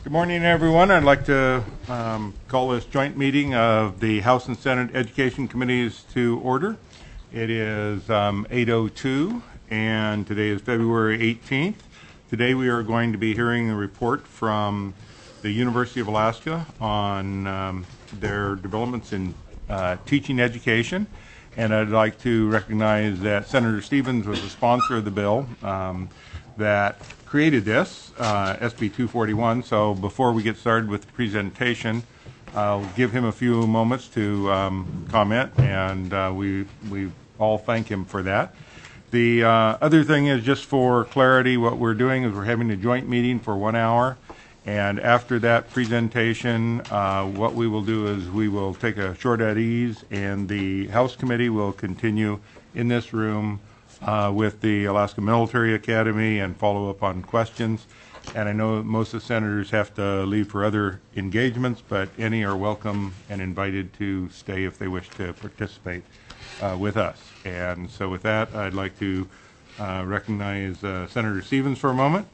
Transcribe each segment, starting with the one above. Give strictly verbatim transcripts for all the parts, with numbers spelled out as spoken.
Good morning, everyone. I'd like to um, call this joint meeting of the House and Senate Education Committees to order. It is um, eight oh two, and today is February eighteenth. Today we are going to be hearing a report from the University of Alaska on um, their developments in uh, teaching education. And I'd like to recognize that Senator Stevens was the sponsor of the bill um, that created this, uh, S B two forty-one. So before we get started with the presentation, I'll give him a few moments to um, comment, and uh, we, we all thank him for that. The uh, other thing is, just for clarity, what we're doing is we're having a joint meeting for one hour. And after that presentation, uh, what we will do is we will take a short at ease, and the House Committee will continue in this room uh, with the Alaska Military Academy and follow up on questions. And I know most of the senators have to leave for other engagements, but any are welcome and invited to stay if they wish to participate uh, with us. And so with that, I'd like to uh, recognize uh, Senator Stevens for a moment.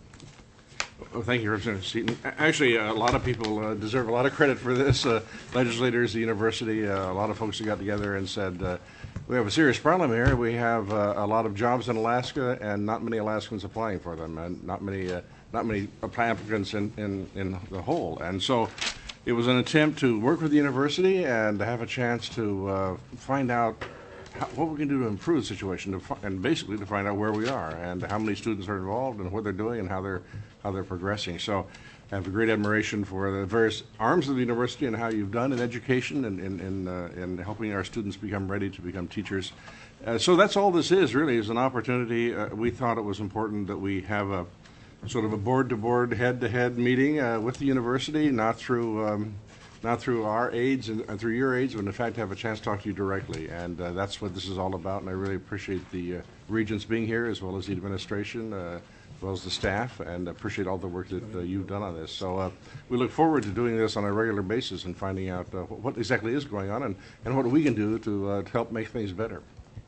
Well, thank you, Representative Seaton. Actually, a lot of people uh, deserve a lot of credit for this. Uh, legislators, the university, uh, a lot of folks who got together and said, uh, we have a serious problem here. We have uh, a lot of jobs in Alaska and not many Alaskans applying for them, and not many uh, not many applicants in, in, in the whole. And so it was an attempt to work with the university and to have a chance to uh, find out how, what we can do to improve the situation, to fi- and basically to find out where we are and how many students are involved and what they're doing and how they're how they're progressing. So I have a great admiration for the various arms of the university and how you've done in education and in, in, uh, in helping our students become ready to become teachers. Uh, so that's all this is, really, is an opportunity. Uh, we thought it was important that we have a sort of a board-to-board, head-to-head meeting uh, with the university, not through um, not through our aides and uh, through your aides, but in fact have a chance to talk to you directly. And uh, that's what this is all about. And I really appreciate the uh, regents being here, as well as the administration, uh, as well as the staff, and appreciate all the work that uh, you've done on this. So uh, we look forward to doing this on a regular basis and finding out uh, what exactly is going on and, and what we can do to, uh, to help make things better.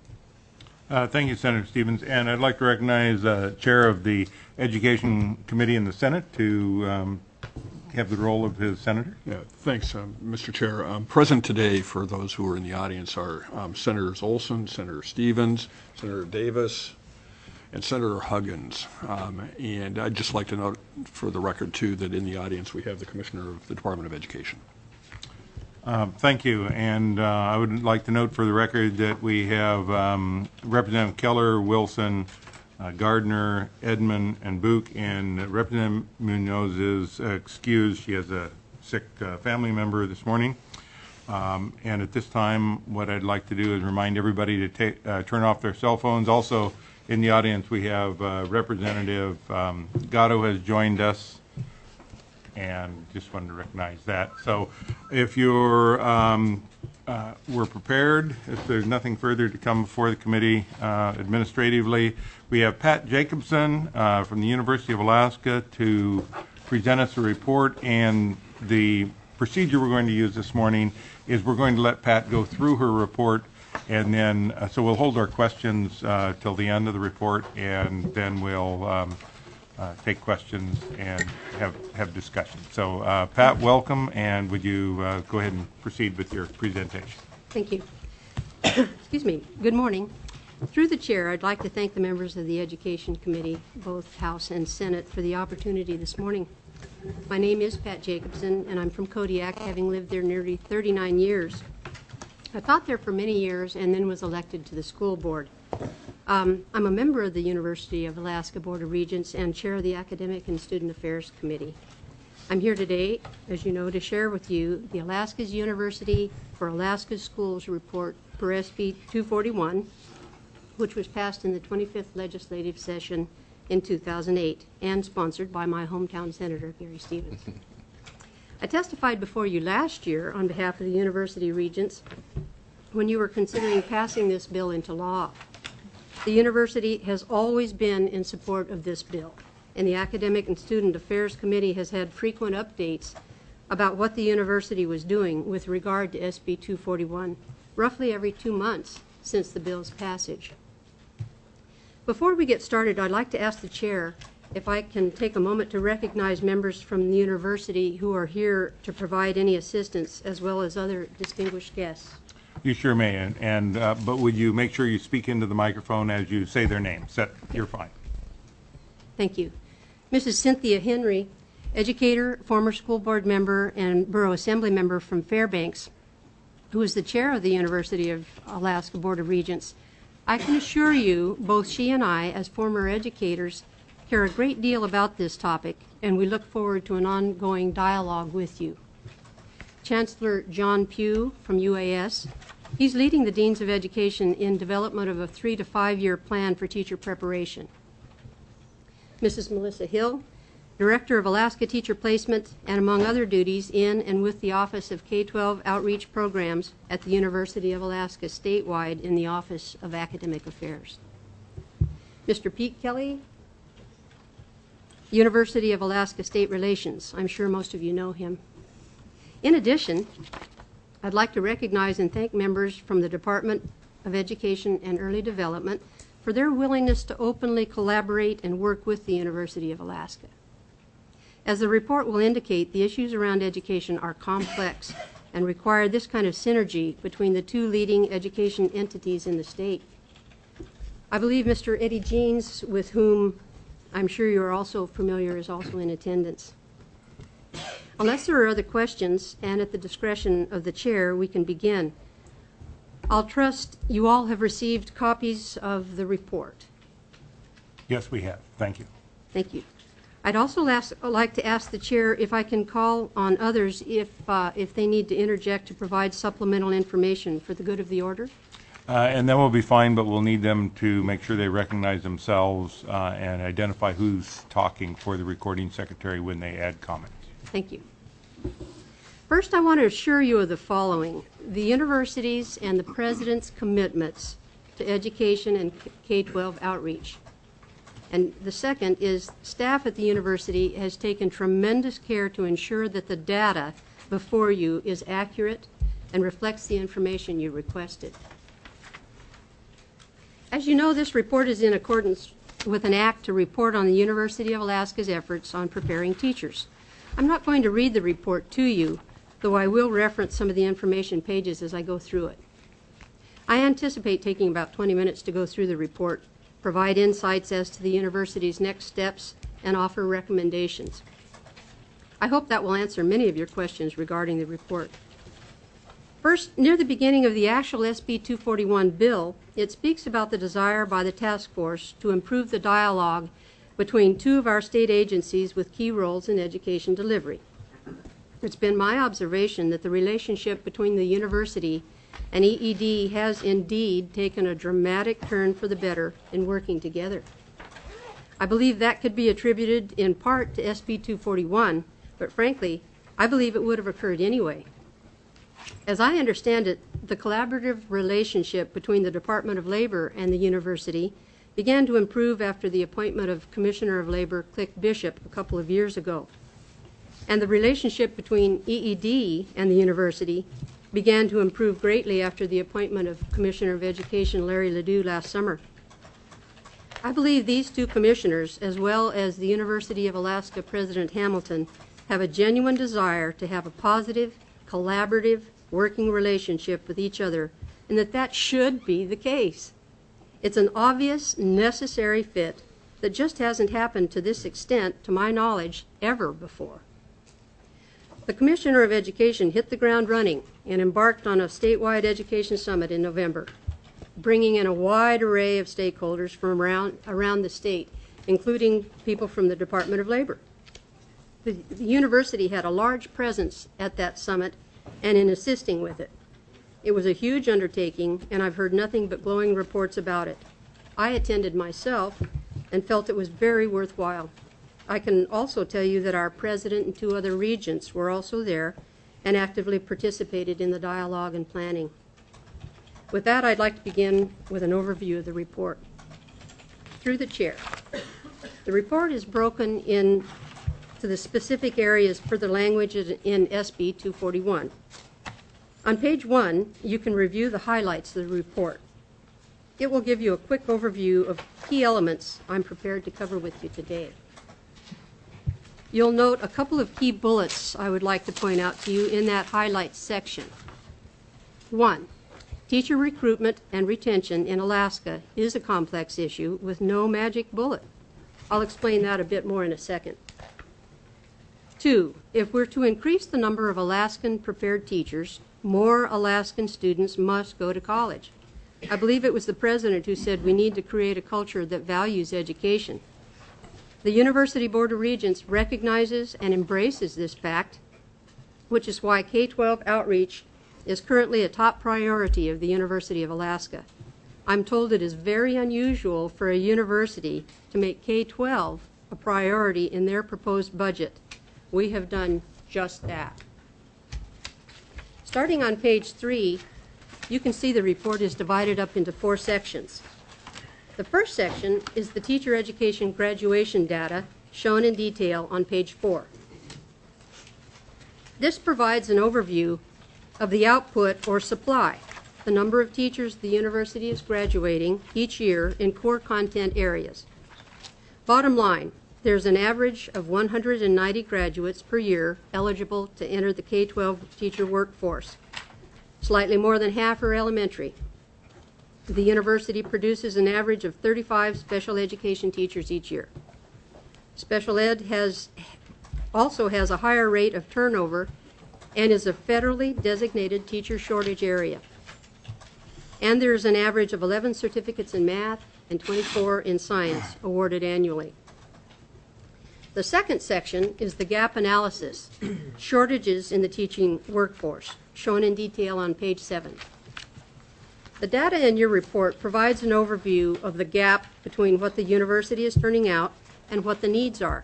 Uh, thank you, Senator Stevens. And I'd like to recognize uh, Chair of the Education Committee in the Senate to um, have the role of his senator. Yeah, thanks, um, Mister Chair. Um, present today, for those who are in the audience, are um, Senators Olson, Senator Stevens, Senator Davis, and Senator Huggins. Um, and I'd just like to note for the record, too, that in the audience we have the Commissioner of the Department of Education. Uh, thank you. And uh, I would like to note for the record that we have um, Representative Keller, Wilson, uh, Gardner, Edmund, and Book, and Representative Munoz is uh, excused. She has a sick uh, family member this morning. Um, and at this time, what I'd like to do is remind everybody to ta- uh, turn off their cell phones. Also, in the audience, we have uh, Representative um, Gatto has joined us, and just wanted to recognize that. So if you're um, uh, we're prepared, if there's nothing further to come before the committee uh, administratively, we have Pat Jacobson uh, from the University of Alaska to present us a report. And the procedure we're going to use this morning is we're going to let Pat go through her report, and then uh, so we'll hold our questions uh, till the end of the report, and then we'll um, Uh, take questions and have have discussion. So, uh, Pat, welcome, and would you uh, go ahead and proceed with your presentation? Thank you. Excuse me. Good morning. Through the chair, I'd like to thank the members of the Education Committee, both House and Senate, for the opportunity this morning. My name is Pat Jacobson, and I'm from Kodiak, having lived there nearly thirty-nine years. I taught there for many years and then was elected to the school board. Um, I'm a member of the University of Alaska Board of Regents and chair of the Academic and Student Affairs Committee. I'm here today, as you know, to share with you the Alaska's University for Alaska Schools report per S B two forty-one, which was passed in the twenty-fifth legislative session in two thousand eight and sponsored by my hometown senator, Gary Stevens. I testified before you last year on behalf of the University Regents when you were considering passing this bill into law. The university has always been in support of this bill, and the Academic and Student Affairs Committee has had frequent updates about what the university was doing with regard to S B two forty-one, roughly every two months since the bill's passage. Before we get started, I'd like to ask the chair if I can take a moment to recognize members from the university who are here to provide any assistance, as well as other distinguished guests. You sure may, and, and uh, but would you make sure you speak into the microphone as you say their names? That, you're fine. Thank you. Missus Cynthia Henry, educator, former school board member, and Borough Assembly member from Fairbanks, who is the chair of the University of Alaska Board of Regents. I can assure you, both she and I, as former educators, care a great deal about this topic, and we look forward to an ongoing dialogue with you. Chancellor John Pugh from U A S. He's leading the Deans of Education in development of a three to five year plan for teacher preparation. Missus Melissa Hill, Director of Alaska Teacher Placement, and among other duties in and with the Office of K twelve Outreach Programs at the University of Alaska statewide in the Office of Academic Affairs. Mister Pete Kelly, University of Alaska State Relations. I'm sure most of you know him. In addition, I'd like to recognize and thank members from the Department of Education and Early Development for their willingness to openly collaborate and work with the University of Alaska. As the report will indicate, the issues around education are complex and require this kind of synergy between the two leading education entities in the state. I believe Mister Eddie Jeans, with whom I'm sure you're also familiar, is also in attendance. Unless there are other questions, and at the discretion of the chair, we can begin. I'll trust you all have received copies of the report. Yes, we have. Thank you. Thank you. I'd also ask, like to ask the chair if I can call on others if, uh, if they need to interject to provide supplemental information for the good of the order. Uh, and then we'll be fine, but we'll need them to make sure they recognize themselves uh, and identify who's talking for the recording secretary when they add comments. Thank you. First, I want to assure you of the following. The universities and the president's commitments to education and K twelve outreach. And the second is staff at the university has taken tremendous care to ensure that the data before you is accurate and reflects the information you requested. As you know, this report is in accordance with an act to report on the University of Alaska's efforts on preparing teachers. I'm not going to read the report to you, though I will reference some of the information pages as I go through it. I anticipate taking about twenty minutes to go through the report, provide insights as to the university's next steps, and offer recommendations. I hope that will answer many of your questions regarding the report. First, near the beginning of the actual S B two forty-one bill, it speaks about the desire by the task force to improve the dialogue between two of our state agencies with key roles in education delivery. It's been my observation that the relationship between the university and E E D has indeed taken a dramatic turn for the better in working together. I believe that could be attributed in part to S B two forty-one, but frankly, I believe it would have occurred anyway. As I understand it, the collaborative relationship between the Department of Labor and the university began to improve after the appointment of Commissioner of Labor Click Bishop a couple of years ago. And the relationship between E E D and the university began to improve greatly after the appointment of Commissioner of Education Larry Ledoux last summer. I believe these two commissioners, as well as the University of Alaska President Hamilton, have a genuine desire to have a positive, collaborative, working relationship with each other, and that that should be the case. It's an obvious, necessary fit that just hasn't happened to this extent, to my knowledge, ever before. The Commissioner of Education hit the ground running and embarked on a statewide education summit in November, bringing in a wide array of stakeholders from around, around the state, including people from the Department of Labor. The, the university had a large presence at that summit and in assisting with it. It was a huge undertaking, and I've heard nothing but glowing reports about it. I attended myself and felt it was very worthwhile. I can also tell you that our president and two other regents were also there and actively participated in the dialogue and planning. With that, I'd like to begin with an overview of the report. Through the chair. The report is broken into the specific areas per the language in S B two forty-one. On page one, you can review the highlights of the report. It will give you a quick overview of key elements I'm prepared to cover with you today. You'll note a couple of key bullets I would like to point out to you in that highlights section. One, teacher recruitment and retention in Alaska is a complex issue with no magic bullet. I'll explain that a bit more in a second. Two, if we're to increase the number of Alaskan-prepared teachers, more Alaskan students must go to college. I believe it was the president who said we need to create a culture that values education. The University Board of Regents recognizes and embraces this fact, which is why K twelve outreach is currently a top priority of the University of Alaska. I'm told it is very unusual for a university to make K twelve a priority in their proposed budget. We have done just that. Starting on page three, you can see the report is divided up into four sections. The first section is the teacher education graduation data shown in detail on page four. This provides an overview of the output or supply, the number of teachers the university is graduating each year in core content areas. Bottom line, there's an average of one hundred ninety graduates per year eligible to enter the K twelve teacher workforce. Slightly more than half are elementary. The university produces an average of thirty-five special education teachers each year. Special ed has also has a higher rate of turnover and is a federally designated teacher shortage area. And there's an average of eleven certificates in math and twenty-four in science awarded annually. The second section is the gap analysis, shortages in the teaching workforce, shown in detail on page seven. The data in your report provides an overview of the gap between what the university is turning out and what the needs are.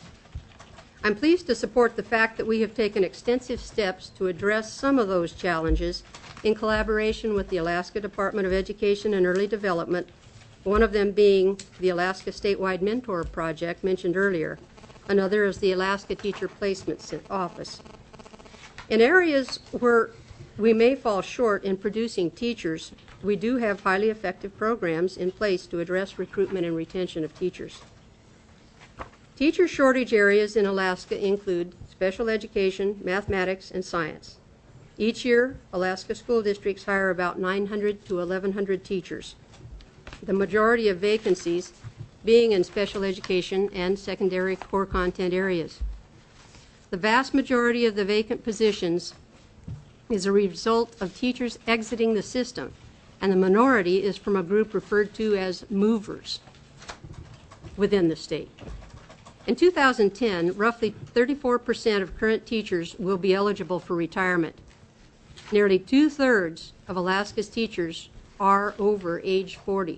I'm pleased to support the fact that we have taken extensive steps to address some of those challenges in collaboration with the Alaska Department of Education and Early Development, one of them being the Alaska Statewide Mentor Project mentioned earlier. Another is the Alaska Teacher Placement Office. In areas where we may fall short in producing teachers, we do have highly effective programs in place to address recruitment and retention of teachers. Teacher shortage areas in Alaska include special education, mathematics, and science. Each year, Alaska school districts hire about nine hundred to eleven hundred teachers, the majority of vacancies being in special education and secondary core content areas. The vast majority of the vacant positions is a result of teachers exiting the system, and the minority is from a group referred to as movers within the state. In two thousand ten, roughly thirty-four percent of current teachers will be eligible for retirement. Nearly two-thirds of Alaska's teachers are over age forty.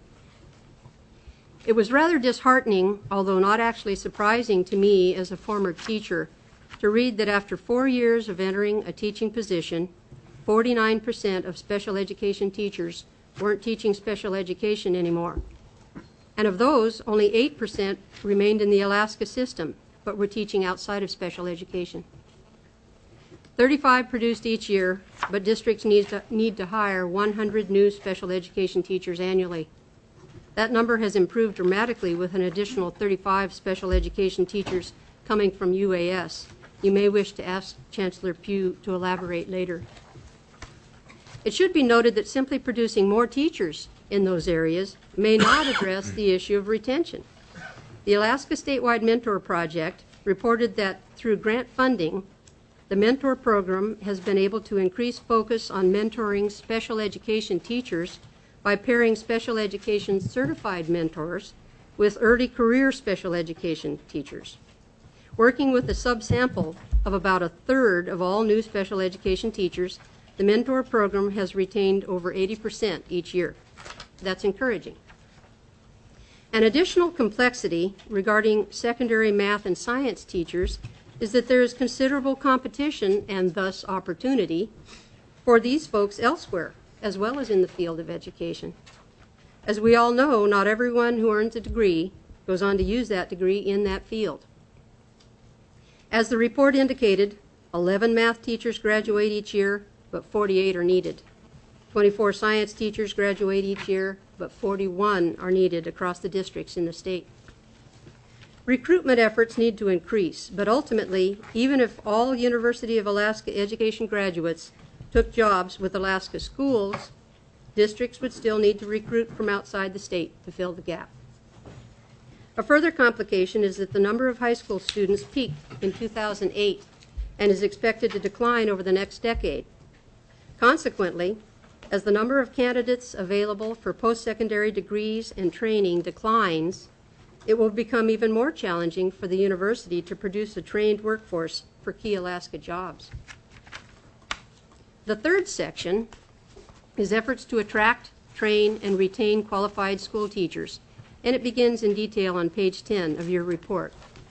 It was rather disheartening, although not actually surprising to me as a former teacher, to read that after four years of entering a teaching position, forty-nine percent of special education teachers weren't teaching special education anymore. And of those, only eight percent remained in the Alaska system, but were teaching outside of special education. thirty-five produced each year, but districts need to, need to hire one hundred new special education teachers annually. That number has improved dramatically with an additional thirty-five special education teachers coming from U A S. You may wish to ask Chancellor Pugh to elaborate later. It should be noted that simply producing more teachers in those areas may not address the issue of retention. The Alaska Statewide Mentor Project reported that through grant funding, the Mentor Program has been able to increase focus on mentoring special education teachers by pairing special education certified mentors with early career special education teachers. Working with a subsample of about a third of all new special education teachers, the Mentor Program has retained over eighty percent each year. That's encouraging. An additional complexity regarding secondary math and science teachers is that there is considerable competition and thus opportunity for these folks elsewhere, as well as in the field of education. As we all know, not everyone who earns a degree goes on to use that degree in that field. As the report indicated, eleven math teachers graduate each year, but forty-eight are needed. twenty-four science teachers graduate each year, but forty-one are needed across the districts in the state. Recruitment efforts need to increase, but ultimately, even if all University of Alaska education graduates took jobs with Alaska schools, districts would still need to recruit from outside the state to fill the gap. A further complication is that the number of high school students peaked in two thousand eight and is expected to decline over the next decade. Consequently, as the number of candidates available for post-secondary degrees and training declines, it will become even more challenging for the university to produce a trained workforce for key Alaska jobs. The third section is efforts to attract, train, and retain qualified school teachers, and it begins in detail on page ten of your report.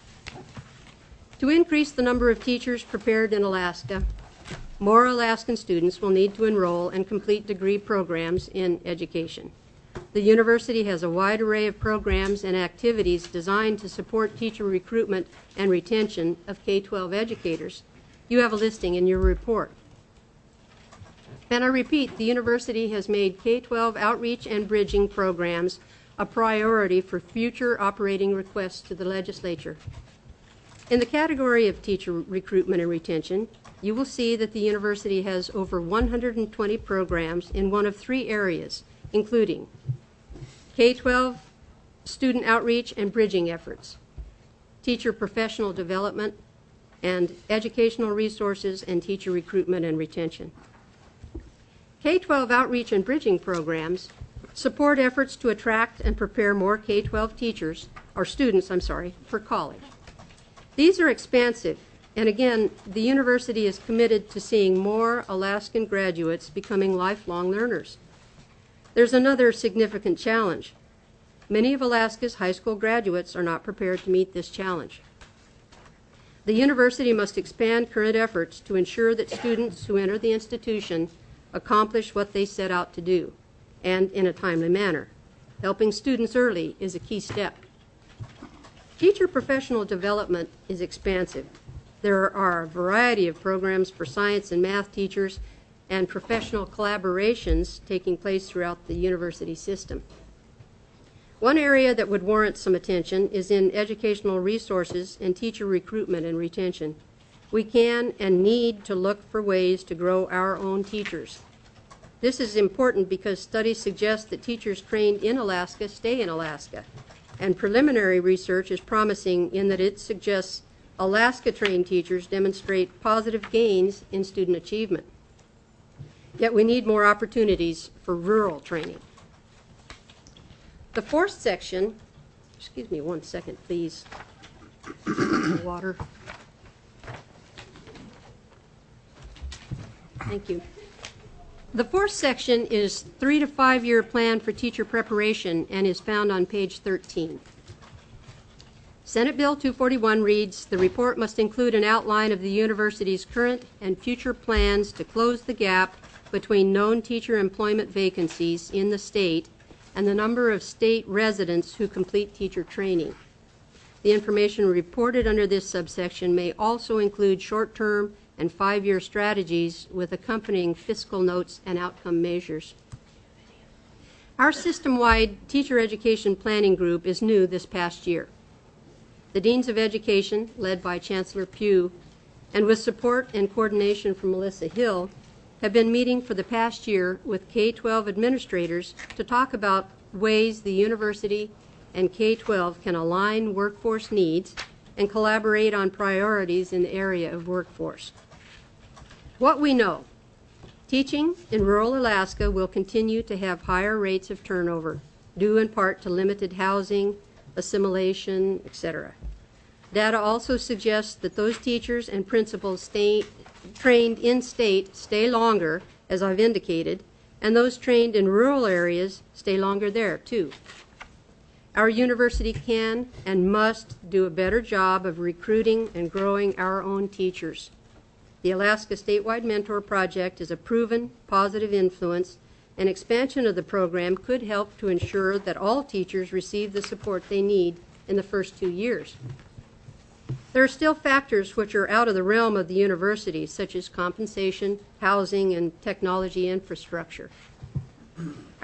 To increase the number of teachers prepared in Alaska, more Alaskan students will need to enroll and complete degree programs in education. The university has a wide array of programs and activities designed to support teacher recruitment and retention of K twelve educators. You have a listing in your report. And I repeat, the university has made K twelve outreach and bridging programs a priority for future operating requests to the legislature. In the category of teacher recruitment and retention, you will see that the university has over one hundred twenty programs in one of three areas, including K twelve student outreach and bridging efforts, teacher professional development, and educational resources and teacher recruitment and retention. K twelve outreach and bridging programs support efforts to attract and prepare more K twelve teachers, or students, I'm sorry, for college. These are expansive, and again, the university is committed to seeing more Alaskan graduates becoming lifelong learners. There's another significant challenge. Many of Alaska's high school graduates are not prepared to meet this challenge. The university must expand current efforts to ensure that students who enter the institution accomplish what they set out to do, and in a timely manner. Helping students early is a key step. Teacher professional development is expansive. There are a variety of programs for science and math teachers and professional collaborations taking place throughout the university system. One area that would warrant some attention is in educational resources and teacher recruitment and retention. We can and need to look for ways to grow our own teachers. This is important because studies suggest that teachers trained in Alaska stay in Alaska, and preliminary research is promising in that it suggests Alaska-trained teachers demonstrate positive gains in student achievement. Yet we need more opportunities for rural training. The fourth section, excuse me one second, please. Water. Thank you. The fourth section is three to five year plan for teacher preparation and is found on page thirteen. Senate Bill two forty-one reads, the report must include an outline of the university's current and future plans to close the gap between known teacher employment vacancies in the state and the number of state residents who complete teacher training. The information reported under this subsection may also include short-term and five-year strategies with accompanying fiscal notes and outcome measures. Our system-wide teacher education planning group is new this past year. The Deans of Education, led by Chancellor Pugh, and with support and coordination from Melissa Hill, have been meeting for the past year with K twelve administrators to talk about ways the university and K twelve can align workforce needs and collaborate on priorities in the area of workforce. What we know: teaching in rural Alaska will continue to have higher rates of turnover, due in part to limited housing, assimilation, et cetera. Data also suggests that those teachers and principals stay, trained in state stay longer, as I've indicated, and those trained in rural areas stay longer there, too. Our university can and must do a better job of recruiting and growing our own teachers. The Alaska Statewide Mentor Project is a proven positive influence, and expansion of the program could help to ensure that all teachers receive the support they need in the first two years. There are still factors which are out of the realm of the university, such as compensation, housing, and technology infrastructure.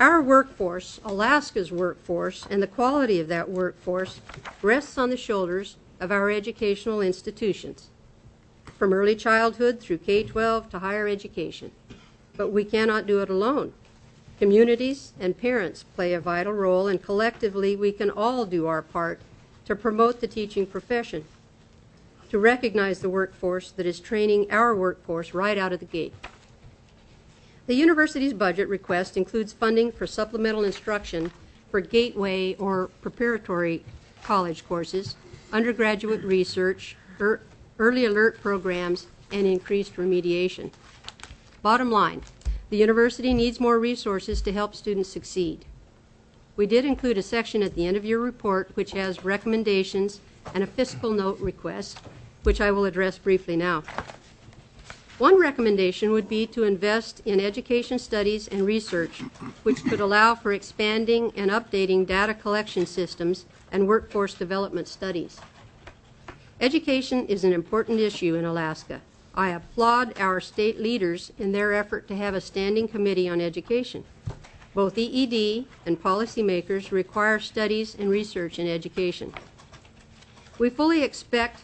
Our workforce, Alaska's workforce, and the quality of that workforce rests on the shoulders of our educational institutions, from early childhood through K twelve to higher education. But we cannot do it alone. Communities and parents play a vital role, and collectively we can all do our part to promote the teaching profession, to recognize the workforce that is training our workforce right out of the gate. The university's budget request includes funding for supplemental instruction for gateway or preparatory college courses, undergraduate research, er, early alert programs, and increased remediation. Bottom line, the university needs more resources to help students succeed. We did include a section at the end of your report which has recommendations and a fiscal note request, which I will address briefly now. One recommendation would be to invest in education studies and research, which could allow for expanding and updating data collection systems and workforce development studies. Education is an important issue in Alaska. I applaud our state leaders in their effort to have a standing committee on education. Both E E D and policymakers require studies and research in education. We fully expect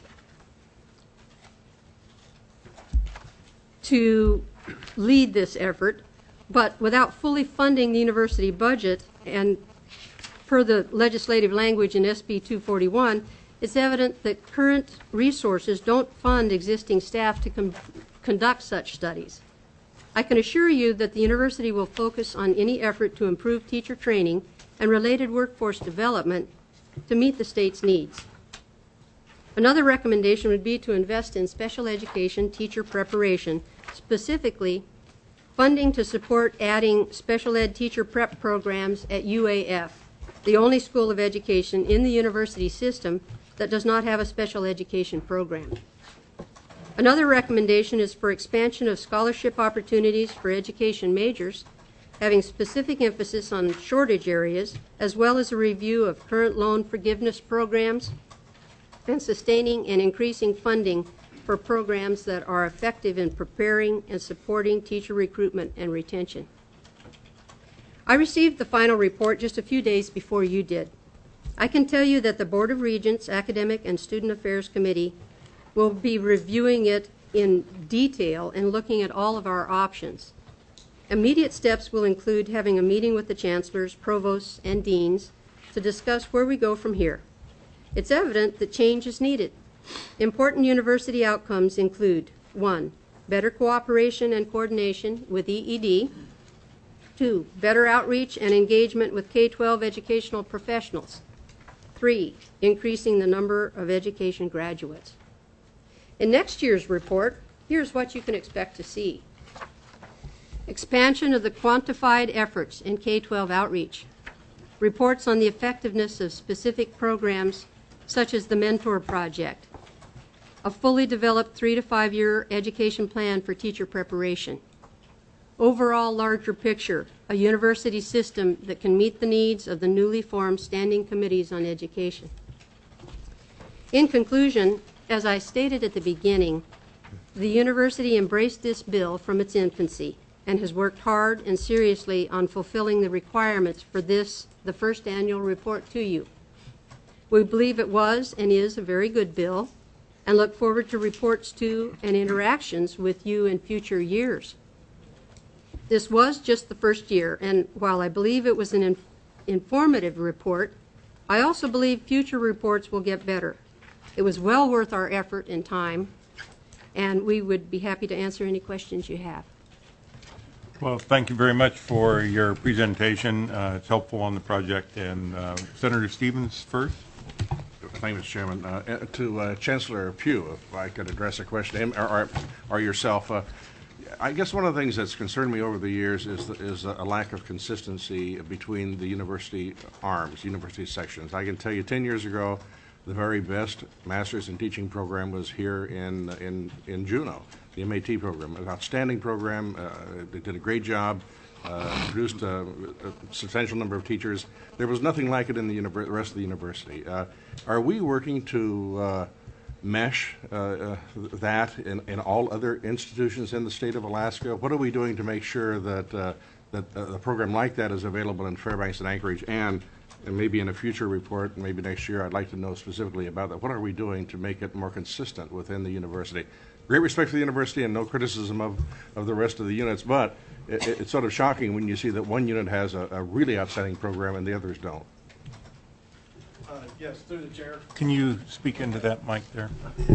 to lead this effort, but without fully funding the university budget, and per the legislative language in S B two forty-one, it's evident that current resources don't fund existing staff to com- conduct such studies. I can assure you that the university will focus on any effort to improve teacher training and related workforce development to meet the state's needs. Another recommendation would be to invest in special education teacher preparation, specifically funding to support adding special ed teacher prep programs at U A F, the only school of education in the university system that does not have a special education program. Another recommendation is for expansion of scholarship opportunities for education majors, having specific emphasis on shortage areas, as well as a review of current loan forgiveness programs, and sustaining and increasing funding for programs that are effective in preparing and supporting teacher recruitment and retention. I received the final report just a few days before you did. I can tell you that the Board of Regents Academic and Student Affairs Committee will be reviewing it in detail and looking at all of our options. Immediate steps will include having a meeting with the chancellors, provosts, and deans to discuss where we go from here. It's evident that change is needed. Important university outcomes include: one, better cooperation and coordination with E E D; two, better outreach and engagement with K twelve educational professionals; three, increasing the number of education graduates. In next year's report, here's what you can expect to see: expansion of the quantified efforts in K twelve outreach, reports on the effectiveness of specific programs such as the Mentor Project, a fully developed three to five year education plan for teacher preparation, overall larger picture, a university system that can meet the needs of the newly formed standing committees on education. In conclusion, as I stated at the beginning, the university embraced this bill from its infancy and has worked hard and seriously on fulfilling the requirements for this, the first annual report to you. We believe it was and is a very good bill, and look forward to reports to and interactions with you in future years. This was just the first year, and while I believe it was an in- informative report, I also believe future reports will get better. It was well worth our effort and time, and we would be happy to answer any questions you have. Well, thank you very much for your presentation. Uh, it's helpful on the project. And uh, Senator Stevens first. Thank you, Mister Chairman. Uh, to uh, Chancellor Pugh, if I could address a question to him, or, or, or yourself. Uh, I guess one of the things that's concerned me over the years is, the, is a lack of consistency between the university arms, university sections. I can tell you ten years ago, the very best Master's in Teaching program was here in, in, in Juneau, the M A T program, an outstanding program. Uh, they did a great job. Uh, produced a, a substantial number of teachers. There was nothing like it in the, univer- the rest of the university. Uh, are we working to uh, mesh uh, uh, that in, in all other institutions in the state of Alaska? What are we doing to make sure that uh, that uh, a program like that is available in Fairbanks and Anchorage, and and maybe in a future report, maybe next year, I'd like to know specifically about that. What are we doing to make it more consistent within the university? Great respect for the university and no criticism of, of the rest of the units, but it, it's sort of shocking when you see that one unit has a, a really outstanding program and the others don't. Uh, Yes, through the chair. Can you speak into that mic there?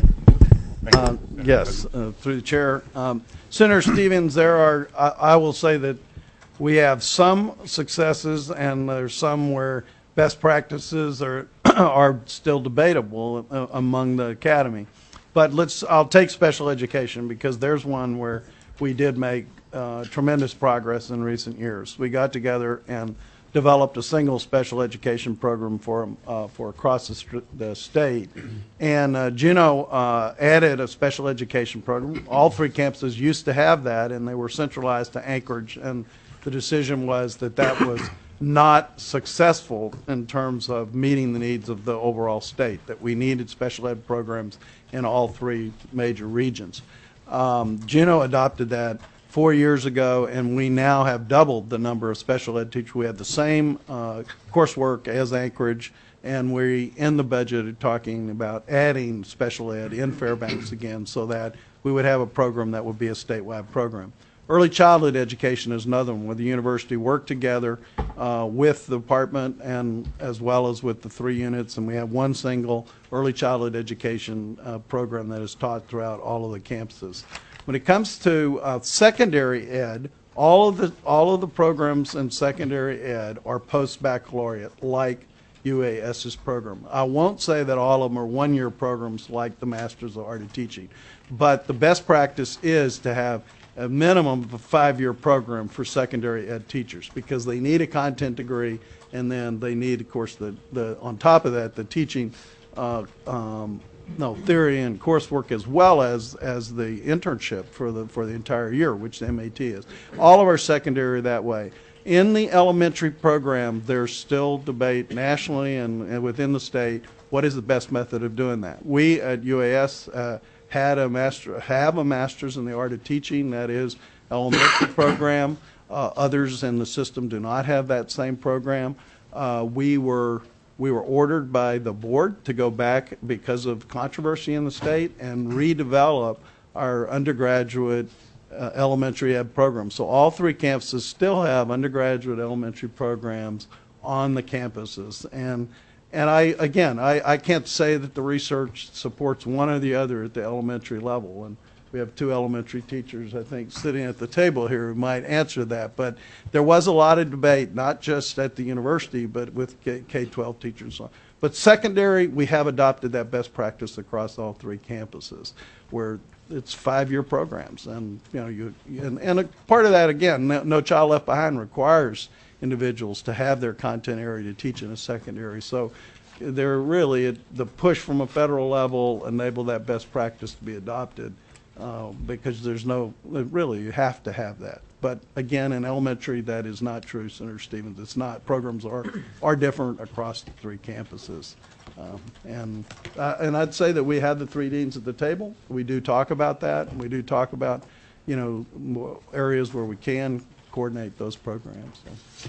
Uh, Yes, uh, through the chair. Um, Senator Stevens, there are, I, I will say that we have some successes and there's some where best practices are, are still debatable uh, among the academy. But let's, I'll take special education because there's one where we did make uh, tremendous progress in recent years. We got together and developed a single special education program for uh, for across the, st the state. And uh, Juneau uh, added a special education program. All three campuses used to have that, and they were centralized to Anchorage. And the decision was that that was not successful in terms of meeting the needs of the overall state, that we needed special ed programs in all three major regions. Um, Juneau adopted that four years ago, and we now have doubled the number of special ed teachers. We have the same uh, coursework as Anchorage, and we, in the budget, are talking about adding special ed in Fairbanks again so that we would have a program that would be a statewide program. Early childhood education is another one where the university worked together uh, with the department and as well as with the three units, and we have one single early childhood education uh, program that is taught throughout all of the campuses. When it comes to uh, secondary ed, all of the all of the programs in secondary ed are post-baccalaureate, like U A S's program. I won't say that all of them are one-year programs like the Masters of Art of Teaching, but the best practice is to have a minimum of a five-year program for secondary ed teachers because they need a content degree, and then they need, of course, the, the on top of that, the teaching uh, um, no theory and coursework as well as as the internship for the for the entire year, which the M A T is. All of our secondary are that way. In the elementary program, there's still debate nationally and, and within the state what is the best method of doing that. We at U A S uh, had a master have a master's in the art of teaching that is elementary program. Uh, others in the system do not have that same program. Uh, we were We were ordered by the board to go back because of controversy in the state and redevelop our undergraduate uh, elementary ed program. So all three campuses still have undergraduate elementary programs on the campuses. And and I again, I, I can't say that the research supports one or the other at the elementary level. And we have two elementary teachers, I think, sitting at the table here who might answer that. But there was a lot of debate, not just at the university, but with K twelve teachers. But secondary, we have adopted that best practice across all three campuses, where it's five-year programs. And, you know, you and, and a part of that, again, no, no Child Left Behind requires individuals to have their content area to teach in a secondary. So they're really, the push from a federal level enable that best practice to be adopted. Uh, because there's no, really, you have to have that. But again, in elementary, that is not true, Senator Stevens. It's not. Programs are are different across the three campuses. Um, and uh, and I'd say that we have the three deans at the table. We do talk about that. And we do talk about, you know, areas where we can coordinate those programs. So.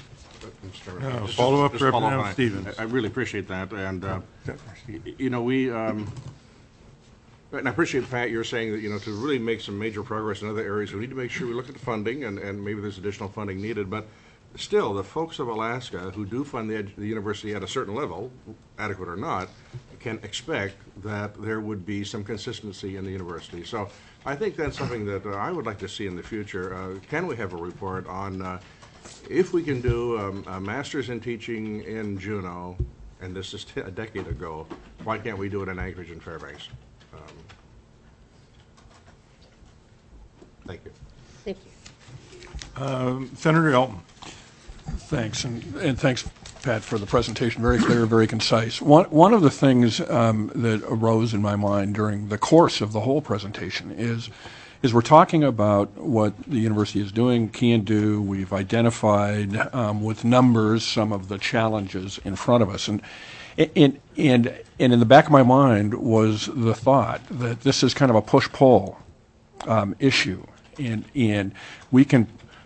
Uh, follow up, Just follow Representative up. Stevens. I, I really appreciate that. And, uh, you know, we, um, and I appreciate, Pat, you're saying that, you know, to really make some major progress in other areas, we need to make sure we look at the funding, and, and maybe there's additional funding needed. But still, the folks of Alaska who do fund the, the university at a certain level, adequate or not, can expect that there would be some consistency in the university. So I think that's something that uh, I would like to see in the future. Uh, can we have a report on uh, if we can do um, a master's in teaching in Juneau, and this is a decade ago, why can't we do it in Anchorage and Fairbanks? Um, thank you. Thank you. Um, Senator Elton. Thanks, and, and thanks, Pat, for the presentation. Very clear, very concise. One, one of the things um, that arose in my mind during the course of the whole presentation is, is we're talking about what the university is doing, can do. We've identified um, with numbers some of the challenges in front of us. And, and, and, and in the back of my mind was the thought that this is kind of a push-pull um, issue. And, and we can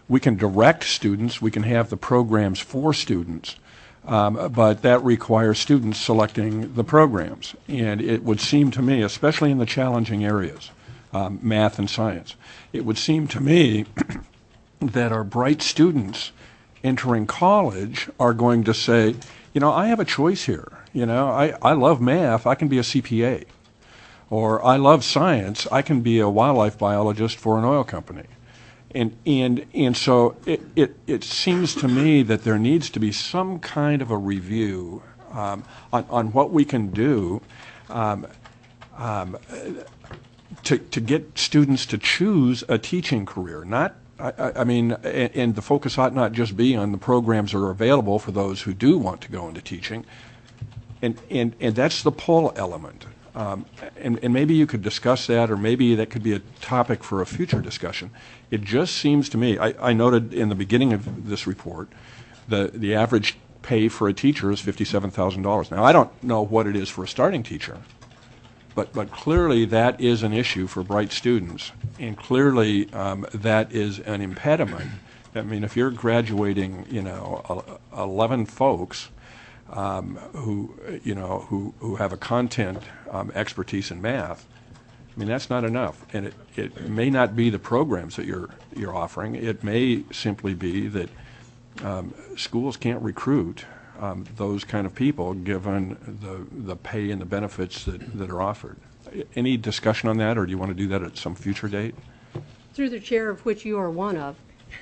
we can direct students, we can have the programs for students, um, but that requires students selecting the programs. And it would seem to me, especially in the challenging areas, um, math and science, it would seem to me that our bright students entering college are going to say, you know, I have a choice here. You know, I, I love math, I can be a C P A. Or I love science, I can be a wildlife biologist for an oil company. And and and so it, it, it seems to me that there needs to be some kind of a review um, on, on what we can do um, um, to, to get students to choose a teaching career. Not, I, I mean, and, and the focus ought not just be on the programs that are available for those who do want to go into teaching. And, and, and that's the pull element. Um, and, and maybe you could discuss that, or maybe that could be a topic for a future discussion. It just seems to me, I, I noted in the beginning of this report, the, the average pay for a teacher is fifty-seven thousand dollars. Now, I don't know what it is for a starting teacher, but, but clearly that is an issue for bright students, and clearly um, that is an impediment. I mean, if you're graduating, you know, eleven folks, Um, who you know who who have a content um, expertise in math, I mean, that's not enough, and it, it may not be the programs that you're you're offering. It may simply be that um, schools can't recruit um, those kind of people given the the pay and the benefits that, that are offered. Any discussion on that, or do you want to do that at some future date? Through the chair, of which you are one of.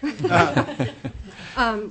um,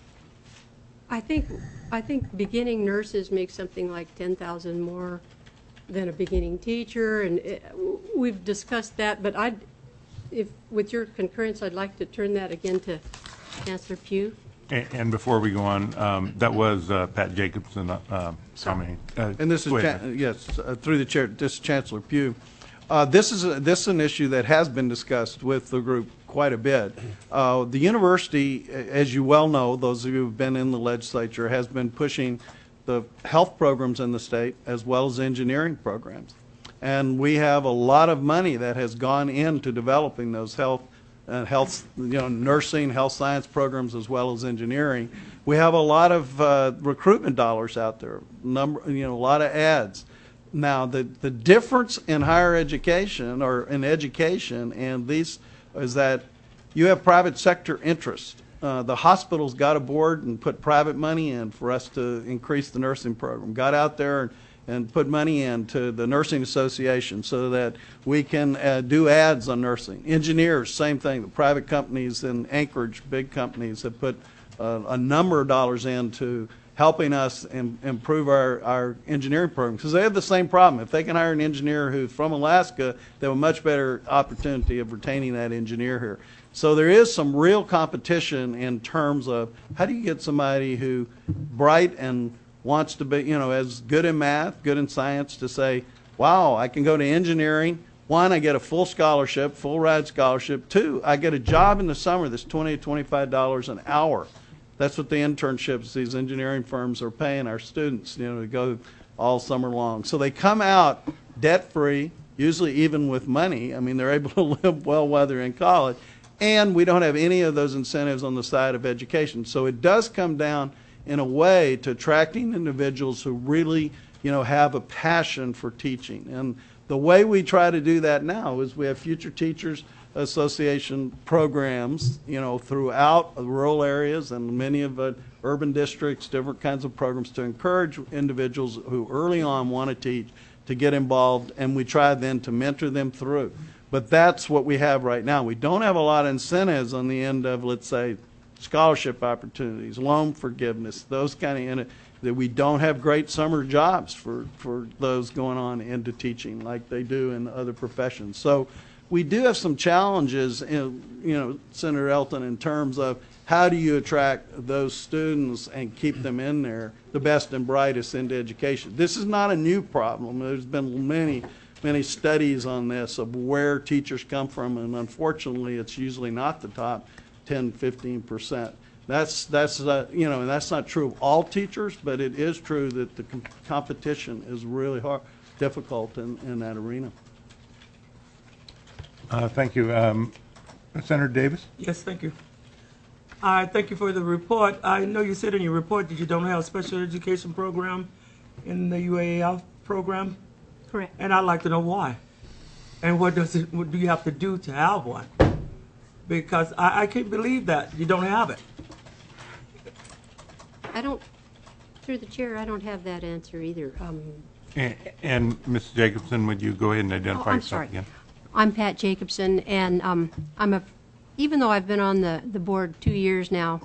I think I think beginning nurses make something like ten thousand more than a beginning teacher, and it, we've discussed that. But I, if with your concurrence, I'd like to turn that again to Chancellor Pugh. And, and before we go on, um, that was uh, Pat Jacobson. Uh, Sorry. uh, And this is, go Cha- ahead. yes, uh, through the chair, this is Chancellor Pugh. Uh, This is, a- this is an issue that has been discussed with the group quite a bit. Uh, The university, a- as you well know, those of you who've been in the legislature, has been pushing the health programs in the state as well as engineering programs. And we have a lot of money that has gone into developing those health, uh, health, you know, nursing, health science programs as well as engineering. We have a lot of uh, recruitment dollars out there, number, you know, a lot of ads. Now, the, the difference in higher education or in education and these is that you have private sector interest. Uh, the hospitals got aboard and put private money in for us to increase the nursing program, got out there and, and put money into the Nursing Association so that we can uh, do ads on nursing. Engineers, same thing. The private companies in Anchorage, big companies, have put uh, a number of dollars into helping us im- improve our, our engineering program, because they have the same problem. If they can hire an engineer who's from Alaska, they have a much better opportunity of retaining that engineer here. So there is some real competition in terms of how do you get somebody who bright and wants to be, you know, as good in math, good in science, to say, wow, I can go to engineering. One, I get a full scholarship, full ride scholarship. Two, I get a job in the summer that's twenty to twenty-five dollars an hour. That's what the internships these engineering firms are paying our students, you know, to go all summer long. So they come out debt-free, usually even with money. I mean, they're able to live well while they're in college. And we don't have any of those incentives on the side of education. So it does come down, in a way, to attracting individuals who really, you know, have a passion for teaching. And the way we try to do that now is we have Future Teachers Association programs, you know, throughout the rural areas and many of the urban districts, different kinds of programs to encourage individuals who early on want to teach to get involved, and we try then to mentor them through. But that's what we have right now. We don't have a lot of incentives on the end of, let's say, scholarship opportunities, loan forgiveness, those kind of, that we don't have great summer jobs for, for those going on into teaching like they do in other professions. So we do have some challenges, in, you know, Senator Elton, in terms of how do you attract those students and keep them in there, the best and brightest, into education. This is not a new problem. There's been many, many studies on this of where teachers come from, and unfortunately, it's usually not the top ten, fifteen percent. That's, that's uh, you know, and that's not true of all teachers, but it is true that the com competition is really hard, difficult in, in that arena. Uh, thank you. Um, Senator Davis? Yes, thank you. All right, thank you for the report. I know you said in your report that you don't have a special education program in the U A L program, Correct. and I'd like to know why. And what does it, what do you have to do to have one? Because I, I can't believe that you don't have it. I don't, through the chair, I don't have that answer either. Um, And, and Missus Jacobson, would you go ahead and oh, identify I'm yourself sorry. again? I'm Pat Jacobson, and um, I'm a, even though I've been on the, the board two years now,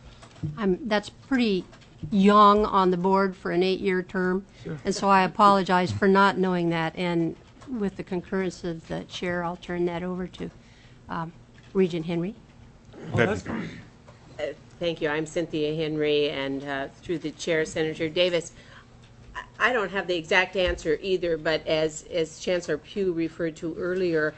I'm, that's pretty young on the board for an eight-year term. Sure. And so I apologize for not knowing that, and with the concurrence of the chair, I'll turn that over to um, Regent Henry. Oh, That'd that's be great. Uh, Thank you. I'm Cynthia Henry, and uh, through the chair, Senator Davis, I- I don't have the exact answer either, but as, as Chancellor Pugh referred to earlier,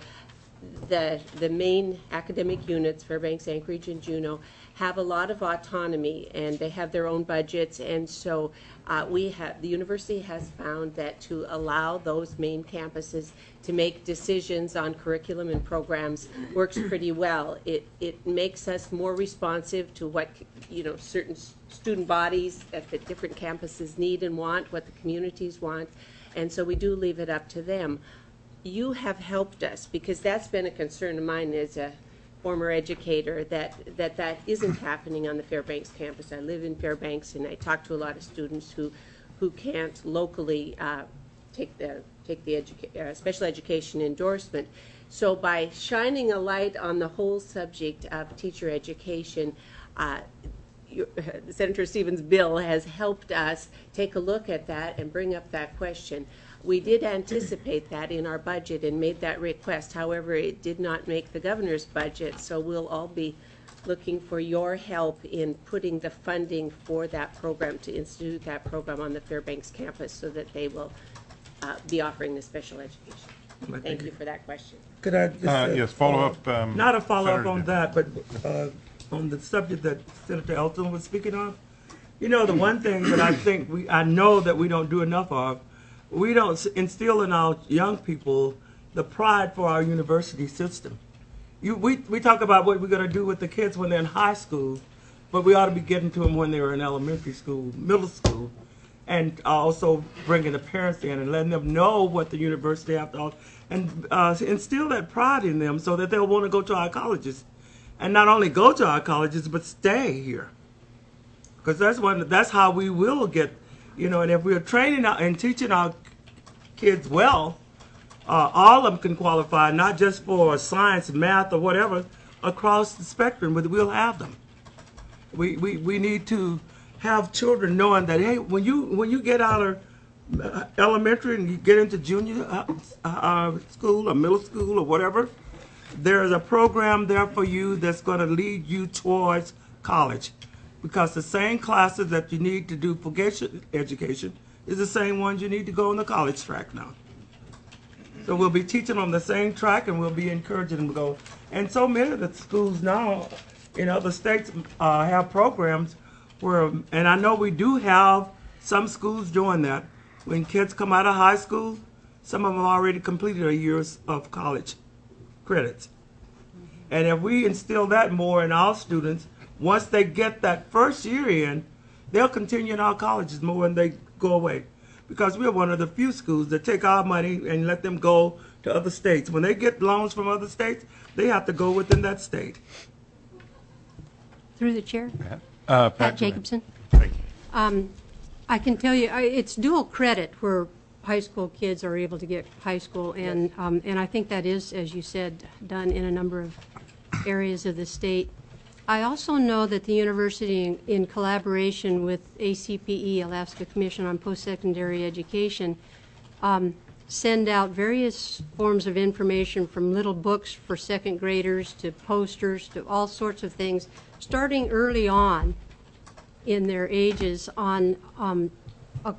the, the main academic units, Fairbanks, Anchorage, and Juneau, have a lot of autonomy, and they have their own budgets, and so uh, we have, the university has found that to allow those main campuses to make decisions on curriculum and programs works pretty well. It, it makes us more responsive to what, you know, certain student bodies at the different campuses need and want, what the communities want, and so we do leave it up to them. You have helped us, because that's been a concern of mine as a former educator, that, that that isn't happening on the Fairbanks campus. I live in Fairbanks, and I talk to a lot of students who, who can't locally uh, take the, take the educa- uh, special education endorsement. So by shining a light on the whole subject of teacher education, uh, your, Senator Stevens' bill has helped us take a look at that and bring up that question. We did anticipate that in our budget and made that request. However, it did not make the governor's budget, so we'll all be looking for your help in putting the funding for that program, to institute that program on the Fairbanks campus, so that they will uh, be offering the special education. Thank you for that question. Could I just Uh, say- yes, follow up. Um, Not a follow-up Senator on Davis. that, but uh, on the subject that Senator Elton was speaking of. You know, the one thing that I think we, I know that we don't do enough of, we don't s- instill in our young people the pride for our university system. You, we, we talk about what we're going to do with the kids when they're in high school, but we ought to be getting to them when they were in elementary school, middle school, and also bringing the parents in and letting them know what the university have to offer, and uh, instill that pride in them so that they'll want to go to our colleges, and not only go to our colleges but stay here, because that's one. That's how we will get, you know. And if we're training our, and teaching our kids well, uh, all of them can qualify, not just for science, math, or whatever, across the spectrum, but we'll have them. We, we, we need to have children knowing that, hey, when you when you get out of uh, elementary and you get into junior uh, uh, school or middle school or whatever, there's a program there for you that's going to lead you towards college, because the same classes that you need to do vocational education is the same ones you need to go on the college track now. So we'll be teaching them the same track, and we'll be encouraging them to go. And so many of the schools now in other states uh, have programs where, and I know we do have some schools doing that. When kids come out of high school, some of them already completed a year of college credits. And if we instill that more in our students, once they get that first year in, they'll continue in our colleges more when they go away. Because we're one of the few schools that take our money and let them go to other states. When they get loans from other states, they have to go within that state. Through the chair, Uh, Pat go ahead. Jacobson. Thank you. Um, I can tell you, I- it's dual credit where high school kids are able to get high school, and um, and I think that is, as you said, done in a number of areas of the state. I also know that the university, in, in collaboration with A C P E, Alaska Commission on Post-Secondary Education, um, send out various forms of information, from little books for second graders to posters to all sorts of things, starting early on in their ages on um, a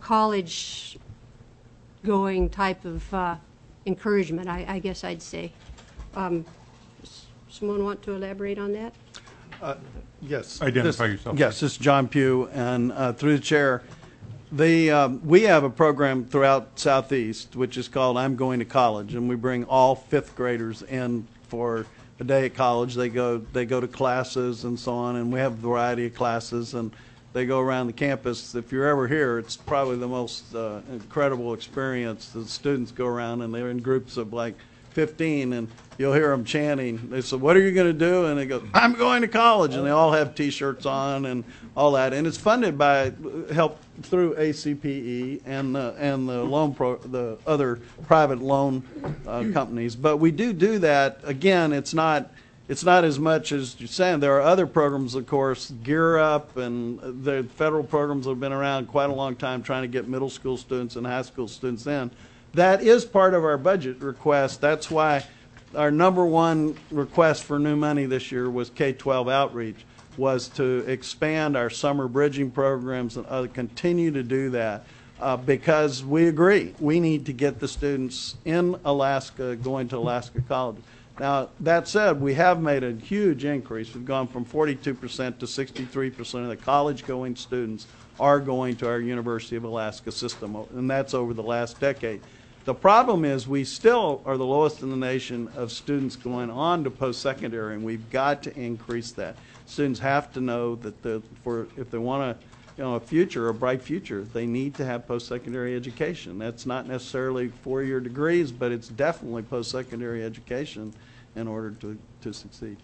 college-going type of uh, encouragement, I, I guess I'd say. Um, s- someone want to elaborate on that? Yes. Identify This- yourself, Yes, this is John Pugh, and uh, through the chair, the, um, we have a program throughout Southeast which is called I'm Going to College, and we bring all fifth graders in for a day at college. They go they go to classes and so on, and we have a variety of classes, and they go around the campus. If you're ever here, it's probably the most uh, incredible experience. The students go around, and they're in groups of like fifteen, and you'll hear them chanting. They say, "What are you going to do?" And they go, "I'm going to college," and they all have T-shirts on and all that. And it's funded by help through A C P E and the and the loan pro, the other private loan uh, companies. But we do do that. Again, it's not it's not as much as you're saying. There are other programs, of course, Gear Up, and the federal programs have been around quite a long time, trying to get middle school students and high school students in. That is part of our budget request. That's why our number one request for new money this year was K twelve outreach, was to expand our summer bridging programs and uh, continue to do that uh, because we agree we need to get the students in Alaska going to Alaska colleges. Now, that said, we have made a huge increase. We've gone from forty-two percent to sixty-three percent of the college-going students are going to our University of Alaska system, and that's over the last decade. The problem is we still are the lowest in the nation of students going on to post-secondary, and we've got to increase that. Students have to know that the, for if they want a, you know, a future, a bright future, they need to have post-secondary education. That's not necessarily four-year degrees, but it's definitely post-secondary education in order to, to succeed.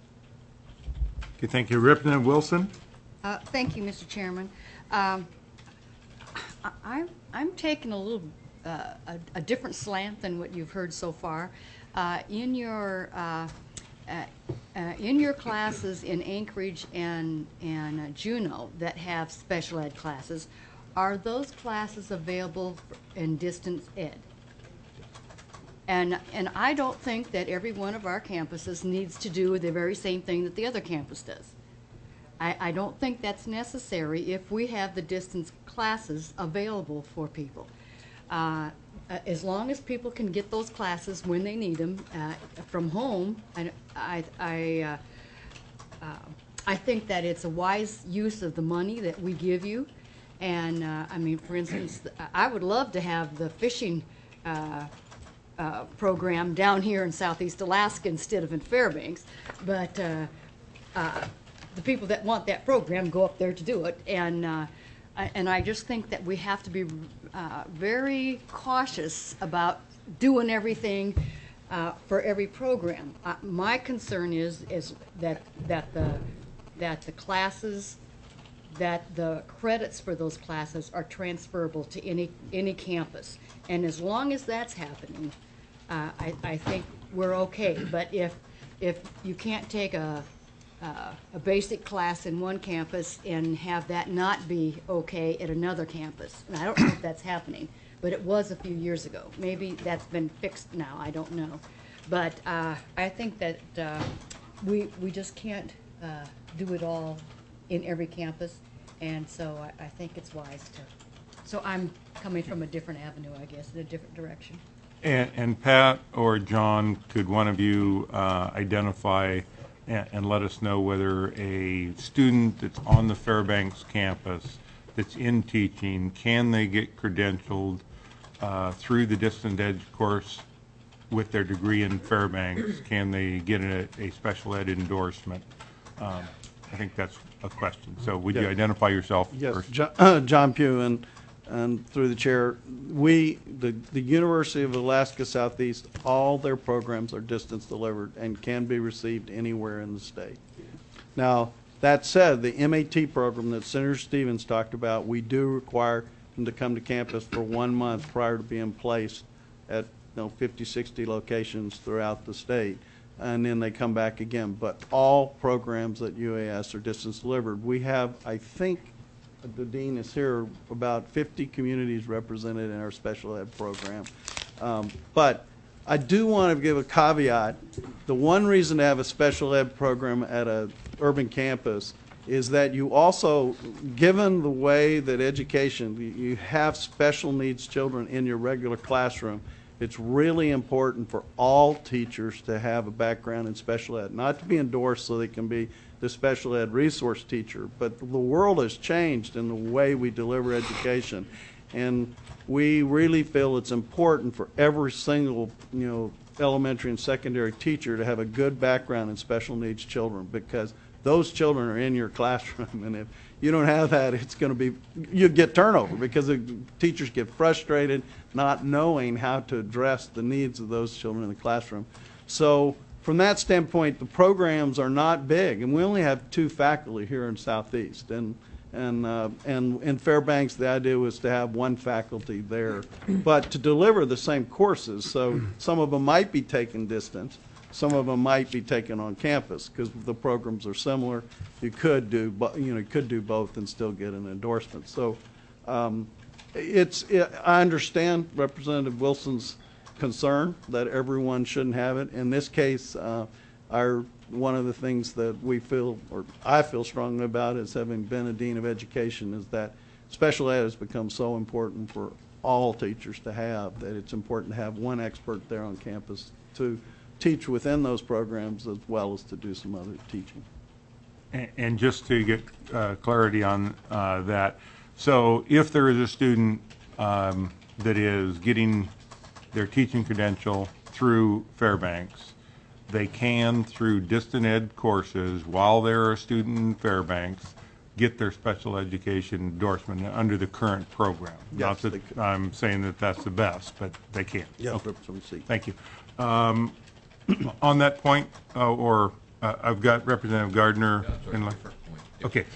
Okay, thank you. Representative Wilson? Uh, thank you, Mister Chairman. Um, I, I'm, I'm taking a little uh, a, a different slant than what you've heard so far. Uh, in your uh, uh, uh, in your classes in Anchorage and and uh, Juneau that have special ed classes, are those classes available in distance ed? And and I don't think that every one of our campuses needs to do the very same thing that the other campus does. I, I don't think that's necessary if we have the distance classes available for people. Uh, as long as people can get those classes when they need them uh, from home, I, I, I, uh, uh, I think that it's a wise use of the money that we give you. And uh, I mean, for instance, I would love to have the fishing uh, uh, program down here in Southeast Alaska instead of in Fairbanks, but uh, uh, the people that want that program go up there to do it. And uh, I, and I just think that we have to be uh, very cautious about doing everything uh, for every program. Uh, my concern is is that that the that the classes, that the credits for those classes are transferable to any any campus. And as long as that's happening, uh, I, I think we're okay. But if if you can't take a Uh, a basic class in one campus and have that not be okay at another campus. And I don't know if that's happening, but it was a few years ago. Maybe that's been fixed now, I don't know. But uh, I think that uh, we, we just can't uh, do it all in every campus, and so I, I think it's wise to. So I'm coming from a different avenue, I guess, in a different direction. And, and Pat or John, could one of you uh, identify and, and let us know whether a student that's on the Fairbanks campus that's in teaching, can they get credentialed uh, through the distant ed course with their degree in Fairbanks? Can they get a, a special ed endorsement? Um, I think that's a question. So would you Yeah. identify yourself Yes, first? John, uh, John Pugh, and, and through the chair, we, the, the University of Alaska Southeast, all their programs are distance delivered and can be received anywhere in the state. Now, that said, the M A T program that Senator Stevens talked about, we do require them to come to campus for one month prior to being placed at, you know, fifty, sixty locations throughout the state, and then they come back again. But all programs at U A S are distance delivered. We have, I think, the dean is here, about fifty communities represented in our special ed program. Um, but I do want to give a caveat. The one reason to have a special ed program at a urban campus is that you also, given the way that education, you have special needs children in your regular classroom, it's really important for all teachers to have a background in special ed, not to be endorsed so they can be the special ed resource teacher, but the world has changed in the way we deliver education, and we really feel it's important for every single, you know, elementary and secondary teacher to have a good background in special needs children, because those children are in your classroom, and if you don't have that, it's going to be, you'd get turnover, because the teachers get frustrated not knowing how to address the needs of those children in the classroom. So from that standpoint, the programs are not big, and we only have two faculty here in Southeast. And and uh, and in Fairbanks, the idea was to have one faculty there, but to deliver the same courses. So some of them might be taken distance, some of them might be taken on campus, because the programs are similar. You could do, you know, you could do both and still get an endorsement. So um, it's. It, I understand Representative Wilson's concern that everyone shouldn't have it. In this case, uh, our one of the things that we feel, or I feel strongly about, as having been a dean of education, is that special ed has become so important for all teachers to have, that it's important to have one expert there on campus to teach within those programs as well as to do some other teaching. And, and just to get uh, clarity on uh, that, so if there is a student um, that is getting their teaching credential through Fairbanks, they can, through distant ed courses, while they're a student in Fairbanks, get their special education endorsement under the current program. Yes, Not that I'm saying that that's the best, but they can. Yeah, Okay. okay. Thank you. Um, on that point, uh, or uh, I've got Representative Gardner. In line. Okay,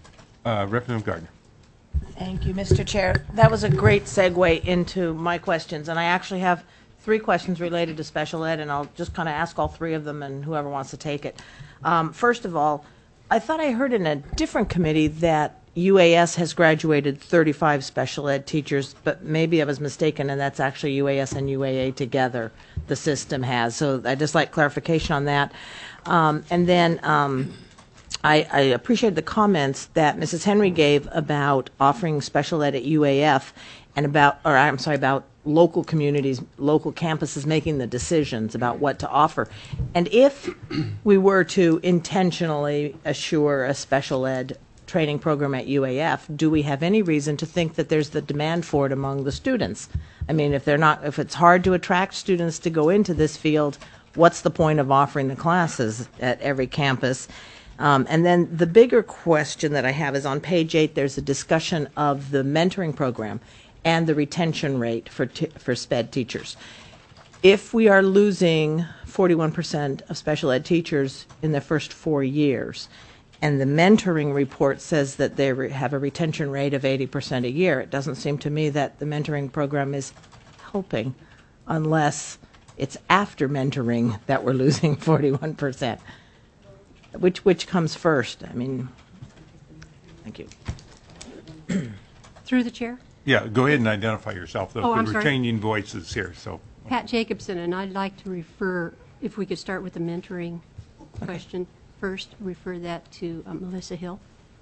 uh, Representative Gardner. Thank you, Mister Chair. That was a great segue into my questions, and I actually have three questions related to special ed, and I'll just kind of ask all three of them, and whoever wants to take it. Um, first of all, I thought I heard in a different committee that U A S has graduated thirty-five special ed teachers, but maybe I was mistaken, and that's actually U A S and U A A together, the system has. So I'd just like clarification on that. Um, and then um, I, I appreciate the comments that Missus Henry gave about offering special ed at U A F, and about, or I'm sorry, about local communities, local campuses making the decisions about what to offer. And if we were to intentionally assure a special ed training program at U A F, do we have any reason to think that there's the demand for it among the students? I mean, if they're not, if it's hard to attract students to go into this field, what's the point of offering the classes at every campus? Um, and then the bigger question that I have is on page eight, there's a discussion of the mentoring program and the retention rate for t for SPED teachers. If we are losing forty-one percent of special ed teachers in the first four years, and the mentoring report says that they re have a retention rate of eighty percent a year, it doesn't seem to me that the mentoring program is helping, unless it's after mentoring that we're losing forty-one percent. Which, which comes first? I mean, thank you. Through the chair. Yeah, go ahead and identify yourself, though. Oh, I'm We're sorry. changing voices here, so. Pat Jacobson, and I'd like to refer, if we could start with the mentoring question first, refer that to uh, Melissa Hill.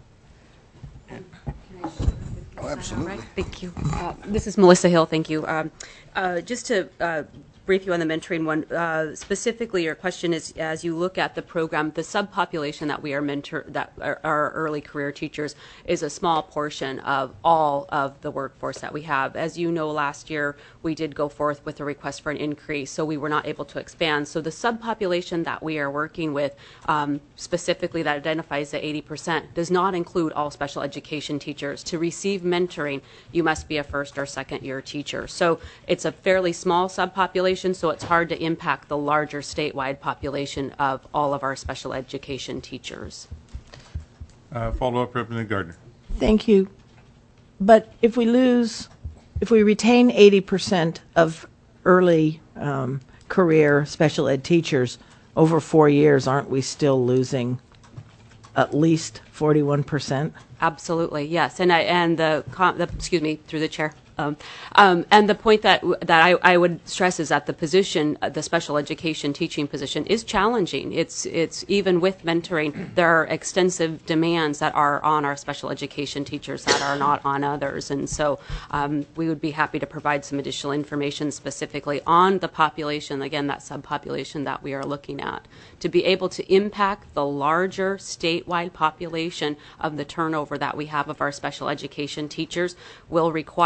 Oh, absolutely. Right. Thank you. Uh, this is Melissa Hill. Thank you. Um, uh, just to uh, brief you on the mentoring one, uh, specifically, your question is: as you look at the program, the subpopulation that we are mentor that are, are early career teachers is a small portion of all of the workforce that we have. As you know, last year we did go forth with a request for an increase, so we were not able to expand. So the subpopulation that we are working with, um, specifically that identifies the eighty percent, does not include all special education teachers. To receive mentoring, you must be a first or second year teacher. So it's a fairly small subpopulation, so it's hard to impact the larger statewide population of all of our special education teachers. Uh, follow up, Representative Gardner. Thank you. But if we lose, if we retain eighty percent of early um, career special ed teachers over four years, aren't we still losing at least forty-one percent? Absolutely, yes. And I and the, the excuse me, through the chair. Um, um, and the point that that I, I would stress is that the position, uh, the special education teaching position, is challenging. It's it's even with mentoring, there are extensive demands that are on our special education teachers that are not on others. And so um, we would be happy to provide some additional information specifically on the population, again, that subpopulation that we are looking at, to be able to impact the larger statewide population of the turnover that we have of our special education teachers will require us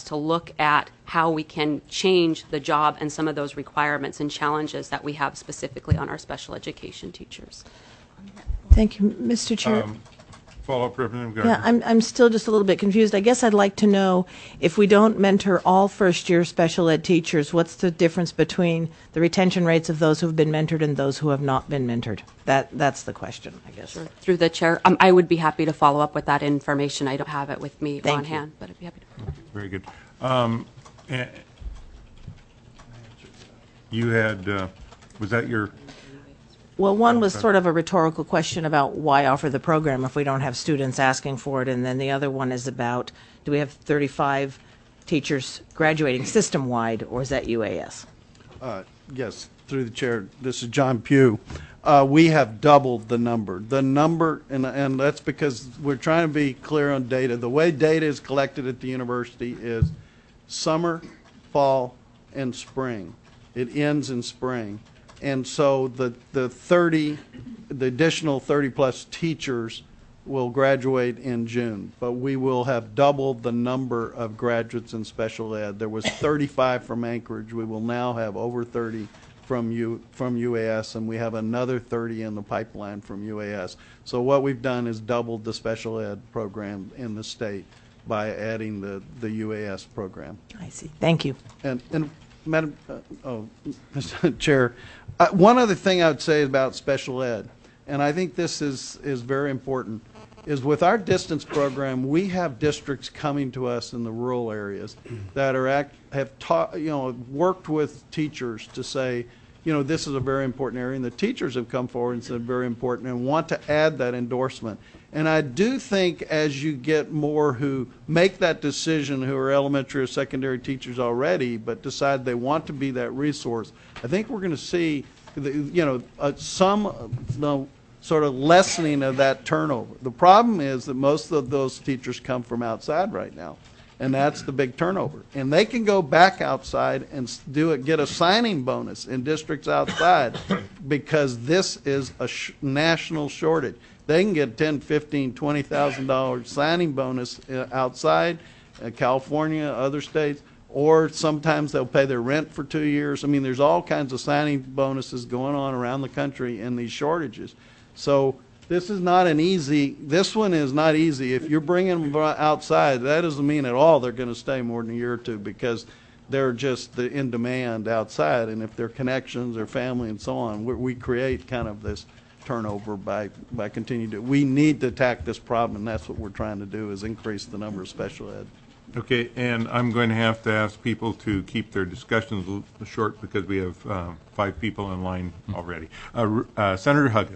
us to look at how we can change the job and some of those requirements and challenges that we have specifically on our special education teachers. Thank you, Mister Chair. Um, Follow-up, Representative Gardner. Yeah, I'm, I'm still just a little bit confused. I guess I'd like to know, if we don't mentor all first-year special ed teachers, what's the difference between the retention rates of those who have been mentored and those who have not been mentored? That That's the question, I guess. Sure. Through the chair, um, I would be happy to follow up with that information. I don't have it with me Thank on you. hand, but I'd be happy to. Very good. Um, eh, You had, uh, was that your, Well, one was Okay. sort of a rhetorical question about why offer the program if we don't have students asking for it, and then the other one is about, do we have thirty-five teachers graduating system-wide, or is that U A S? Uh, Yes, through the chair, this is John Pugh. Uh, We have doubled the number. The number, and, and that's because we're trying to be clear on data. The way data is collected at the university is summer, fall, and spring. It ends in spring. And so the, the thirty, the additional thirty-plus teachers will graduate in June, but we will have doubled the number of graduates in special ed. There was thirty-five from Anchorage. We will now have over thirty from U, from U A S, and we have another thirty in the pipeline from U A S. So what we've done is doubled the special ed program in the state by adding the, the U A S program. I see. Thank you. And, and Madam, uh, oh, Mister Chair, uh, one other thing I would say about special ed, and I think this is, is very important, is with our distance program, we have districts coming to us in the rural areas that are act, have taught, you know, worked with teachers to say, you know, this is a very important area, and the teachers have come forward and said very important and want to add that endorsement. And I do think as you get more who make that decision, who are elementary or secondary teachers already, but decide they want to be that resource, I think we're going to see, the, you know, uh, some uh, no, sort of lessening of that turnover. The problem is that most of those teachers come from outside right now, and that's the big turnover. And they can go back outside and do it, get a signing bonus in districts outside because this is a sh national shortage. They can get ten, fifteen, twenty thousand dollars signing bonus outside, uh, California, other states, or sometimes they'll pay their rent for two years. I mean, there's all kinds of signing bonuses going on around the country in these shortages. So this is not an easy. This one is not easy. If you're bringing them outside, that doesn't mean at all they're going to stay more than a year or two because they're just in demand outside. And if their connections, their family, and so on, we, we create kind of this turnover by by continuing to. We need to attack this problem, and that's what we're trying to do: is increase the number of special ed. okay, and I'm going to have to ask people to keep their discussions a little short because we have uh, five people in line already. Uh, uh, Senator Huggins.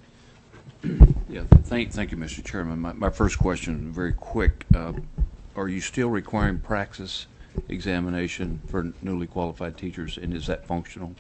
Yeah, thank, thank you, Mister Chairman. My, my first question, very quick. Uh, are you still requiring praxis examination for newly qualified teachers, and is that functional?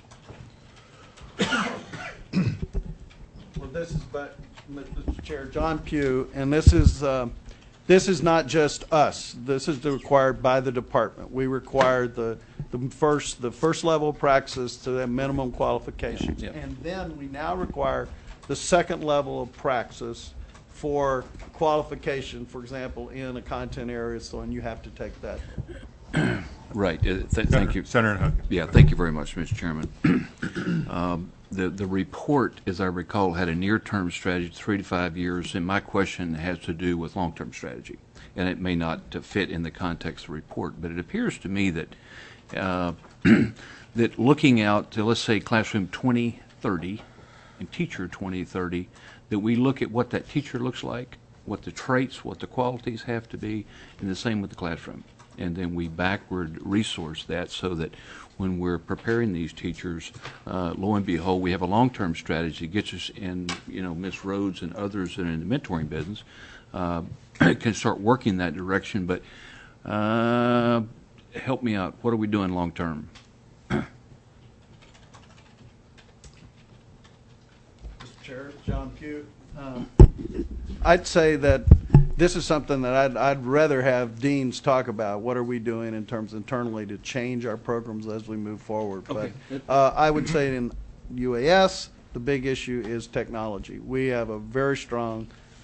Well, this is, but, Mister Chair, John Pugh, and this is uh, this is not just us. This is required by the department. We require the the first the first level of praxis to their minimum qualifications, Yeah, yeah. and then we now require the second level of praxis for qualification. For example, in a content area, so and you have to take that. Right. Uh, th thank you. Senator Huggins. Yeah, thank you very much, Mister Chairman. um, the the report, as I recall, had a near-term strategy, three to five years, and my question has to do with long-term strategy, and it may not uh, fit in the context of the report, but it appears to me that uh, that looking out to, let's say, classroom twenty thirty and teacher twenty thirty, that we look at what that teacher looks like, what the traits, what the qualities have to be, and the same with the classroom. And then we backward resource that so that when we're preparing these teachers, uh, lo and behold, we have a long-term strategy that gets us in, you know, Miz Rhodes and others that are in the mentoring business uh, can start working that direction. But uh, help me out. What are we doing long-term? Mister Chair, John Pugh. Um, I'd say that this is something that I'd, I'd rather have deans talk about. What are we doing in terms internally to change our programs as we move forward? Okay. But uh, I would say in U A S, the big issue is technology. We have a very strong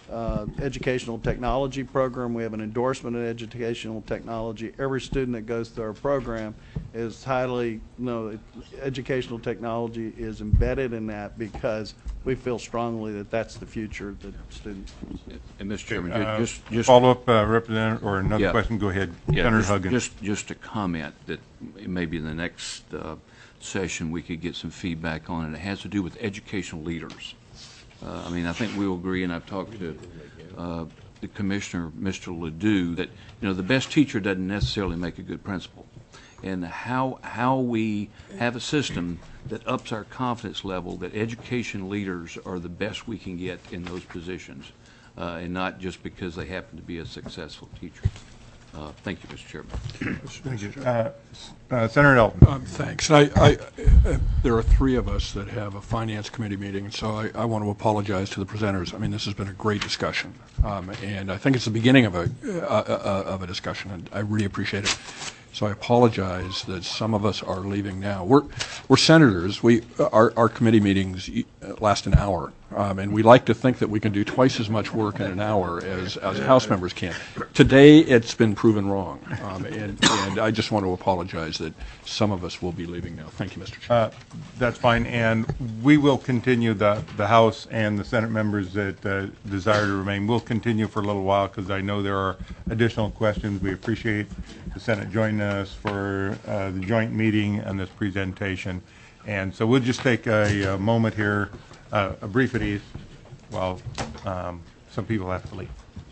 uh, educational technology program. We have an endorsement in educational technology. Every student that goes through our program is highly, you know, educational technology is embedded in that because we feel strongly that that's the future of the students. And Mister Chairman, ju- Uh, just, just. Follow up, uh, Representative, or another Yeah. question, go ahead. Yeah, Senator just- Huggins. Just, just a comment that maybe in the next uh, session we could get some feedback on, and it has to do with educational leaders. Uh, I mean, I think we'll agree, and I've talked to uh, the Commissioner, Mister Ledoux, that, you know, the best teacher doesn't necessarily make a good principal. And how, how we have a system that ups our confidence level that education leaders are the best we can get in those positions, uh, and not just because they happen to be a successful teacher. Uh, thank you, Mister Chairman. Thank you. Uh, uh, Senator Elton. Um, Thanks. I, I, uh, there are three of us that have a Finance Committee meeting, and so I, I want to apologize to the presenters. I mean, this has been a great discussion, um, and I think it's the beginning of a, uh, uh, of a discussion, and I really appreciate it. So I apologize that some of us are leaving now. We're, we're senators. We, our, our committee meetings last an hour, um, and we like to think that we can do twice as much work in an hour as, as House members can. Today, it's been proven wrong, um, and, and I just want to apologize that some of us will be leaving now. Thank you, Mister Chairman. Uh, That's fine, and we will continue, the, the House and the Senate members that uh, desire to remain. We'll continue for a little while because I know there are additional questions. We appreciate the Senate joining us for uh, the joint meeting and this presentation. And so we'll just take a, a moment here, uh, a brief at ease, while um, some people have to leave.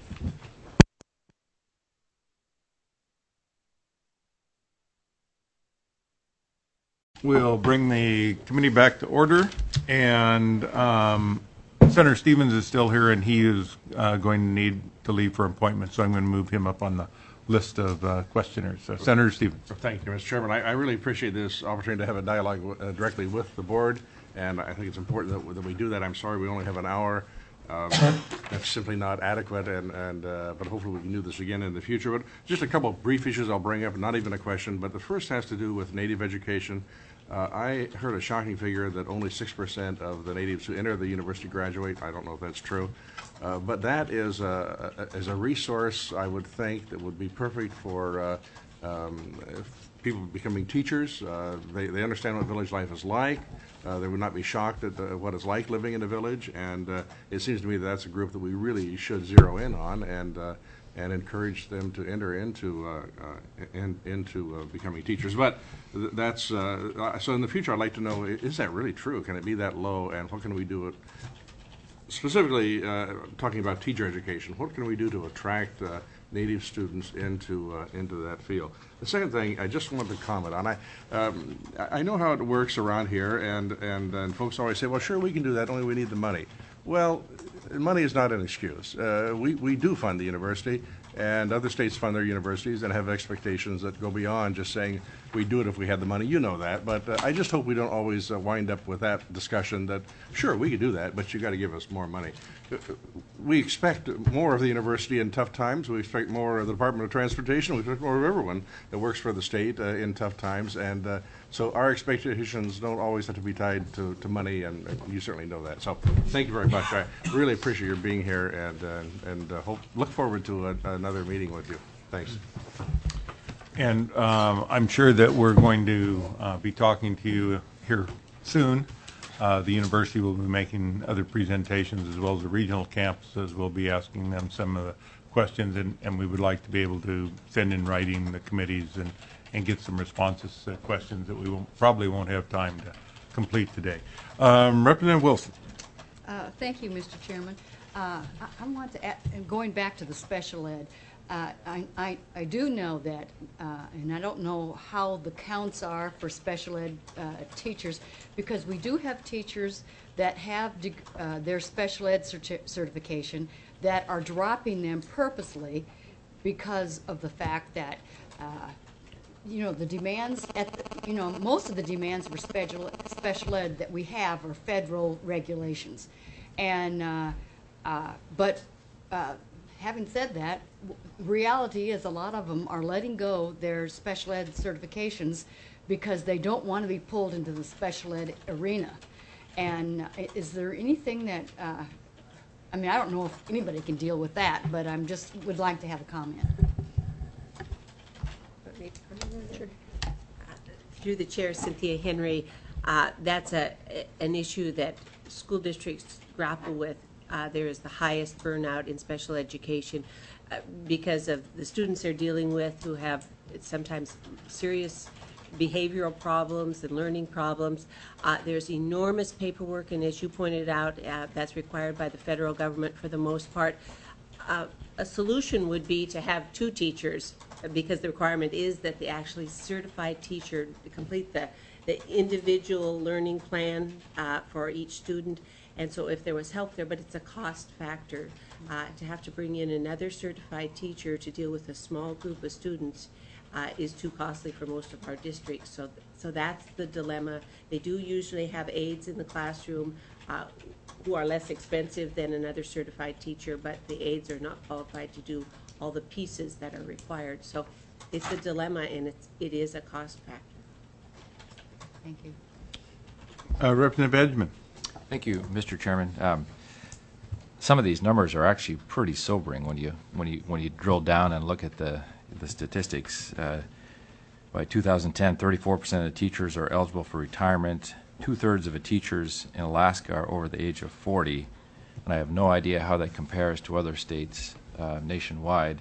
We'll bring the committee back to order, and um, Senator Stevens is still here, and he is uh, going to need to leave for appointment, so I'm going to move him up on the list of uh, questioners. So, Senator Stevens. Thank you, Mister Chairman. I, I really appreciate this opportunity to have a dialogue uh, directly with the board, and I think it's important that, that we do that. I'm sorry we only have an hour. Um, that's simply not adequate, and, and uh, but hopefully we can do this again in the future. But just a couple of brief issues I'll bring up, not even a question, but the first has to do with Native education. Uh, I heard a shocking figure that only six percent of the natives who enter the university graduate. I don't know if that's true. Uh, but that is a, a, is a resource, I would think, that would be perfect for uh, um, people becoming teachers. Uh, they, they understand what village life is like. Uh, they would not be shocked at the, what it's like living in a village. And uh, it seems to me that that's a group that we really should zero in on and uh, and encourage them to enter into uh, uh, in, into uh, becoming teachers. But th that's uh, so in the future. I'd like to know: is that really true? Can it be that low? And what can we do? It, specifically, uh, talking about teacher education, what can we do to attract uh, Native students into uh, into that field? The second thing I just wanted to comment on: I um, I know how it works around here, and and and folks always say, "Well, sure, we can do that. Only we need the money." Well, money is not an excuse. Uh, we, we do fund the university, and other states fund their universities and have expectations that go beyond just saying we do it if we had the money. You know that. But uh, I just hope we don't always uh, wind up with that discussion that, sure, we could do that, but you got to give us more money. We expect more of the university in tough times. We expect more of the Department of Transportation. We expect more of everyone that works for the state uh, in tough times. And uh, so our expectations don't always have to be tied to, to money, and, and you certainly know that. So thank you very much. I really appreciate your being here, and, uh, and uh, hope, look forward to a, another meeting with you. Thanks. And um, I'm sure that we're going to uh, be talking to you here soon. Uh, the university will be making other presentations, as well as the regional campuses. We'll be asking them some of the questions, and, and we would like to be able to send in writing the committees and, and get some responses to questions that we won't, probably won't have time to complete today. Um, Representative Wilson. Uh, Thank you, Mister Chairman. Uh, I, I want to add, and going back to the special ed, uh, I, I, I do know that, uh, and I don't know how the counts are for special ed uh, teachers, because we do have teachers that have deg- uh, their special ed certi- certification that are dropping them purposely because of the fact that uh, you know, the demands at the, you know, most of the demands for special special ed that we have are federal regulations, and uh, uh, but uh, having said that, w- reality is a lot of them are letting go their special ed certifications because they don't want to be pulled into the special ed arena. And uh, is there anything that uh, I mean, I don't know if anybody can deal with that, but I'm just, would like to have a comment. Sure. Through the chair, Cynthia Henry, uh, that's a, an issue that school districts grapple with. Uh, there is the highest burnout in special education uh, because of the students they're dealing with who have sometimes serious behavioral problems and learning problems. Uh, there's enormous paperwork, and as you pointed out, uh, that's required by the federal government for the most part. Uh, a solution would be to have two teachers, because the requirement is that the actually certified teacher complete the, the individual learning plan uh, for each student. And so if there was help there, but it's a cost factor uh, to have to bring in another certified teacher to deal with a small group of students uh, is too costly for most of our districts. So, so that's the dilemma. They do usually have aides in the classroom uh, who are less expensive than another certified teacher, but the aides are not qualified to do all the pieces that are required. So it's a dilemma, and it's, it is a cost factor. Thank you. Uh, Representative Benjamin. Thank you, Mister Chairman. Um, some of these numbers are actually pretty sobering when you when you when you drill down and look at the the statistics. Uh, by two thousand ten, thirty-four percent of the teachers are eligible for retirement. Two-thirds of the teachers in Alaska are over the age of forty, and I have no idea how that compares to other states uh, nationwide.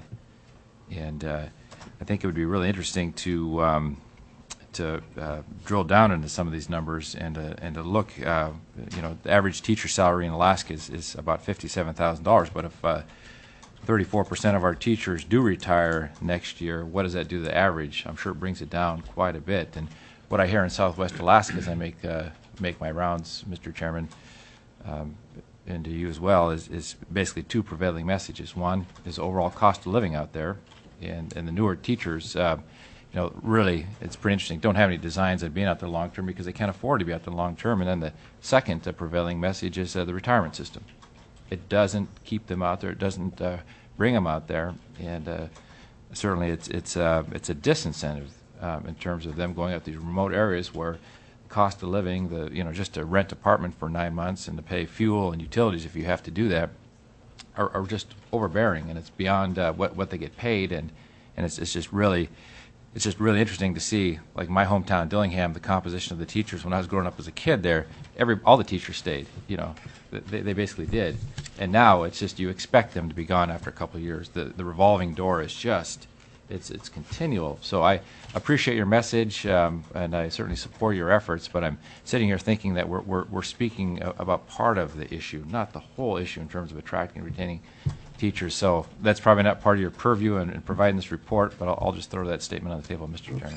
And uh, I think it would be really interesting to um, to uh, drill down into some of these numbers and uh, and to look. Uh, you know, the average teacher salary in Alaska is, is about fifty-seven thousand dollars, but if uh, thirty-four percent of our teachers do retire next year, what does that do to the average? I'm sure it brings it down quite a bit. And what I hear in Southwest Alaska as I make uh, make my rounds, Mister Chairman, um, and to you as well, is, is basically two prevailing messages. One is overall cost of living out there, and, and the newer teachers, uh, you know, really, it's pretty interesting, don't have any designs of being out there long term because they can't afford to be out there long term. And then the second uh, prevailing message is uh, the retirement system. It doesn't keep them out there. It doesn't uh, bring them out there, and uh, certainly it's it's uh, it's a disincentive um, in terms of them going out to these remote areas where the cost of living, the you know just to rent an apartment for nine months and to pay fuel and utilities if you have to do that, are, are just overbearing, and it's beyond uh, what what they get paid, and and it's it's just really. It's just really interesting to see, like my hometown, Dillingham, the composition of the teachers. When I was growing up as a kid there, every all the teachers stayed. You know, they, they basically did. And now it's just you expect them to be gone after a couple of years. The the revolving door is just, it's it's continual. So I appreciate your message, um, and I certainly support your efforts. But I'm sitting here thinking that we're we're, we're speaking about part of the issue, not the whole issue in terms of attracting and retaining teachers. So that's probably not part of your purview in, in providing this report, but I'll, I'll just throw that statement on the table, Mister Chairman.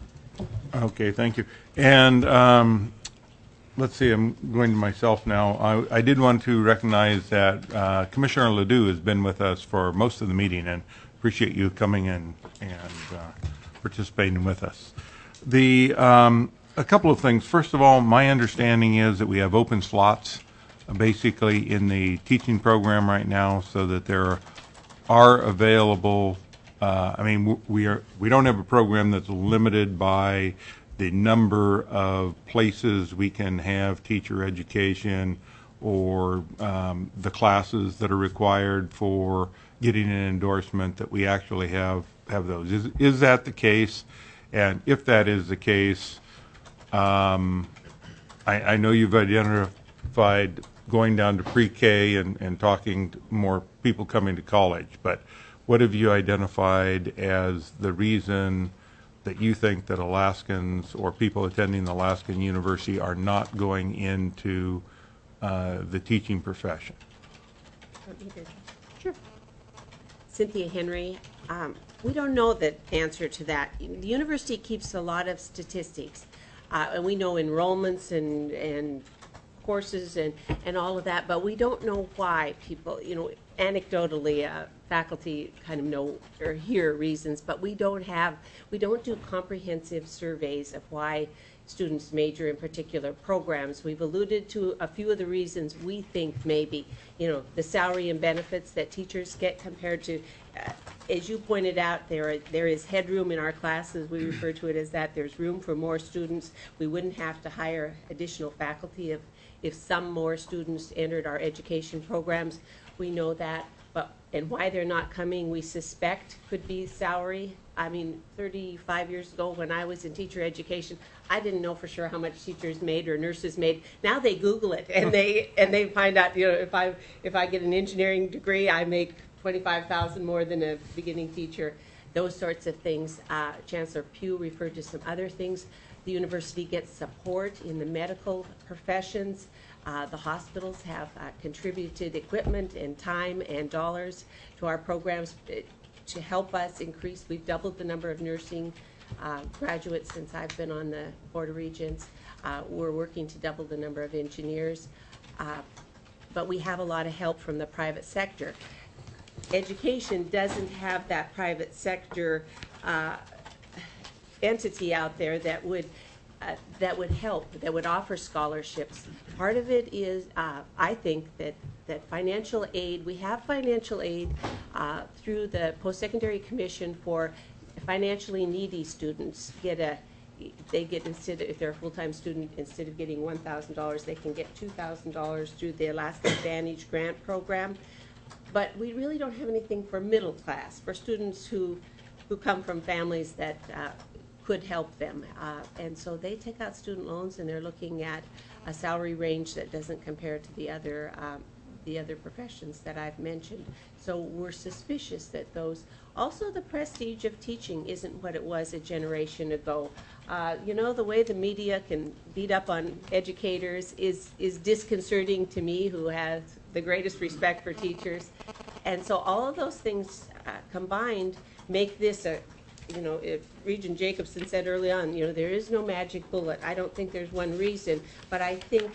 Okay, thank you. And um, let's see, I'm going to myself now. I, I did want to recognize that uh, Commissioner Ledoux has been with us for most of the meeting, and appreciate you coming in and uh, participating with us. The um, a couple of things. First of all, my understanding is that we have open slots basically in the teaching program right now, so that there are available. Uh, I mean, we are we don't have a program that's limited by the number of places we can have teacher education or um, the classes that are required for getting an endorsement. That we actually have have those. Is is that the case? And if that is the case, um, I, I know you've identified going down to pre-K and, and talking to more people coming to college, but what have you identified as the reason that you think that Alaskans or people attending the Alaskan University are not going into uh, the teaching profession? Sure. Cynthia Henry. Um, we don't know the answer to that. The university keeps a lot of statistics, uh, and we know enrollments and and courses and, and all of that, but we don't know why people, you know, anecdotally, uh, faculty kind of know or hear reasons, but we don't have, we don't do comprehensive surveys of why students major in particular programs. We've alluded to a few of the reasons we think maybe, you know, the salary and benefits that teachers get compared to, uh, as you pointed out, there are, there is headroom in our classes. We refer to it as that. There's room for more students. We wouldn't have to hire additional faculty if if some more students entered our education programs. We know that, but and why they're not coming, we suspect could be salary. I mean, thirty-five years ago when I was in teacher education, I didn't know for sure how much teachers made or nurses made. Now they Google it and they and they find out, you know, if I if I get an engineering degree, I make twenty-five thousand more than a beginning teacher. Those sorts of things. Uh, Chancellor Pugh referred to some other things. The university gets support in the medical professions. Uh, the hospitals have uh, contributed equipment and time and dollars to our programs to help us increase. We've doubled the number of nursing uh, graduates since I've been on the Board of Regents. Uh, we're working to double the number of engineers. Uh, but we have a lot of help from the private sector. Education doesn't have that private sector uh, entity out there that would uh, that would help, that would offer scholarships. Part of it is, uh, I think, that that financial aid. We have financial aid uh, through the Post-Secondary Commission for financially needy students. Get a they get instead of, if they're a full-time student, instead of getting one thousand dollars, they can get two thousand dollars through the Alaska Advantage Grant Program. But we really don't have anything for middle class, for students who who come from families that uh, could help them. Uh, and so they take out student loans and they're looking at a salary range that doesn't compare to the other um, the other professions that I've mentioned. So we're suspicious that those, also the prestige of teaching isn't what it was a generation ago. Uh, you know, the way the media can beat up on educators is, is disconcerting to me, who has the greatest respect for teachers. And so all of those things uh, combined make this a, you know, if Regent Jacobson said early on, you know, there is no magic bullet. I don't think there's one reason, but I think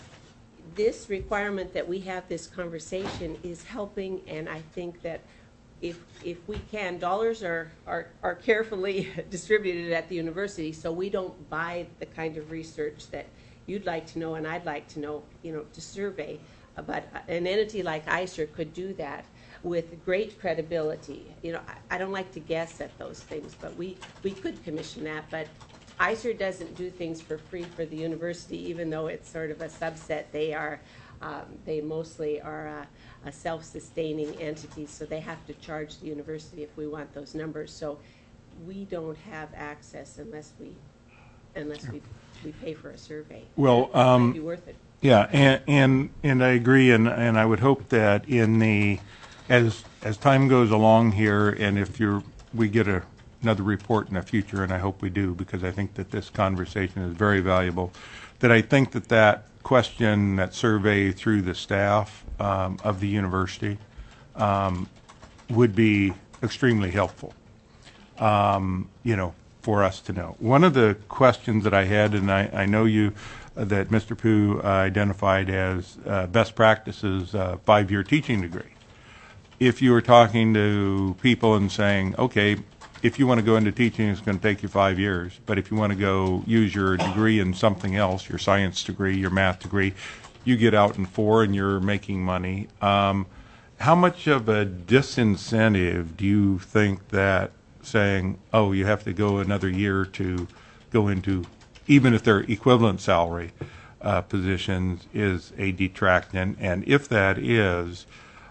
this requirement that we have this conversation is helping, and I think that if if we can, dollars are, are, are carefully distributed at the university, so we don't buy the kind of research that you'd like to know and I'd like to know, you know, to survey. But an entity like I S E R could do that with great credibility. You know, I, I don't like to guess at those things, but we, we could commission that. But I S E R doesn't do things for free for the university, even though it's sort of a subset. They are, um, they mostly are a, a self-sustaining entity, so they have to charge the university if we want those numbers. So we don't have access unless we, unless we, we pay for a survey. Well, it um, might be worth it. Yeah, and and, and I agree, and, and I would hope that in the as as time goes along here, and if you're we get a, another report in the future, and I hope we do, because I think that this conversation is very valuable, that I think that that question, that survey through the staff um, of the university um, would be extremely helpful, um, you know, for us to know. One of the questions that I had, and I, I know you, uh, that Mister Pugh uh, identified as uh, best practices uh, five-year teaching degree. If you were talking to people and saying, okay, if you want to go into teaching, it's going to take you five years. But if you want to go use your degree in something else, your science degree, your math degree, you get out in four and you're making money. Um, how much of a disincentive do you think that saying, oh, you have to go another year to go into, even if they're equivalent salary uh, positions, is a detractant? And if that is,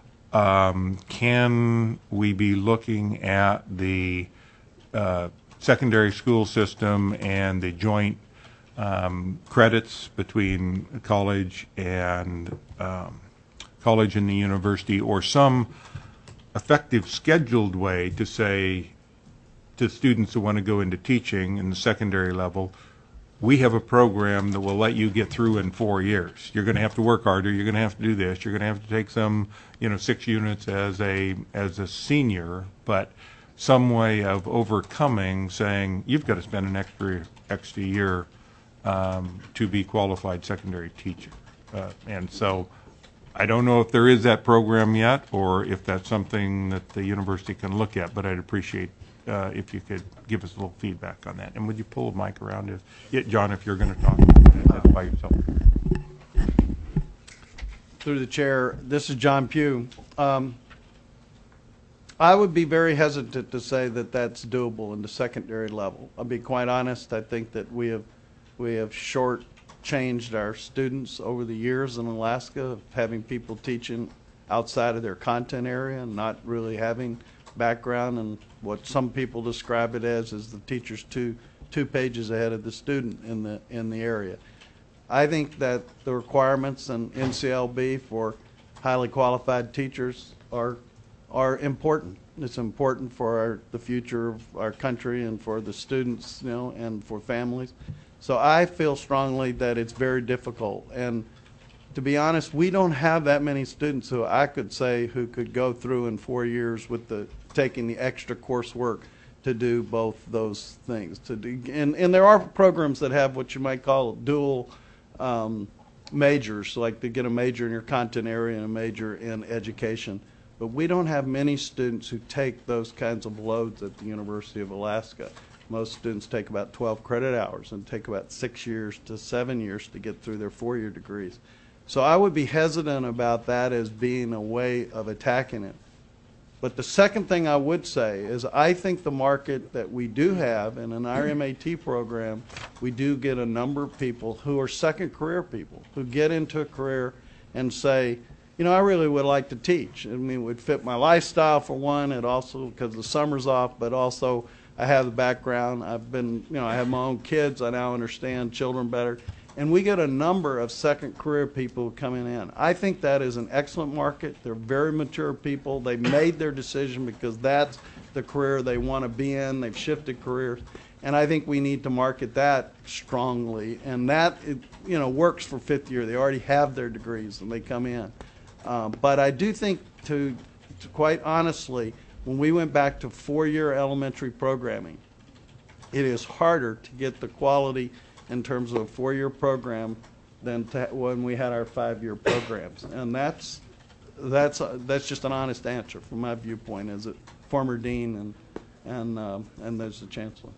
um, can we be looking at the uh, secondary school system and the joint um, credits between college and um, college and the university, or some effective scheduled way to say to students who want to go into teaching in the secondary level, we have a program that will let you get through in four years. You're going to have to work harder. You're going to have to do this. You're going to have to take some, you know, six units as a as a senior, but some way of overcoming saying you've got to spend an extra extra year um, to be qualified secondary teacher. Uh, and so I don't know if there is that program yet, or if that's something that the university can look at, but I'd appreciate uh, if you could give us a little feedback on that. And would you pull the mic around, if, yeah, John, if you're going to talk uh, by yourself. Through the chair, this is John Pugh. Um, I would be very hesitant to say that that's doable in the secondary level. I'll be quite honest. I think that we have we have short changed our students over the years in Alaska, of having people teaching outside of their content area and not really having background in what some people describe it as, is the teacher's two two pages ahead of the student in the in the area. I think that the requirements in N C L B for highly qualified teachers are are important. It's important for our, the future of our country and for the students, you know, and for families. So I feel strongly that it's very difficult. And to be honest, we don't have that many students who I could say who could go through in four years with the taking the extra coursework to do both those things. To do, and, and there are programs that have what you might call dual um, majors, like to get a major in your content area and a major in education. But we don't have many students who take those kinds of loads at the University of Alaska. Most students take about twelve credit hours and take about six years to seven years to get through their four-year degrees. So I would be hesitant about that as being a way of attacking it. But the second thing I would say is I think the market that we do have, and in our M A T program, we do get a number of people who are second career people, who get into a career and say, you know, I really would like to teach. I mean, it would fit my lifestyle for one, and also because the summer's off, but also I have the background. I've been, you know, I have my own kids. I now understand children better. And we get a number of second career people coming in. I think that is an excellent market. They're very mature people. They made their decision because that's the career they want to be in. They've shifted careers. And I think we need to market that strongly. And that, it, you know, works for fifth year. They already have their degrees and they come in. Um, but I do think, to, to quite honestly, when we went back to four-year elementary programming, it is harder to get the quality in terms of a four-year program than to when we had our five-year programs. And that's that's uh, that's just an honest answer from my viewpoint as a former dean and and uh, and there's the chancellor.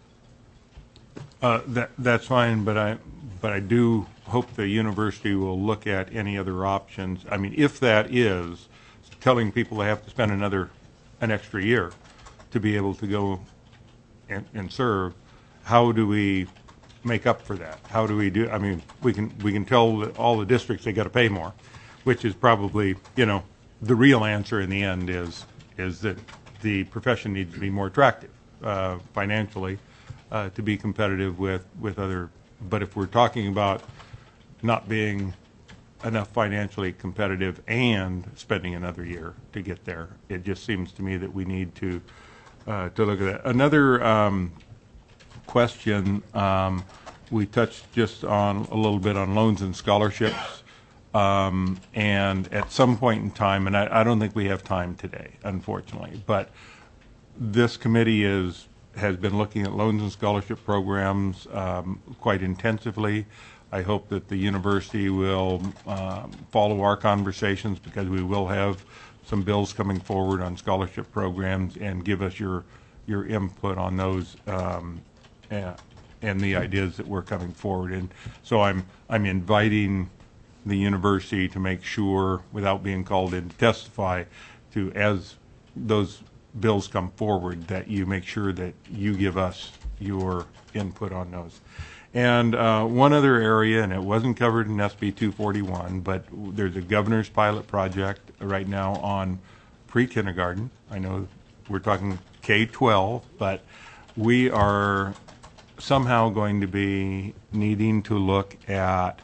Uh, that that's fine, but I but I do hope the university will look at any other options. I mean, if that is telling people they have to spend another an extra year to be able to go and, and serve, how do we make up for that? How do we do? I mean, we can we can tell all the districts they got to pay more, which is probably, you know, the real answer in the end is is that the profession needs to be more attractive uh, financially uh, to be competitive with with other. But if we're talking about not being enough financially competitive and spending another year to get there, it just seems to me that we need to uh, to look at that. Another Um, question, um, we touched just on a little bit on loans and scholarships, um, and at some point in time, and I, I don't think we have time today, unfortunately, but this committee is has been looking at loans and scholarship programs um, quite intensively. I hope that the university will um, follow our conversations, because we will have some bills coming forward on scholarship programs, and give us your your input on those um, and, and the ideas that we're coming forward. And so I'm I'm inviting the university to make sure, without being called in to testify, to, as those bills come forward, that you make sure that you give us your input on those. And uh, one other area, and it wasn't covered in S B two forty-one, but there's a governor's pilot project right now on pre-kindergarten. I know we're talking K twelve, but we are somehow going to be needing to look at,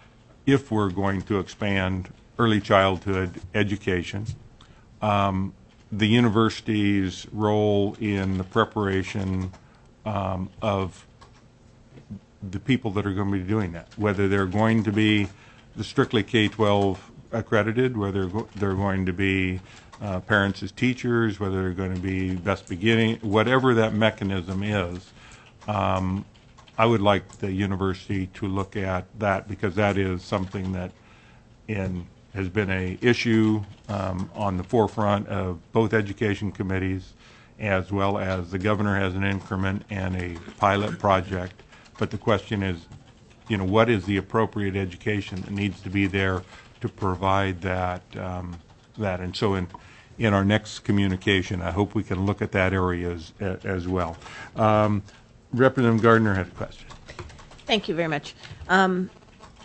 if we're going to expand early childhood education, um, the university's role in the preparation um, of the people that are going to be doing that, whether they're going to be the strictly K twelve accredited, whether they're going to be uh, parents as teachers, whether they're going to be best beginning, whatever that mechanism is. Um, I would like the university to look at that, because that is something that in has been a issue um, on the forefront of both education committees, as well as the governor has an increment and a pilot project. But the question is, you know, what is the appropriate education that needs to be there to provide that? Um, that, and so in in our next communication, I hope we can look at that area as as well. Um, Representative Gardner had a question. Thank you very much. Um,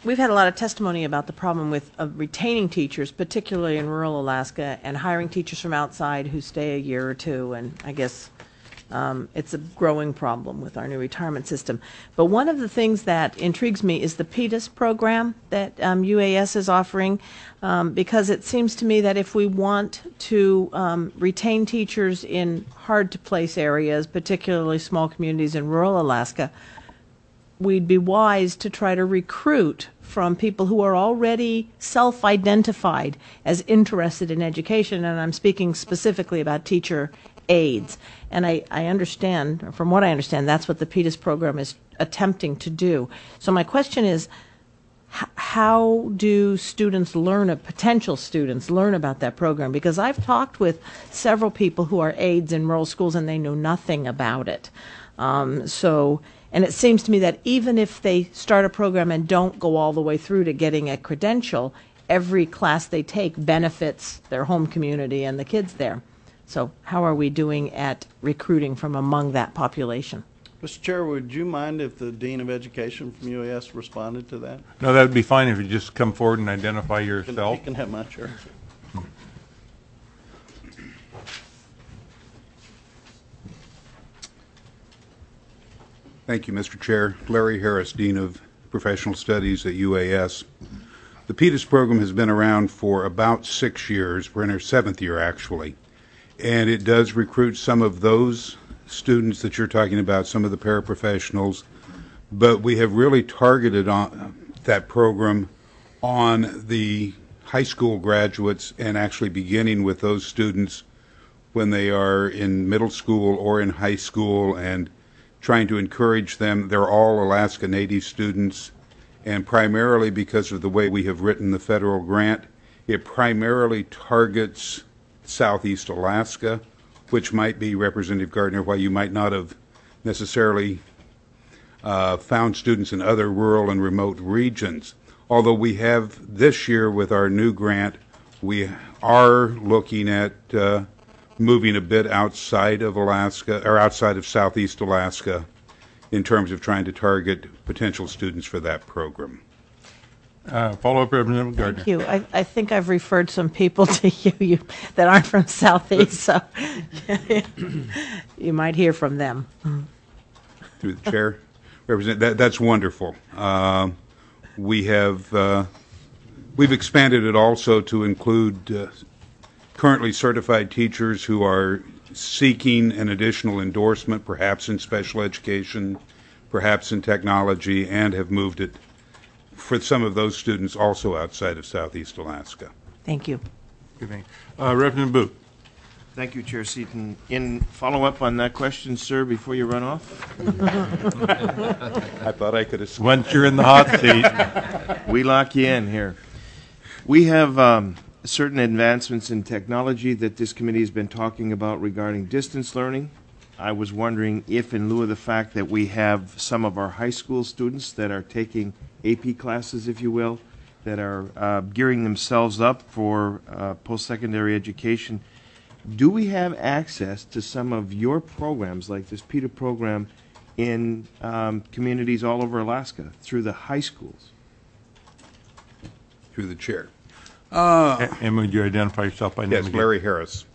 we've had a lot of testimony about the problem with uh, retaining teachers, particularly in rural Alaska, and hiring teachers from outside who stay a year or two, and I guess um, it's a growing problem with our new retirement system. But one of the things that intrigues me is the P E T A S program that um, U A S is offering, um, because it seems to me that if we want to um, retain teachers in hard-to-place areas, particularly small communities in rural Alaska, we'd be wise to try to recruit from people who are already self-identified as interested in education, and I'm speaking specifically about teacher aides. And I, I understand, or from what I understand, that's what the P E T A S program is attempting to do. So my question is, h- how do students learn, uh, potential students learn about that program? Because I've talked with several people who are aides in rural schools and they know nothing about it. Um, so... And it seems to me that even if they start a program and don't go all the way through to getting a credential, every class they take benefits their home community and the kids there. So how are we doing at recruiting from among that population? Mister Chair, would you mind if the Dean of Education from U A S responded to that? No, that would be fine if you just come forward and identify You yourself. can have my chair. Thank you, Mister Chair. Larry Harris, Dean of Professional Studies at U A S. The P E T A S program has been around for about six years. We're in our seventh year, actually. And it does recruit some of those students that you're talking about, some of the paraprofessionals, but we have really targeted on that program on the high school graduates and actually beginning with those students when they are in middle school or in high school and trying to encourage them. They're all Alaska Native students, and primarily because of the way we have written the federal grant, it primarily targets Southeast Alaska, which might be, Representative Gardner, why you might not have necessarily uh, found students in other rural and remote regions. Although we have this year with our new grant, we are looking at uh, moving a bit outside of Alaska, or outside of Southeast Alaska, in terms of trying to target potential students for that program. Uh, follow-up, Representative Gardner. Thank you. I, I think I've referred some people to you, you that aren't from Southeast, so you might hear from them. Through the chair, Representative, that, that's wonderful. Uh, we have uh, we've expanded it also to include uh, currently certified teachers who are seeking an additional endorsement, perhaps in special education, perhaps in technology, and have moved it for some of those students also outside of Southeast Alaska. Thank you. Good thing. Uh, Representative Booth. Thank you, Chair Seaton. In follow-up on that question, sir, before you run off. I thought I could have... Once you're in the hot seat. We lock you in here. We have um, certain advancements in technology that this committee has been talking about regarding distance learning. I was wondering if, in lieu of the fact that we have some of our high school students that are taking A P classes, if you will, that are uh, gearing themselves up for uh, post-secondary education, do we have access to some of your programs, like this P E T A program, in um, communities all over Alaska through the high schools? Through the chair. Uh, and would you identify yourself by name Yes, again? Larry Harris.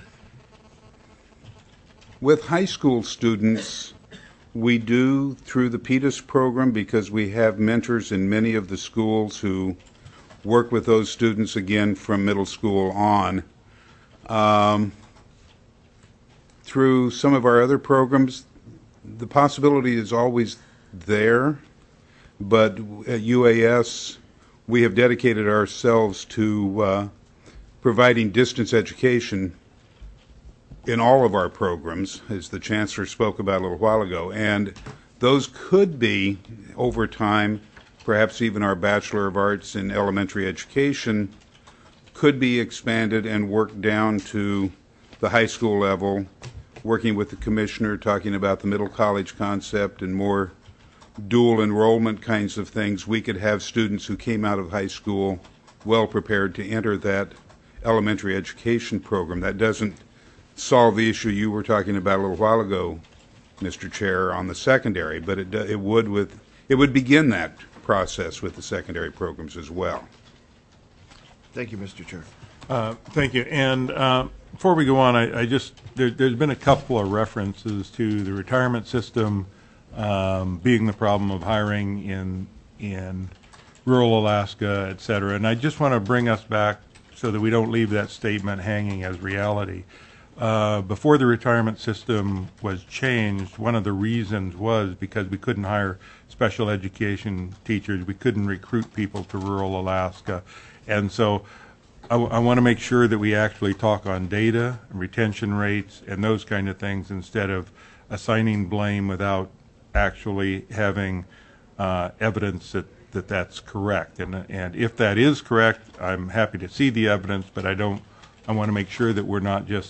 With high school students, we do through the P E T A S program, because we have mentors in many of the schools who work with those students again from middle school on. Um, through some of our other programs, the possibility is always there, but at U A S, we have dedicated ourselves to uh, providing distance education in all of our programs, as the Chancellor spoke about a little while ago, and those could be, over time, perhaps even our Bachelor of Arts in Elementary Education could be expanded and worked down to the high school level, working with the Commissioner, talking about the middle college concept and more dual enrollment kinds of things. We could have students who came out of high school well prepared to enter that elementary education program. That doesn't solve the issue you were talking about a little while ago, Mister Chair, on the secondary, but it, it would with it would begin that process with the secondary programs as well. Thank you, Mister Chair. Uh, Thank you. And uh, before we go on, I, I just, there, there's been a couple of references to the retirement system um, being the problem of hiring in, in rural Alaska, et cetera. And I just want to bring us back so that we don't leave that statement hanging as reality. Uh, before the retirement system was changed, one of the reasons was because we couldn't hire special education teachers. We couldn't recruit people to rural Alaska. And so I, I want to make sure that we actually talk on data, retention rates, and those kind of things instead of assigning blame without actually having uh, evidence that, that that's correct. And, and if that is correct, I'm happy to see the evidence, but I don't, I want to make sure that we're not just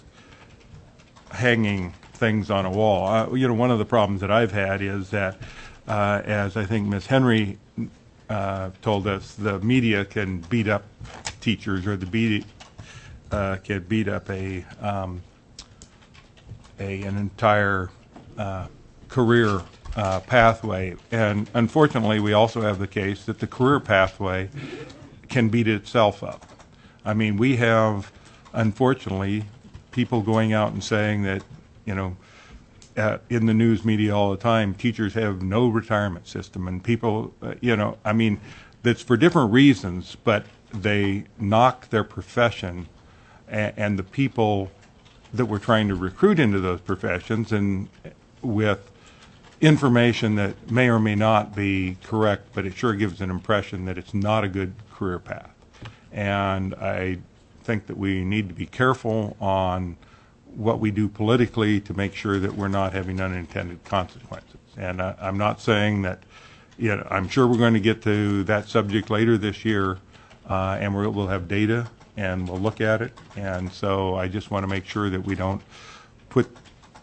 hanging things on a wall. Uh, you know, one of the problems that I've had is that, uh, as I think Miz Henry uh, told us, the media can beat up teachers, or the beat uh, can beat up a, um, a an entire uh, career uh, pathway. And unfortunately, we also have the case that the career pathway can beat itself up. I mean, we have, unfortunately, people going out and saying that, you know, uh, in the news media all the time, teachers have no retirement system, and people, uh, you know, I mean, that's for different reasons, but they knock their profession and, and the people that we're trying to recruit into those professions, and with information that may or may not be correct, but it sure gives an impression that it's not a good career path. And I think that we need to be careful on what we do politically to make sure that we're not having unintended consequences. And I, I'm not saying that, you know, I'm sure we're going to get to that subject later this year, uh, and we're, we'll have data and we'll look at it. And so I just want to make sure that we don't put,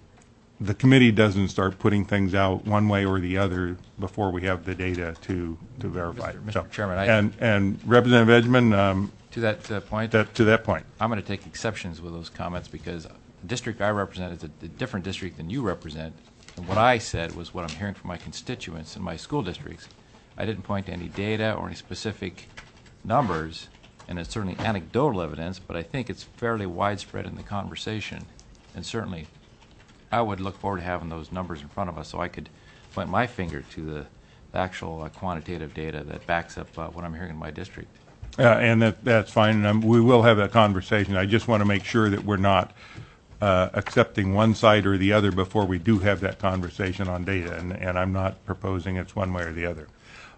the committee doesn't start putting things out one way or the other before we have the data to, to verify it. Mister So, Chairman, I- and, and Representative Edgman, um, To that uh, point, that, to that point. I'm going to take exceptions with those comments because the district I represent is a, a different district than you represent. And what I said was what I'm hearing from my constituents in my school districts. I didn't point to any data or any specific numbers, and it's certainly anecdotal evidence, but I think it's fairly widespread in the conversation. And certainly, I would look forward to having those numbers in front of us so I could point my finger to the, the actual uh, quantitative data that backs up uh, what I'm hearing in my district. Uh, and that, that's fine, and um, we will have that conversation. I just want to make sure that we're not uh, accepting one side or the other before we do have that conversation on data, and, and I'm not proposing it's one way or the other.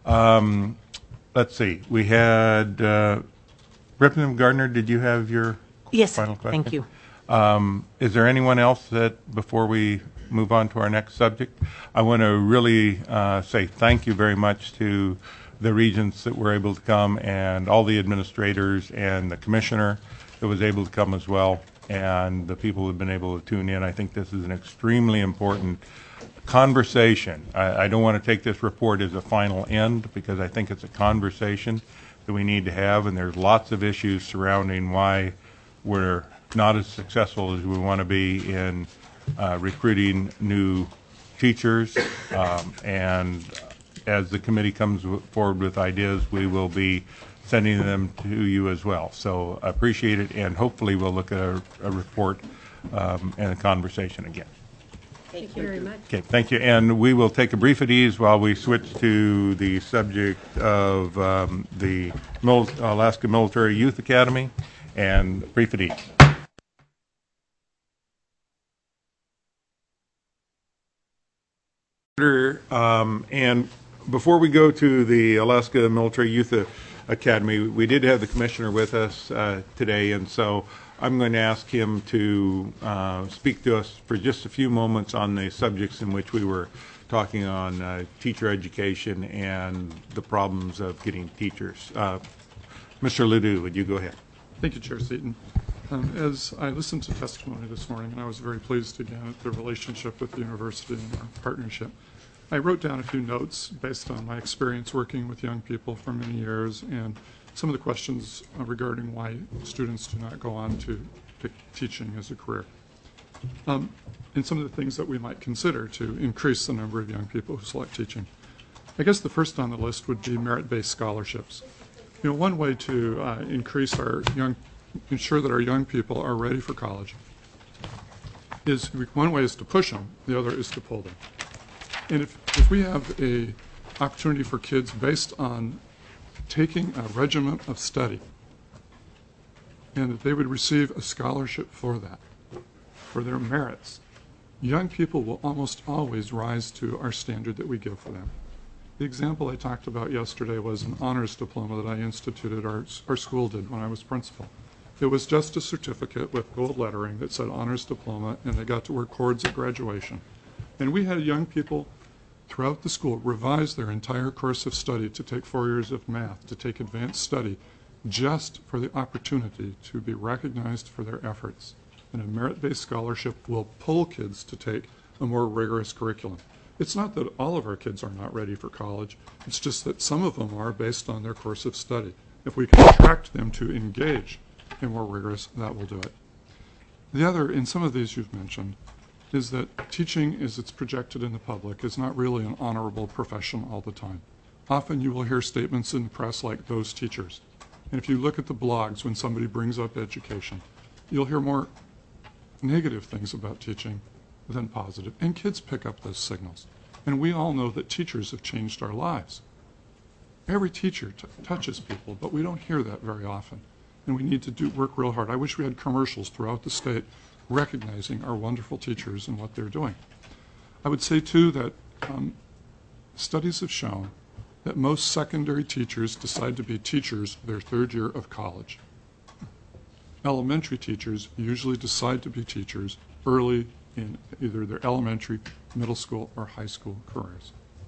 Um, let's see. We had, uh, Representative Gardner, did you have your Yes, final question? thank you. Um, is there anyone else that, before we move on to our next subject, I want to really uh, say thank you very much to the regents that were able to come, and all the administrators and the commissioner that was able to come as well, and the people who have been able to tune in. I think this is an extremely important conversation. I, I don't want to take this report as a final end, because I think it's a conversation that we need to have, and there's lots of issues surrounding why we're not as successful as we want to be in uh, recruiting new teachers, um, and as the committee comes w- forward with ideas, we will be sending them to you as well. So I appreciate it, and hopefully we'll look at a, a report um, and a conversation again. Thank you very much. Okay, thank you. And we will take a brief at ease while we switch to the subject of um, the Mil- Alaska Military Youth Academy, and brief at ease. Um, and before we go to the Alaska Military Youth Academy, we did have the commissioner with us uh, today, and so I'm going to ask him to uh, speak to us for just a few moments on the subjects in which we were talking on uh, teacher education and the problems of getting teachers. Uh, Mister Ledoux, would you go ahead? Thank you, Chair Seaton. Um, as I listened to testimony this morning, and I was very pleased again at the relationship with the university and our partnership, I wrote down a few notes based on my experience working with young people for many years and some of the questions uh, regarding why students do not go on to pick teaching as a career. Um, and some of the things that we might consider to increase the number of young people who select teaching. I guess the first on the list would be merit-based scholarships. You know, one way to uh, increase our young, ensure that our young people are ready for college is, one way is to push them, the other is to pull them. And if, if we have a opportunity for kids based on taking a regimen of study, and that they would receive a scholarship for that, for their merits, young people will almost always rise to our standard that we give for them. The example I talked about yesterday was an honors diploma that I instituted, our, our school did when I was principal. It was just a certificate with gold lettering that said honors diploma, and they got to wear cords at graduation. And we had young people throughout the school revise their entire course of study to take four years of math, to take advanced study, just for the opportunity to be recognized for their efforts. And a merit-based scholarship will pull kids to take a more rigorous curriculum. It's not that all of our kids are not ready for college. It's just that some of them are based on their course of study. If we can attract them to engage in more rigorous, that will do it. The other, in some of these you've mentioned, is that teaching, as it's projected in the public, is not really an honorable profession all the time. Often you will hear statements in the press like those teachers. And if you look at the blogs when somebody brings up education, you'll hear more negative things about teaching than positive. And kids pick up those signals. And we all know that teachers have changed our lives. Every teacher t- touches people, but we don't hear that very often. And we need to do work real hard. I wish we had commercials throughout the state recognizing our wonderful teachers and what they're doing. I would say, too, that um, studies have shown that most secondary teachers decide to be teachers their third year of college. Elementary teachers usually decide to be teachers early in either their elementary, middle school, or high school careers.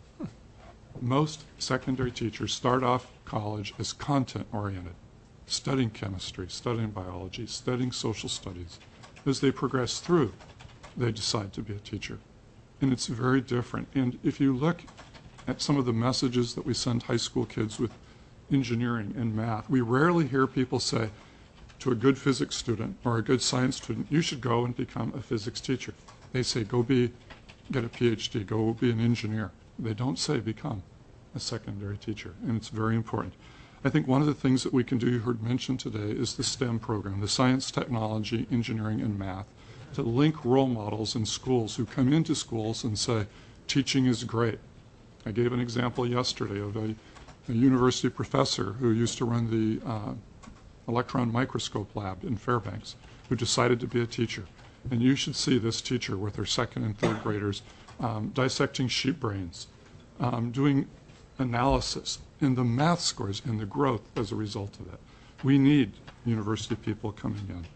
Most secondary teachers start off college as content-oriented, studying chemistry, studying biology, studying social studies. As they progress through, they decide to be a teacher. And it's very different. And if you look at some of the messages that we send high school kids with engineering and math, we rarely hear people say to a good physics student or a good science student, you should go and become a physics teacher. They say, go be, get a P H D, go be an engineer. They don't say become a secondary teacher, and it's very important. I think one of the things that we can do, you heard mentioned today, is the STEM program, the science, technology, engineering, and math, to link role models in schools who come into schools and say, teaching is great. I gave an example yesterday of a, a university professor who used to run the uh, electron microscope lab in Fairbanks, who decided to be a teacher. And you should see this teacher with her second and third graders um, dissecting sheep brains, um, doing analysis, and the math scores and the growth as a result of that. We need university people coming in.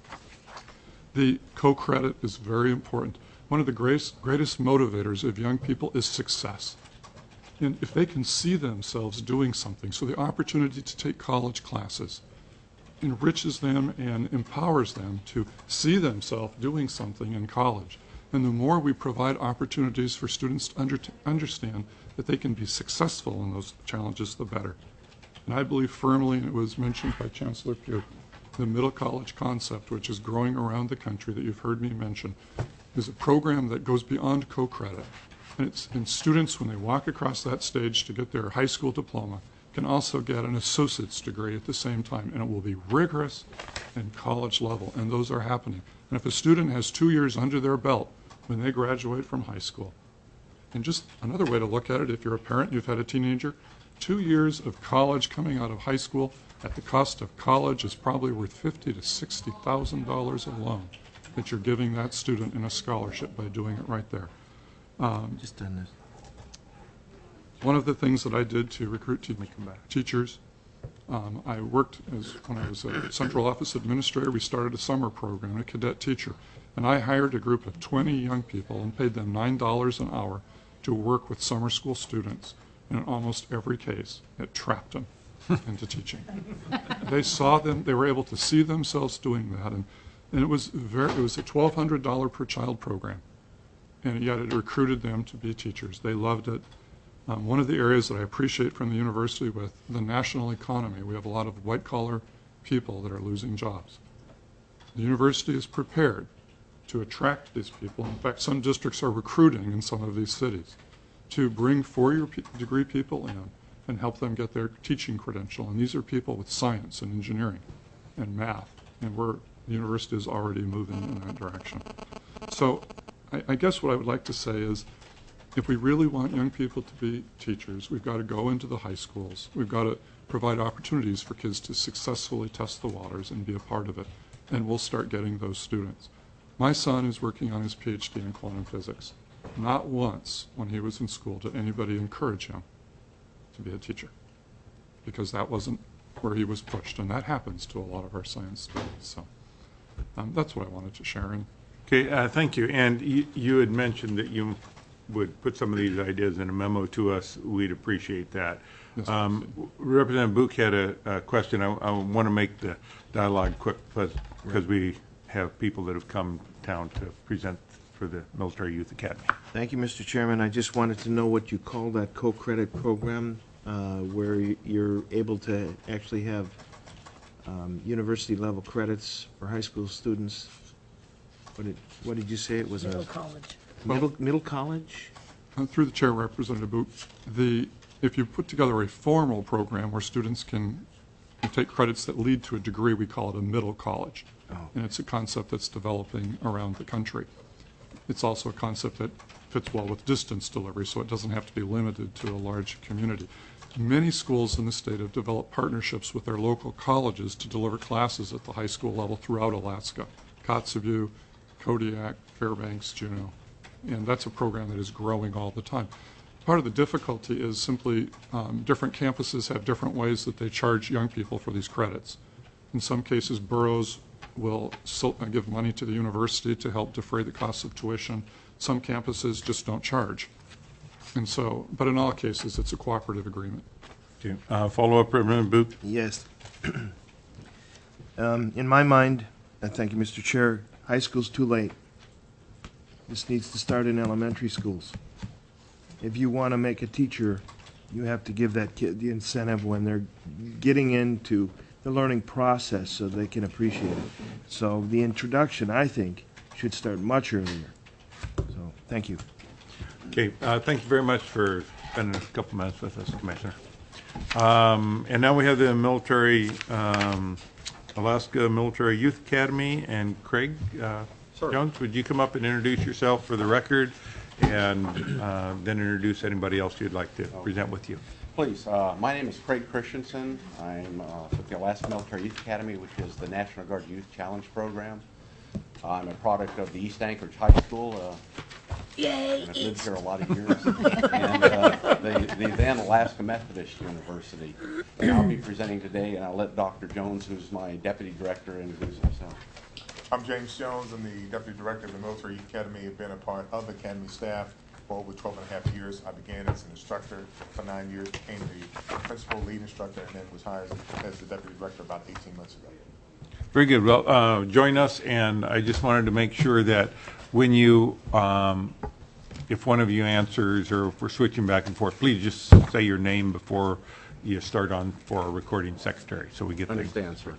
The co-credit is very important. One of the greatest, greatest motivators of young people is success. And if they can see themselves doing something, so the opportunity to take college classes enriches them and empowers them to see themselves doing something in college. And the more we provide opportunities for students to under, understand that they can be successful in those challenges, the better. And I believe firmly, and it was mentioned by Chancellor Pugh, the middle college concept, which is growing around the country that you've heard me mention, is a program that goes beyond co-credit. And, it's, and students, when they walk across that stage to get their high school diploma, can also get an associate's degree at the same time, and it will be rigorous and college level, and those are happening. And if a student has two years under their belt when they graduate from high school, and just another way to look at it, if you're a parent, you've had a teenager, two years of college coming out of high school at the cost of college is probably worth fifty thousand to sixty thousand dollars alone that you're giving that student in a scholarship by doing it right there. Um, Just done this. One of the things that I did to recruit te- teachers, um, I worked as when I was a central office administrator. We started a summer program, a cadet teacher, and I hired a group of twenty young people and paid them nine dollars an hour to work with summer school students. And in almost every case, it trapped them into teaching. They saw them; they were able to see themselves doing that, and, and it was very. It was a twelve hundred dollars per child program, and yet it recruited them to be teachers. They loved it. Um, one of the areas that I appreciate from the university with the national economy, we have a lot of white-collar people that are losing jobs. The university is prepared to attract these people. In fact, some districts are recruiting in some of these cities. to bring four-year pe- degree people in and help them get their teaching credential. And these are people with science and engineering and math, and we're, the university is already moving in that direction. So I, I guess what I would like to say is, if we really want young people to be teachers, we've got to go into the high schools. We've got to provide opportunities for kids to successfully test the waters and be a part of it, and we'll start getting those students. My son is working on his PhD in quantum physics. Not once when he was in school did anybody encourage him to be a teacher, because that wasn't where he was pushed, and that happens to a lot of our science students. So um, that's what I wanted to share. And Okay, uh, thank you. And you, you had mentioned that you would put some of these ideas in a memo to us. We'd appreciate that. Yes, um, Representative Book had a, a question. I, I want to make the dialogue quick because we have people that have come down to present for the Military Youth Academy. Thank you, Mister Chairman. I just wanted to know what you call that co-credit program uh, where you're able to actually have um, university-level credits for high school students. What did, what did you say it was? Middle a college. Middle, middle college? Uh, Through the chair, Representative Book, the, if you put together a formal program where students can take credits that lead to a degree, we call it a middle college. Oh. And it's a concept that's developing around the country. It's also a concept that fits well with distance delivery, so it doesn't have to be limited to a large community. Many schools in the state have developed partnerships with their local colleges to deliver classes at the high school level throughout Alaska. Kotzebue, Kodiak, Fairbanks, Juneau. And that's a program that is growing all the time. Part of the difficulty is simply um, different campuses have different ways that they charge young people for these credits. In some cases, boroughs will so, uh, give money to the university to help defray the costs of tuition. Some campuses just don't charge. And so, but in all cases, it's a cooperative agreement. Okay. Uh, follow-up, Representative Book? Yes. um, in my mind, uh, thank you, Mister Chair, high school's too late. This needs to start in elementary schools. If you want to make a teacher, you have to give that kid the incentive when they're getting into the learning process so they can appreciate it. So the introduction, I think, should start much earlier. So, thank you. Okay, uh, thank you very much for spending a couple minutes with us, Commissioner. Um, and now we have the military, um, Alaska Military Youth Academy, and Craig uh, Jones, would you come up and introduce yourself for the record, and uh, then introduce anybody else you'd like to present with you? Please. Uh, my name is Craig Christensen. I'm uh, with the Alaska Military Youth Academy, which is the National Guard Youth Challenge Program. Uh, I'm a product of the East Anchorage High School. Uh, Yay! and I've lived here a lot of years. and uh, the, the then Alaska Methodist University. And I'll be presenting today, and I'll let Doctor Jones, who's my deputy director, introduce himself. I'm James Jones. I'm the Deputy Director of the Military Youth Academy. I've been a part of the Academy staff for over twelve and a half years. I began as an instructor for nine years, became the principal lead instructor, and then was hired as the Deputy Director about eighteen months ago. Very good. Well, uh, join us, and I just wanted to make sure that when you, um, if one of you answers or if we're switching back and forth, please just say your name before you start on for our recording secretary, so we get the Understand, sir.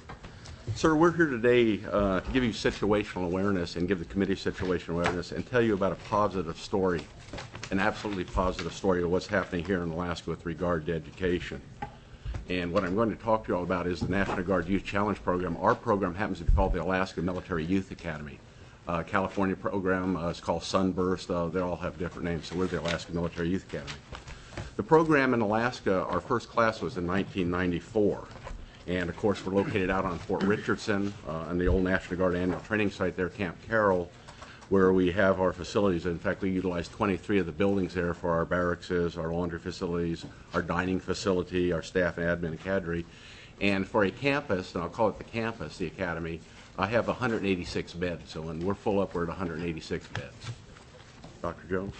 Sir, we're here today uh, to give you situational awareness and give the committee situational awareness and tell you about a positive story, an absolutely positive story of what's happening here in Alaska with regard to education. And what I'm going to talk to you all about is the National Guard Youth Challenge Program. Our program happens to be called the Alaska Military Youth Academy. Uh, California program uh, is called Sunburst. Uh, they all have different names, so we're the Alaska Military Youth Academy. The program in Alaska, our first class was in nineteen ninety-four. And of course, we're located out on Fort Richardson, uh, on the old National Guard annual training site there, Camp Carroll, where we have our facilities. In fact, we utilize twenty-three of the buildings there for our barracks, our laundry facilities, our dining facility, our staff and admin and cadre. And for a campus, and I'll call it the campus, the academy, I have one hundred eighty-six beds. So when we're full up, we're at one hundred eighty-six beds. Doctor Jones?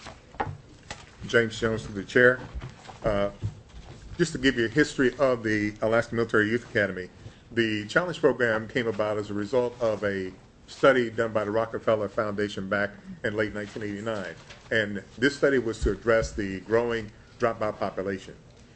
James Jones to the chair. Uh, Just to give you a history of the Alaska Military Youth Academy, the challenge program came about as a result of a study done by the Rockefeller Foundation back in late nineteen eighty-nine. And this study was to address the growing dropout population.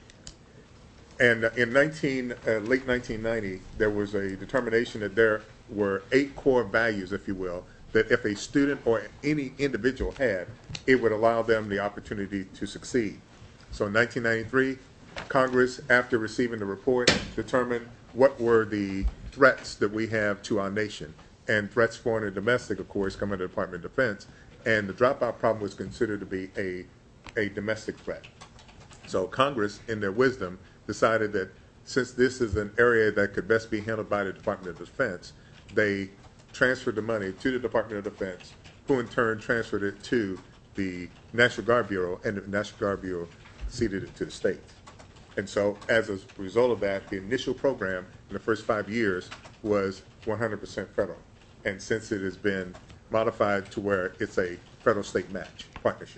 And in nineteen, uh, late nineteen ninety, there was a determination that there were eight core values, if you will, that if a student or any individual had, it would allow them the opportunity to succeed. So in nineteen ninety-three, Congress, after receiving the report, determined what were the threats that we have to our nation. And threats, foreign and domestic, of course, come under the Department of Defense. And the dropout problem was considered to be a, a domestic threat. So Congress, in their wisdom, decided that since this is an area that could best be handled by the Department of Defense, they transferred the money to the Department of Defense, who in turn transferred it to the National Guard Bureau, and the National Guard Bureau ceded it to the states. And so as a result of that, the initial program in the first five years was one hundred percent federal. And since it has been modified to where it's a federal-state match partnership.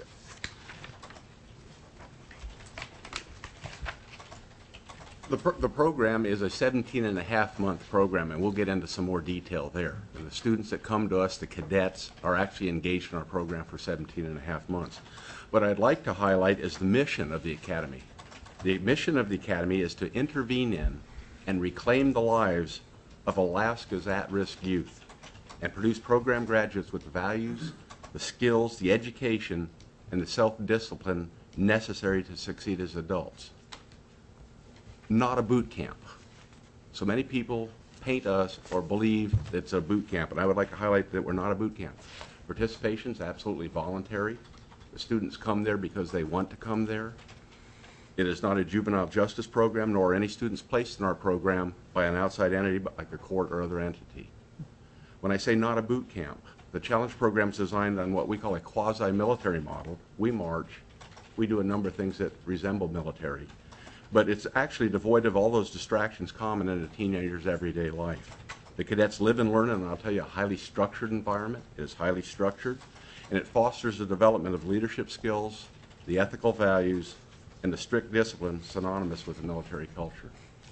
The, pro the program is a seventeen and a half month program, and we'll get into some more detail there. And the students that come to us, the cadets, are actually engaged in our program for seventeen and a half months. What I'd like to highlight is the mission of the Academy. The mission of the Academy is to intervene in and reclaim the lives of Alaska's at-risk youth and produce program graduates with the values, the skills, the education, and the self-discipline necessary to succeed as adults. Not a boot camp. So many people paint us or believe that it's a boot camp, and I would like to highlight that we're not a boot camp. Participation is absolutely voluntary. The students come there because they want to come there. It is not a juvenile justice program, nor are any students placed in our program by an outside entity like a court or other entity. When I say not a boot camp, the challenge program is designed on what we call a quasi-military model. We march. We do a number of things that resemble military. But it's actually devoid of all those distractions common in a teenager's everyday life. The cadets live and learn in, and I'll tell you, a highly structured environment. It is highly structured, and it fosters the development of leadership skills, the ethical values, and the strict discipline synonymous with the military culture.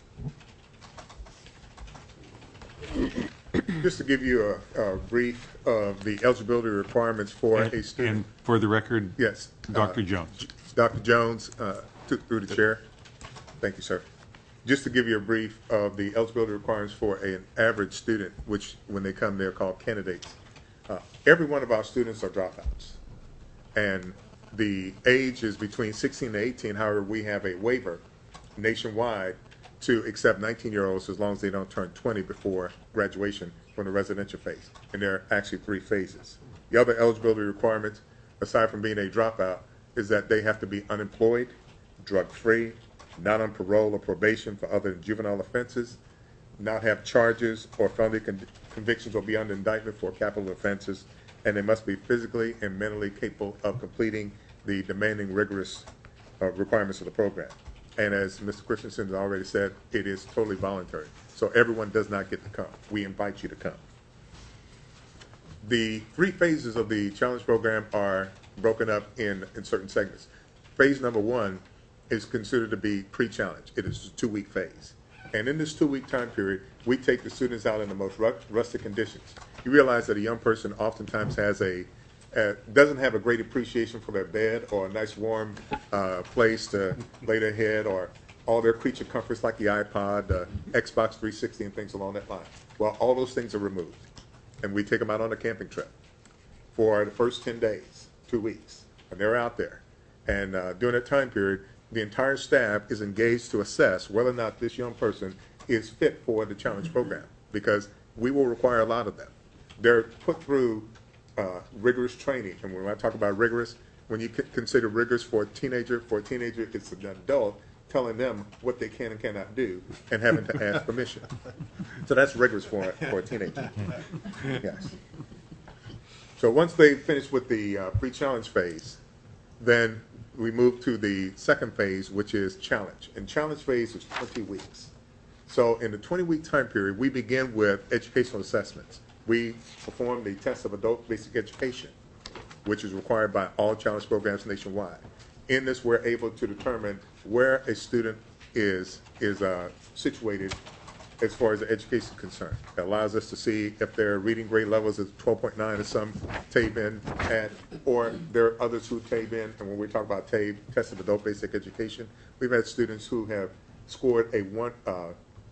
Just to give you a, a brief of the eligibility requirements for and, a student. And for the record, yes, Doctor Uh, Jones. Doctor Jones, uh, to, through the chair. Thank you, sir. Just to give you a brief of the eligibility requirements for a, an average student, which when they come, they're called candidates. Uh, every one of our students are dropouts. And the age is between sixteen to eighteen. However, we have a waiver nationwide to accept nineteen-year-olds as long as they don't turn twenty before graduation from the residential phase. And there are actually three phases. The other eligibility requirements, aside from being a dropout, is that they have to be unemployed, drug-free, not on parole or probation for other than juvenile offenses, not have charges or felony con convictions or be under indictment for capital offenses, and they must be physically and mentally capable of completing the demanding, rigorous uh, requirements of the program. And as Mister Christensen has already said, it is totally voluntary. So everyone does not get to come. We invite you to come. The three phases of the challenge program are broken up in, in certain segments. Phase number one is considered to be pre-challenge. It is a two-week phase. And in this two-week time period, we take the students out in the most rustic conditions. You realize that a young person oftentimes has a Uh, doesn't have a great appreciation for their bed or a nice warm uh, place to lay their head or all their creature comforts like the iPod, uh, Xbox three sixty, and things along that line. Well, all those things are removed. And we take them out on a camping trip for the first ten days, two weeks. And they're out there. And uh, during that time period, the entire staff is engaged to assess whether or not this young person is fit for the challenge program, because we will require a lot of them. They're put through Uh, rigorous training. And when I talk about rigorous, when you consider rigorous for a teenager, for a teenager, it's an adult telling them what they can and cannot do and having to ask permission. So that's rigorous for, for a teenager. Yes. So once they finish with the uh, pre-challenge phase, then we move to the second phase, which is challenge. And challenge phase is twenty weeks. So in the twenty-week time period, we begin with educational assessments. We perform the test of adult basic education, which is required by all challenge programs nationwide. In this, we're able to determine where a student is is uh, situated as far as the education is concerned. It allows us to see if their reading grade levels is twelve point nine, as some TABE in at, or there are others who TABE in. And when we talk about TABE, test of adult basic education, we've had students who have scored a one, uh,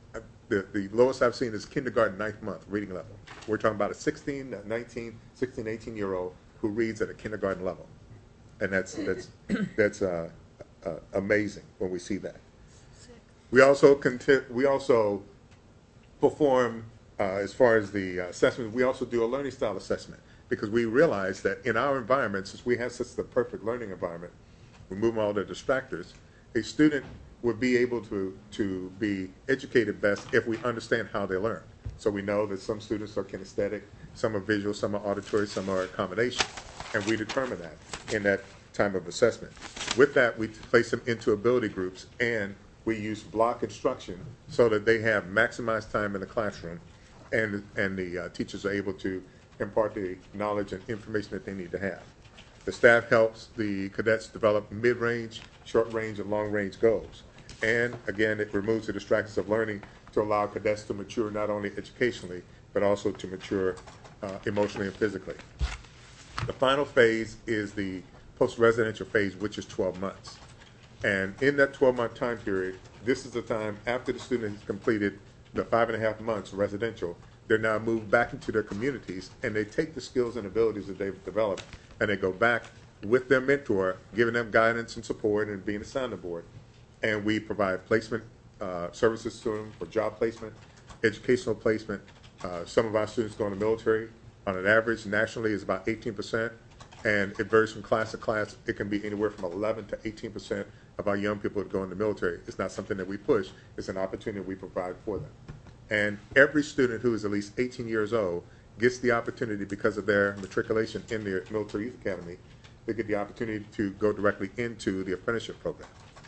The, the lowest I've seen is kindergarten ninth month reading level. We're talking about a sixteen, nineteen, sixteen, eighteen year old who reads at a kindergarten level. And that's, that's, that's uh, uh, amazing when we see that. We also, conti- we also perform, uh, as far as the assessment, we also do a learning style assessment because we realize that in our environment, since we have such the perfect learning environment, remove all the distractors, a student would be able to, to be educated best if we understand how they learn. So we know that some students are kinesthetic, some are visual, some are auditory, some are accommodation. And we determine that in that time of assessment. With that, we place them into ability groups and we use block instruction so that they have maximized time in the classroom and, and the uh, teachers are able to impart the knowledge and information that they need to have. The staff helps the cadets develop mid-range, short-range, and long-range goals. And again, it removes the distractions of learning to allow cadets to mature not only educationally, but also to mature uh, emotionally and physically. The final phase is the post-residential phase, which is twelve months. And in that twelve-month time period, this is the time after the student has completed the five and a half months residential, they're now moved back into their communities and they take the skills and abilities that they've developed and they go back with their mentor, giving them guidance and support and being a sounding board. And we provide placement uh, services to them for job placement, educational placement. Uh, some of our students go in the military. On an average, nationally, is about eighteen percent. And it varies from class to class. It can be anywhere from eleven to eighteen percent of our young people that go in the military. It's not something that we push. It's an opportunity we provide for them. And every student who is at least eighteen years old gets the opportunity, because of their matriculation in the Military Youth Academy, they get the opportunity to go directly into the apprenticeship program.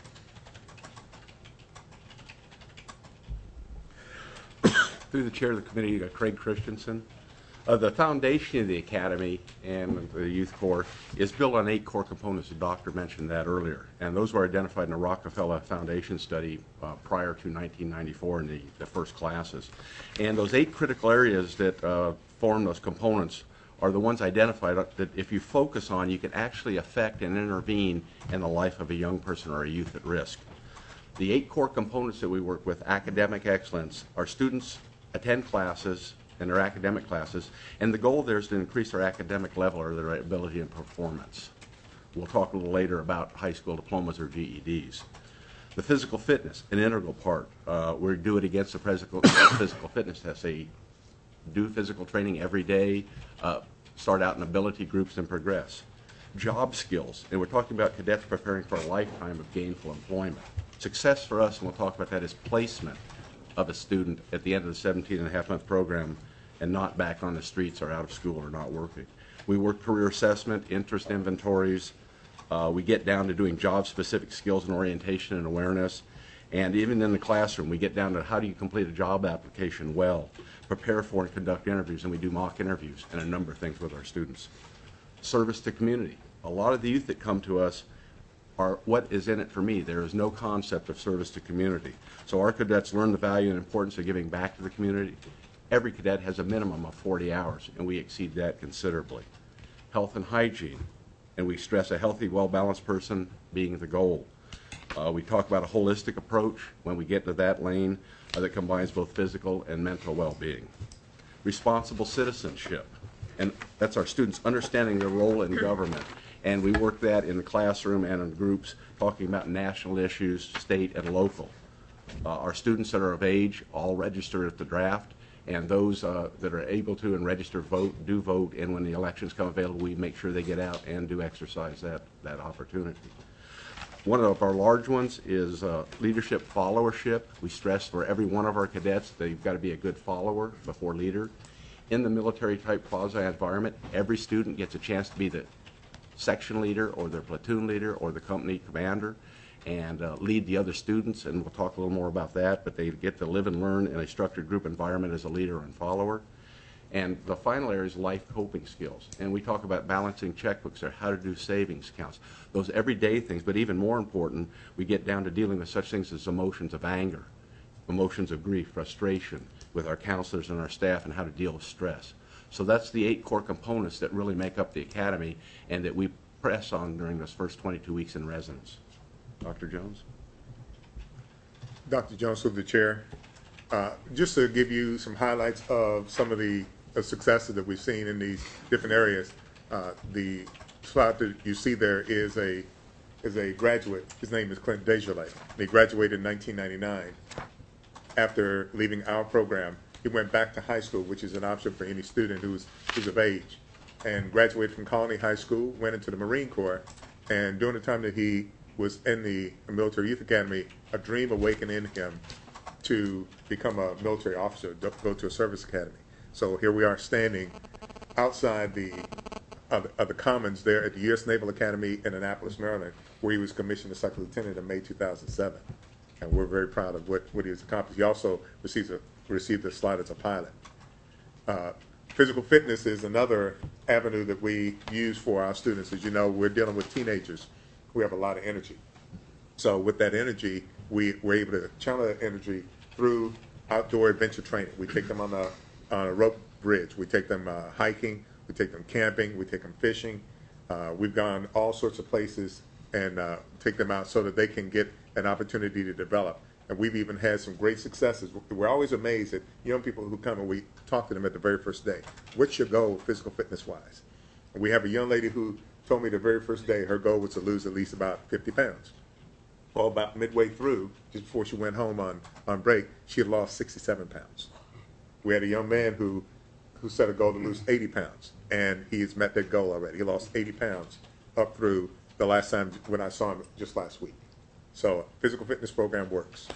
Through the chair of the committee, uh, Craig Christensen. Uh, the foundation of the Academy and the Youth Corps is built on eight core components. The doctor mentioned that earlier. And those were identified in the Rockefeller Foundation study uh, prior to nineteen ninety-four in the, the first classes. And those eight critical areas that uh, form those components are the ones identified that if you focus on, you can actually affect and intervene in the life of a young person or a youth at risk. The eight core components that we work with, academic excellence, our students attend classes and their academic classes, and the goal there is to increase their academic level or their ability and performance. We'll talk a little later about high school diplomas or G E Ds. The physical fitness, an integral part. Uh, we do it against the physical, physical fitness test. They do physical training every day, uh, start out in ability groups and progress. Job skills, and we're talking about cadets preparing for a lifetime of gainful employment. Success for us, and we'll talk about that, is placement of a student at the end of the seventeen and a half month program and not back on the streets or out of school or not working. We work career assessment, interest inventories. Uh, we get down to doing job-specific skills and orientation and awareness. And even in the classroom, we get down to how do you complete a job application well, prepare for and conduct interviews, and we do mock interviews and a number of things with our students. Service to community. A lot of the youth that come to us are what is in it for me. There is no concept of service to community. So our cadets learn the value and importance of giving back to the community. Every cadet has a minimum of forty hours, and we exceed that considerably. Health and hygiene, and we stress a healthy, well-balanced person being the goal. Uh, we talk about a holistic approach when we get to that lane uh, that combines both physical and mental well-being. Responsible citizenship, and that's our students understanding their role in government. And we work that in the classroom and in groups talking about national issues, state and local. Uh, our students that are of age all register at the draft, and those uh, that are able to and register vote, do vote, and when the elections come available, we make sure they get out and do exercise that, that opportunity. One of our large ones is uh, leadership followership. We stress for every one of our cadets that you've got to be a good follower before leader. In the military-type quasi environment, every student gets a chance to be the section leader or their platoon leader or the company commander and uh, lead the other students, and we'll talk a little more about that, but they get to live and learn in a structured group environment as a leader and follower. And the final area is life coping skills, and we talk about balancing checkbooks or how to do savings accounts, those everyday things, but even more important, we get down to dealing with such things as emotions of anger, emotions of grief, frustration with our counselors and our staff, and how to deal with stress. So that's the eight core components that really make up the Academy and that we press on during those first twenty-two weeks in residence. Doctor Jones? Doctor Jones, through the chair. Uh, just to give you some highlights of some of the uh, successes that we've seen in these different areas, uh, the slide that you see there is a is a graduate. His name is Clint Desjardins. He graduated in nineteen ninety-nine. After leaving our program, he went back to high school, which is an option for any student who's who's of age, and graduated from Colony High School, went into the Marine Corps, and during the time that he was in the Military Youth Academy, a dream awakened in him to become a military officer, go to a service academy. So here we are standing outside the of, of the Commons there at the U S Naval Academy in Annapolis, Maryland, where he was commissioned as second lieutenant in May two thousand seven. And we're very proud of what, what he has accomplished. He also received a, received a slot as a pilot. Uh, physical fitness is another avenue that we use for our students. As you know, we're dealing with teenagers who have a lot of energy. So with that energy, we, we're able to channel that energy through outdoor adventure training. We take them on a, on a rope bridge. We take them uh, hiking. We take them camping. We take them fishing. Uh, we've gone all sorts of places and uh, take them out so that they can get an opportunity to develop. And we've even had some great successes. We're always amazed at young people who come and we talk to them at the very first day. What's your goal physical fitness wise? And we have a young lady who told me the very first day her goal was to lose at least about fifty pounds. Well, about midway through, just before she went home on, on break, she had lost sixty-seven pounds. We had a young man who, who set a goal to lose eighty pounds, and he has met that goal already. He lost eighty pounds up through the last time when I saw him just last week. So physical fitness program works.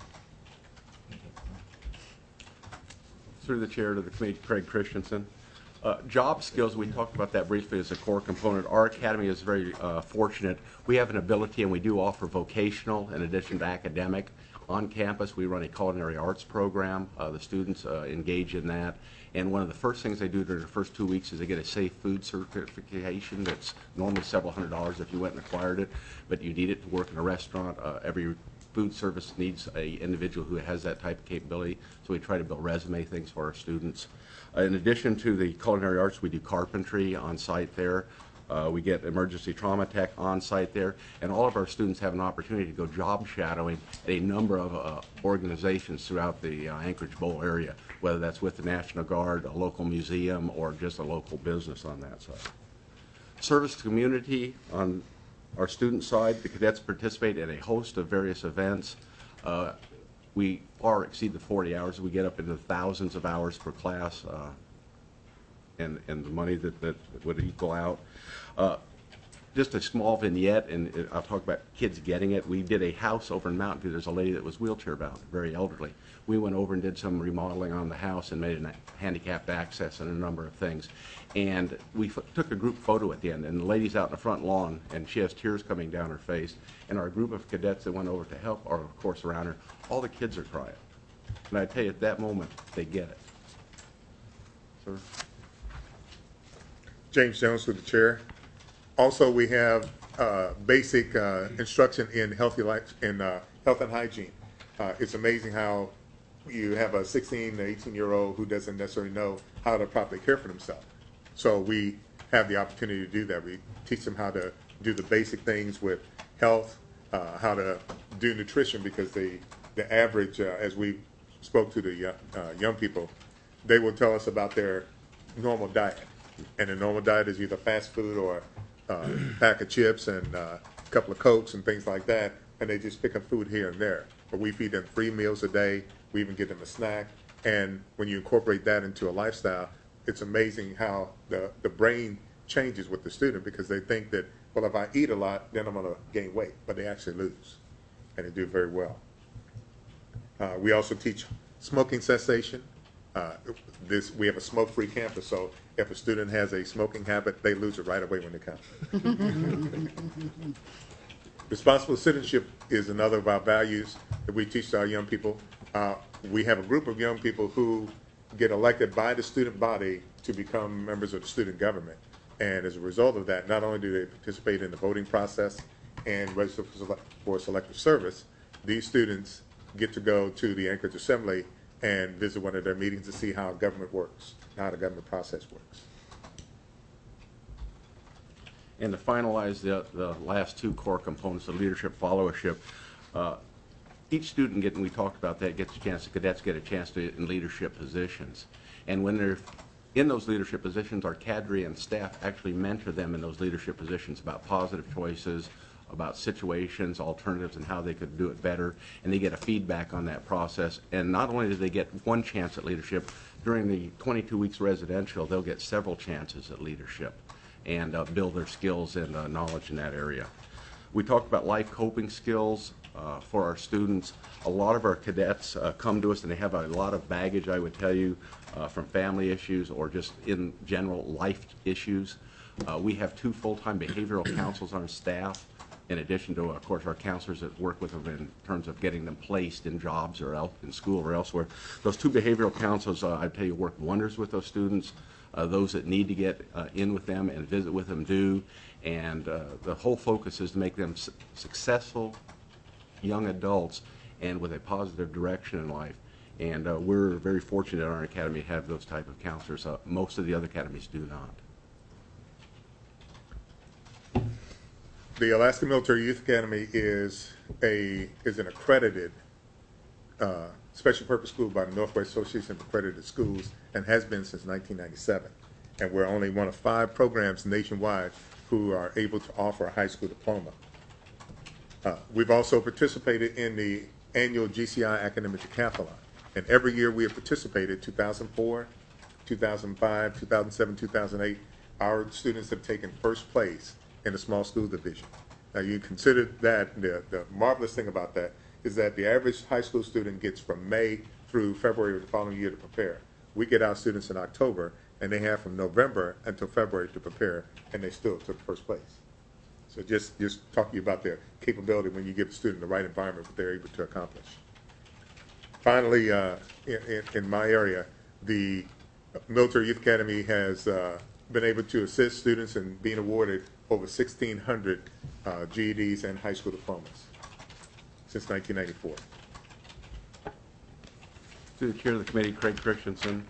Through the chair to the committee, Craig Christensen. Uh, job skills, we talked about that briefly as a core component. Our academy is very uh, fortunate. We have an ability, and we do offer vocational in addition to academic. On campus, we run a culinary arts program. Uh, the students uh, engage in that. And one of the first things they do during the first two weeks is they get a safe food certification that's normally several hundred dollars if you went and acquired it, but you need it to work in a restaurant. Uh, every food service needs a individual who has that type of capability, so we try to build resume things for our students. Uh, in addition to the culinary arts, we do carpentry on site there. Uh, we get emergency trauma tech on site there, and all of our students have an opportunity to go job shadowing at a number of uh, organizations throughout the uh, Anchorage Bowl area, whether that's with the National Guard, a local museum, or just a local business on that side. Service to community on our student side, the cadets participate in a host of various events. Uh, we far exceed the forty hours. We get up into thousands of hours per class, uh, and, and the money that, that would equal out. Uh, just a small vignette, and it, I'll talk about kids getting it. We did a house over in Mountain View. There's a lady that was wheelchair bound, very elderly. We went over and did some remodeling on the house and made a handicapped access and a number of things. And we f took a group photo at the end, and the lady's out in the front lawn, and she has tears coming down her face. And our group of cadets that went over to help are, of course, around her. All the kids are crying. And I tell you, at that moment, they get it. Sir? James Jones with the chair. Also, we have uh, basic uh, instruction in healthy life, in uh, health and hygiene. Uh, it's amazing how you have a sixteen to eighteen year old who doesn't necessarily know how to properly care for themselves. So we have the opportunity to do that. We teach them how to do the basic things with health, uh, how to do nutrition, because the the average, uh, as we spoke to the uh, young people, they will tell us about their normal diet. And a normal diet is either fast food or uh, a pack of chips and uh, a couple of Cokes and things like that, and they just pick up food here and there. But we feed them three meals a day. We even give them a snack. And when you incorporate that into a lifestyle, it's amazing how the, the brain changes with the student, because they think that, well, if I eat a lot, then I'm going to gain weight. But they actually lose, and they do very well. Uh, we also teach smoking cessation. Uh, this we have a smoke-free campus, so if a student has a smoking habit, they lose it right away when they come. Responsible citizenship is another of our values that we teach to our young people. Uh, we have a group of young people who get elected by the student body to become members of the student government. And as a result of that, not only do they participate in the voting process and register for selective service, these students get to go to the Anchorage Assembly and visit one of their meetings to see how government works, how the government process works. And to finalize the, the last two core components of leadership followership, uh, each student, get, and we talked about that, gets a chance, the cadets get a chance to get in leadership positions. And when they're in those leadership positions, our cadre and staff actually mentor them in those leadership positions about positive choices, about situations, alternatives, and how they could do it better. And they get a feedback on that process. And not only do they get one chance at leadership, during the twenty-two weeks residential, they'll get several chances at leadership and uh, build their skills and uh, knowledge in that area. We talked about life coping skills uh, for our students. A lot of our cadets uh, come to us and they have a lot of baggage, I would tell you, uh, from family issues or just in general life issues. Uh, we have two full-time behavioral counselors on staff, in addition to, of course, our counselors that work with them in terms of getting them placed in jobs or el in school or elsewhere. Those two behavioral counselors, uh, I tell you, work wonders with those students. Uh, those that need to get uh, in with them and visit with them do. And uh, the whole focus is to make them su successful young adults and with a positive direction in life. And uh, we're very fortunate in our academy to have those type of counselors. Uh, most of the other academies do not. The Alaska Military Youth Academy is a is an accredited uh, special purpose school by the Northwest Association of Accredited Schools and has been since nineteen ninety-seven. And we're only one of five programs nationwide who are able to offer a high school diploma. Uh, we've also participated in the annual G C I Academic Decathlon. And every year we have participated, two thousand four, two thousand five, two thousand seven, two thousand eight, our students have taken first place in the small school division. Now you consider that, the, the marvelous thing about that is that the average high school student gets from May through February of the following year to prepare. We get our students in October, and they have from November until February to prepare, and they still took first place. So just, just talking about their capability when you give the student the right environment, what they're able to accomplish. Finally, uh, in, in, in my area, the Military Youth Academy has uh, been able to assist students in being awarded over sixteen hundred uh, G E Ds and high school diplomas since nineteen ninety-four. To the chair of the committee, Craig Christensen.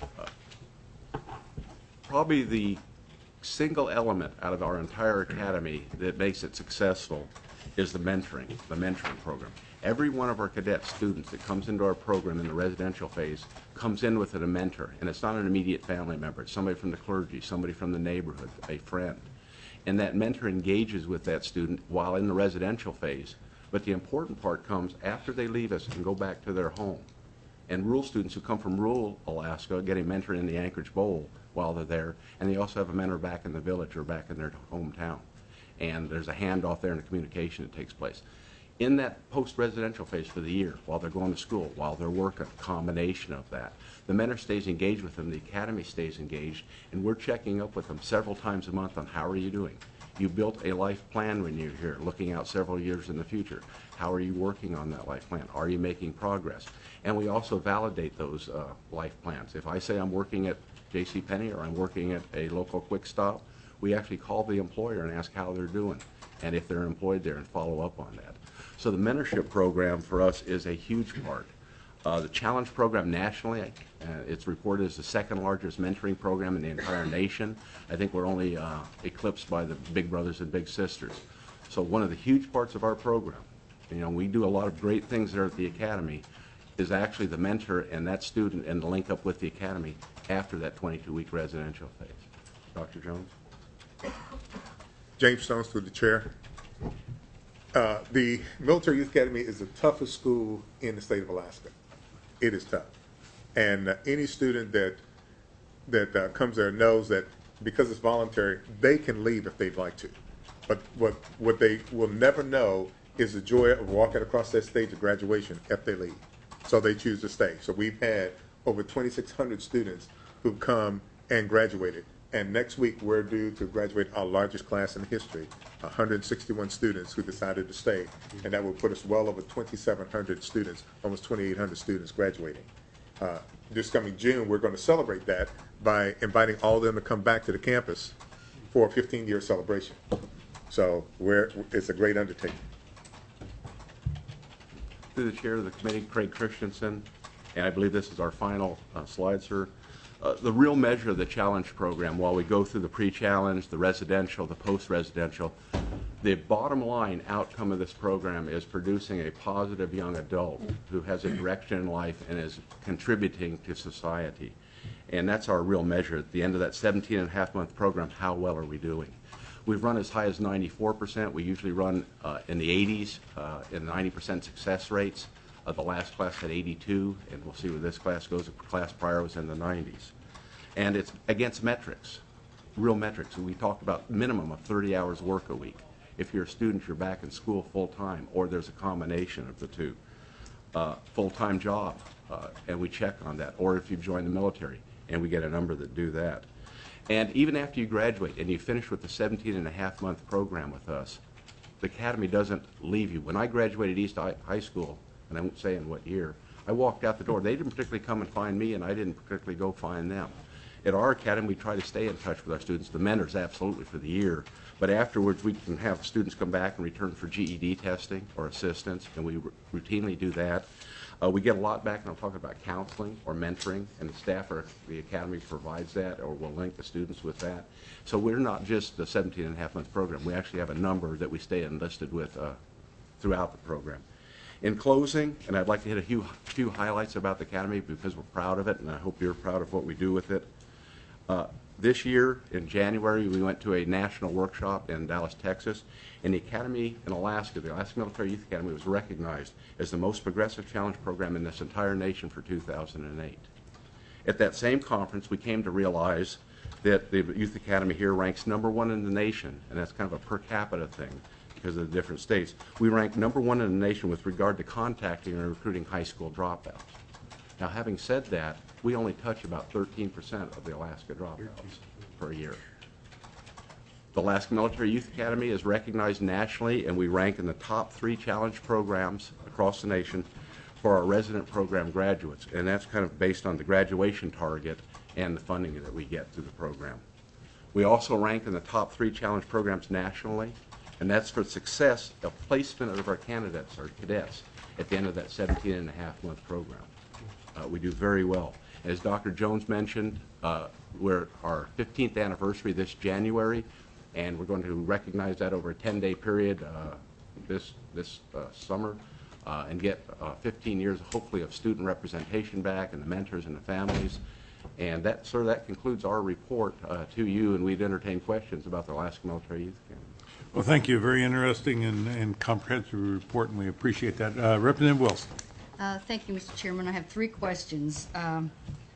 Uh, probably the single element out of our entire academy that makes it successful is the mentoring, the mentoring program. Every one of our cadet students that comes into our program in the residential phase comes in with a mentor, and it's not an immediate family member. It's somebody from the clergy, somebody from the neighborhood, a friend. And that mentor engages with that student while in the residential phase. But the important part comes after they leave us and go back to their home. And rural students who come from rural Alaska get a mentor in the Anchorage Bowl while they're there, and they also have a mentor back in the village or back in their hometown. And there's a handoff there and a communication that takes place. In that post-residential phase for the year, while they're going to school, while they're working, combination of that, the mentor stays engaged with them, the academy stays engaged, and we're checking up with them several times a month on how are you doing. You built a life plan when you're here, looking out several years in the future. How are you working on that life plan? Are you making progress? And we also validate those uh, life plans. If I say I'm working at J C Penney or I'm working at a local Quick Stop, we actually call the employer and ask how they're doing, and if they're employed there, and follow up on that. So the mentorship program for us is a huge part. Uh, the Challenge program nationally, uh, it's reported as the second largest mentoring program in the entire nation. I think we're only uh, eclipsed by the Big Brothers and Big Sisters. So one of the huge parts of our program, you know, we do a lot of great things there at the academy, is actually the mentor and that student and the link up with the academy after that twenty-two week residential phase. Doctor Jones? James Stones, through the chair. Uh, the Military Youth Academy is the toughest school in the state of Alaska. It is tough. And uh, any student that that uh, comes there knows that because it's voluntary, they can leave if they'd like to. But what, what they will never know is the joy of walking across that stage of graduation if they leave. So they choose to stay. So we've had over twenty-six hundred students who've come and graduated. And next week, we're due to graduate our largest class in history, one hundred sixty-one students who decided to stay. And that will put us well over twenty-seven hundred students, almost twenty-eight hundred students graduating. Uh, this coming June, we're going to celebrate that by inviting all of them to come back to the campus for a fifteen year celebration. So we're, it's a great undertaking. Through the chair of the committee, Craig Christensen, and I believe this is our final uh, slide, sir. uh, the real measure of the challenge program, while we go through the pre-challenge, the residential, the post-residential, the bottom line outcome of this program is producing a positive young adult who has a direction in life and is contributing to society. And that's our real measure. At the end of that seventeen and a half month program, how well are we doing? We've run as high as ninety-four percent. We usually run uh, in the eighties, uh, in ninety percent success rates. Uh, the last class had eighty-two, and we'll see where this class goes. The class prior was in the nineties. And it's against metrics, real metrics. And we talked about minimum of thirty hours work a week. If you're a student, you're back in school full-time, or there's a combination of the two. Uh, full-time job, uh, and we check on that. Or if you've joined the military, and we get a number that do that. And even after you graduate and you finish with the seventeen and a half month program with us, the Academy doesn't leave you. When I graduated East High School, and I won't say in what year, I walked out the door. They didn't particularly come and find me, and I didn't particularly go find them. At our Academy, we try to stay in touch with our students. The mentors, absolutely, for the year. But afterwards, we can have students come back and return for G E D testing or assistance, and we r routinely do that. Uh, we get a lot back, and I'm talking about counseling or mentoring, and the staff or the Academy provides that, or will link the students with that. So we're not just the seventeen and a half month program. We actually have a number that we stay enlisted with uh, throughout the program. In closing, and I'd like to hit a few, few highlights about the Academy because we're proud of it, and I hope you're proud of what we do with it. Uh, this year, in January, we went to a national workshop in Dallas, Texas, and the Academy in Alaska, the Alaska Military Youth Academy, was recognized as the most progressive challenge program in this entire nation for two thousand eight. At that same conference, we came to realize that the Youth Academy here ranks number one in the nation, and that's kind of a per capita thing because of the different states. We rank number one in the nation with regard to contacting and recruiting high school dropouts. Now, having said that, we only touch about thirteen percent of the Alaska dropouts per year. The Alaska Military Youth Academy is recognized nationally, and we rank in the top three challenge programs across the nation for our resident program graduates, and that's kind of based on the graduation target and the funding that we get through the program. We also rank in the top three challenge programs nationally, and that's for success of placement of our candidates, our cadets, at the end of that seventeen and a half month program. Uh, we do very well. As Doctor Jones mentioned, uh, we're our fifteenth anniversary this January, and we're going to recognize that over a ten day period uh, this, this uh, summer uh, and get uh, fifteen years, hopefully, of student representation back and the mentors and the families. And that, sir, that concludes our report uh, to you, and we'd entertain questions about the Alaska Military Youth Academy. Well, thank you. Very interesting and, and comprehensive report, and we appreciate that. Uh, Representative Wilson. Uh, thank you, Mister Chairman. I have three questions. Um,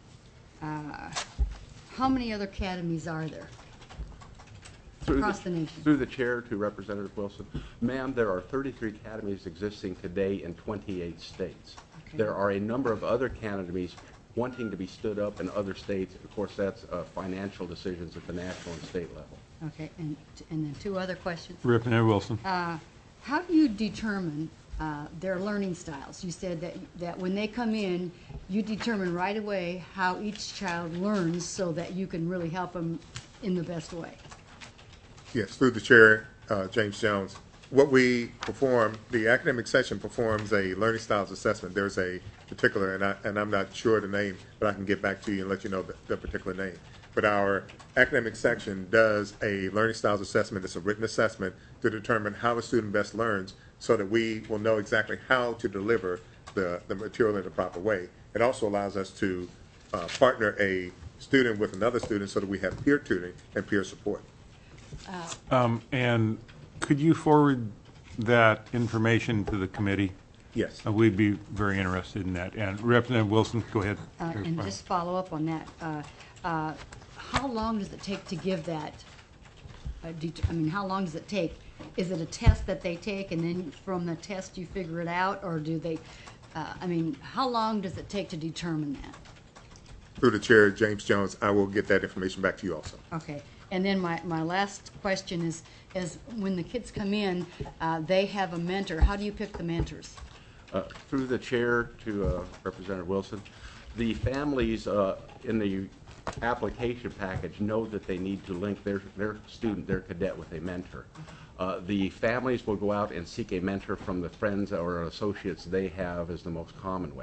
uh, how many other academies are there Through across the, the nation? Through the chair to Representative Wilson. Ma'am, there are thirty-three academies existing today in twenty-eight states. Okay. There are a number of other academies wanting to be stood up in other states. Of course, that's uh, financial decisions at the national and state level. Okay, and, and then two other questions. Representative Wilson. Uh, how do you determine uh, their learning styles? You said that, that when they come in, you determine right away how each child learns so that you can really help them in the best way. Yes, through the chair, uh, James Jones. What we perform, the academic section performs a learning styles assessment. There's a particular, and, I, and I'm not sure the name, but I can get back to you and let you know the, the particular name. But our academic section does a learning styles assessment. It's a written assessment to determine how the student best learns so that we will know exactly how to deliver the, the material in the proper way. It also allows us to uh, partner a student with another student so that we have peer tutoring and peer support. Uh, Um, and could you forward that information to the committee? Yes. Uh, we'd be very interested in that. And Representative Wilson, go ahead. Uh, and just follow up on that. Uh, uh, how long does it take to give that? Uh, det I mean, how long does it take? Is it a test that they take, and then from the test you figure it out, or do they? Uh, I mean, how long does it take to determine that? Through the chair, James Jones, I will get that information back to you also. Okay. And then my, my last question is, is when the kids come in, uh, they have a mentor. How do you pick the mentors? Uh, through the chair to uh, Representative Wilson, the families uh, in the application package know that they need to link their, their student, their cadet, with a mentor. Uh, the families will go out and seek a mentor from the friends or associates they have as the most common way.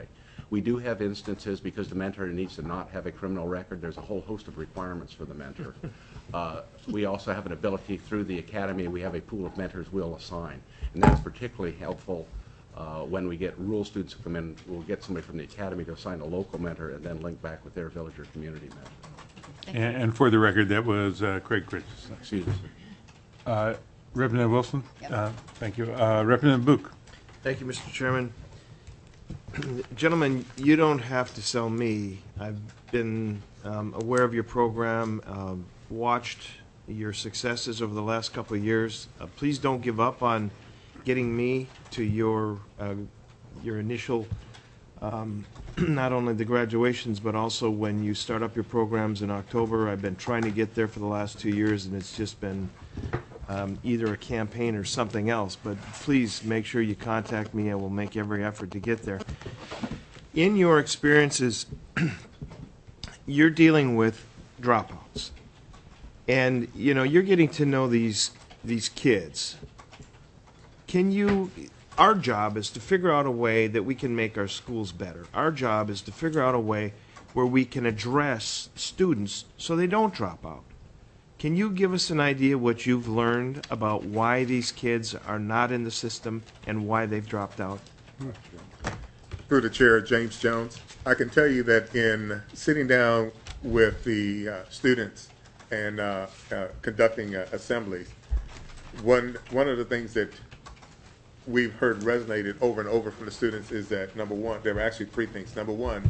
We do have instances, because the mentor needs to not have a criminal record, there's a whole host of requirements for the mentor. Uh, we also have an ability through the academy, we have a pool of mentors we'll assign. And that's particularly helpful uh, when we get rural students who come in. We'll get somebody from the academy to assign a local mentor and then link back with their village or community mentor. And, and for the record, that was uh, Craig Christensen. Excuse me. Uh, Representative Wilson? Uh, thank you. Uh, Representative Book? Thank you, Mister Chairman. Gentlemen, you don't have to sell me. I've been um, aware of your program, um, watched your successes over the last couple of years. Uh, please don't give up on getting me to your uh, your initial, um, not only the graduations, but also when you start up your programs in October. I've been trying to get there for the last two years, and it's just been um, either a campaign or something else. But please make sure you contact me. I will make every effort to get there. In your experiences, you're dealing with dropouts. And, you know, you're getting to know these these kids. Can you, our job is to figure out a way that we can make our schools better. Our job is to figure out a way where we can address students so they don't drop out. Can you give us an idea what you've learned about why these kids are not in the system and why they've dropped out? Through the chair, James Jones. I can tell you that in sitting down with the uh, students and uh, uh, conducting uh, assemblies, one one of the things that we've heard resonated over and over from the students is that, number one, there were actually three things. Number one,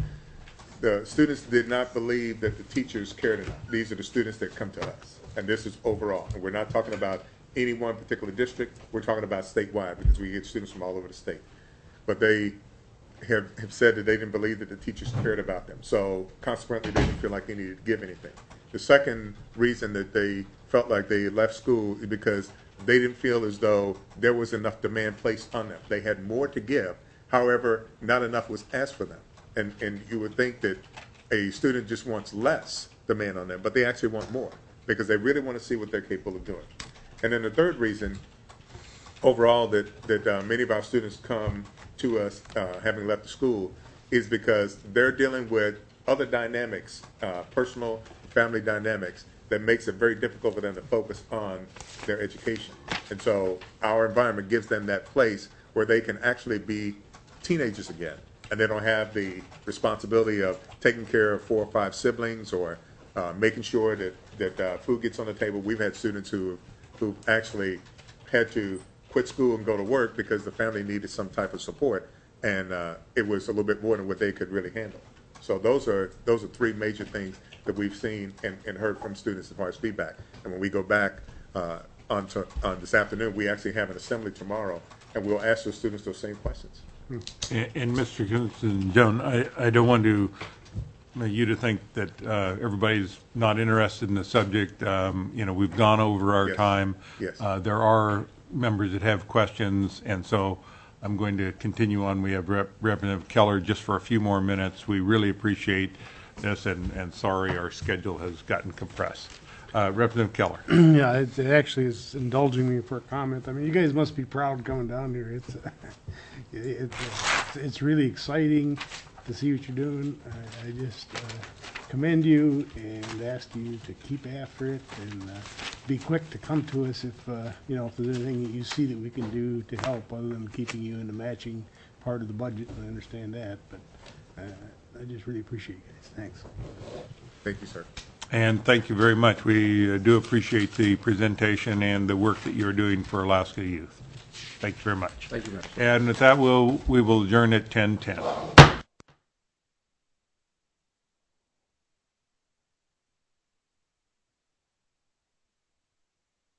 the students did not believe that the teachers cared enough. These are the students that come to us, and this is overall. And we're not talking about any one particular district. We're talking about statewide, because we get students from all over the state. But they have, have said that they didn't believe that the teachers cared about them. So consequently, they didn't feel like they needed to give anything. The second reason that they felt like they left school is because they didn't feel as though there was enough demand placed on them. They had more to give. However, not enough was asked for them. And, and you would think that a student just wants less demand on them, but they actually want more because they really want to see what they're capable of doing. And then the third reason, overall, that, that uh, many of our students come to us uh, having left the school is because they're dealing with other dynamics, uh, personal, family dynamics, that makes it very difficult for them to focus on their education. And so our environment gives them that place where they can actually be teenagers again, and they don't have the responsibility of taking care of four or five siblings or uh, making sure that, that uh, food gets on the table. We've had students who who actually had to quit school and go to work because the family needed some type of support, and uh, it was a little bit more than what they could really handle. So those are those are three major things that we've seen and, and heard from students as far as feedback. And when we go back uh, on, to, on this afternoon, we actually have an assembly tomorrow, and we'll ask those students those same questions. And, and Mister Johnson, Joan, I, I don't want to you to think that uh, everybody's not interested in the subject. Um, you know, we've gone over our Yes. time. Yes. Uh, there are members that have questions, and so I'm going to continue on. We have Rep Representative Keller just for a few more minutes. We really appreciate this, and, and sorry our schedule has gotten compressed. Uh, Representative Keller. Yeah, it, it actually is indulging me for a comment. I mean, you guys must be proud coming down here. It's uh, it, it, it's, it's really exciting to see what you're doing. I, I just uh, commend you and ask you to keep after it and uh, be quick to come to us if uh, you know if there's anything that you see that we can do to help other than keeping you in the matching part of the budget. I understand that, but uh, I just really appreciate you guys. Thanks. Thank you, sir. And thank you very much. We uh, do appreciate the presentation and the work that you're doing for Alaska Youth. Thank you very much. Thank you, Mister And with that, we'll, we will adjourn at ten ten.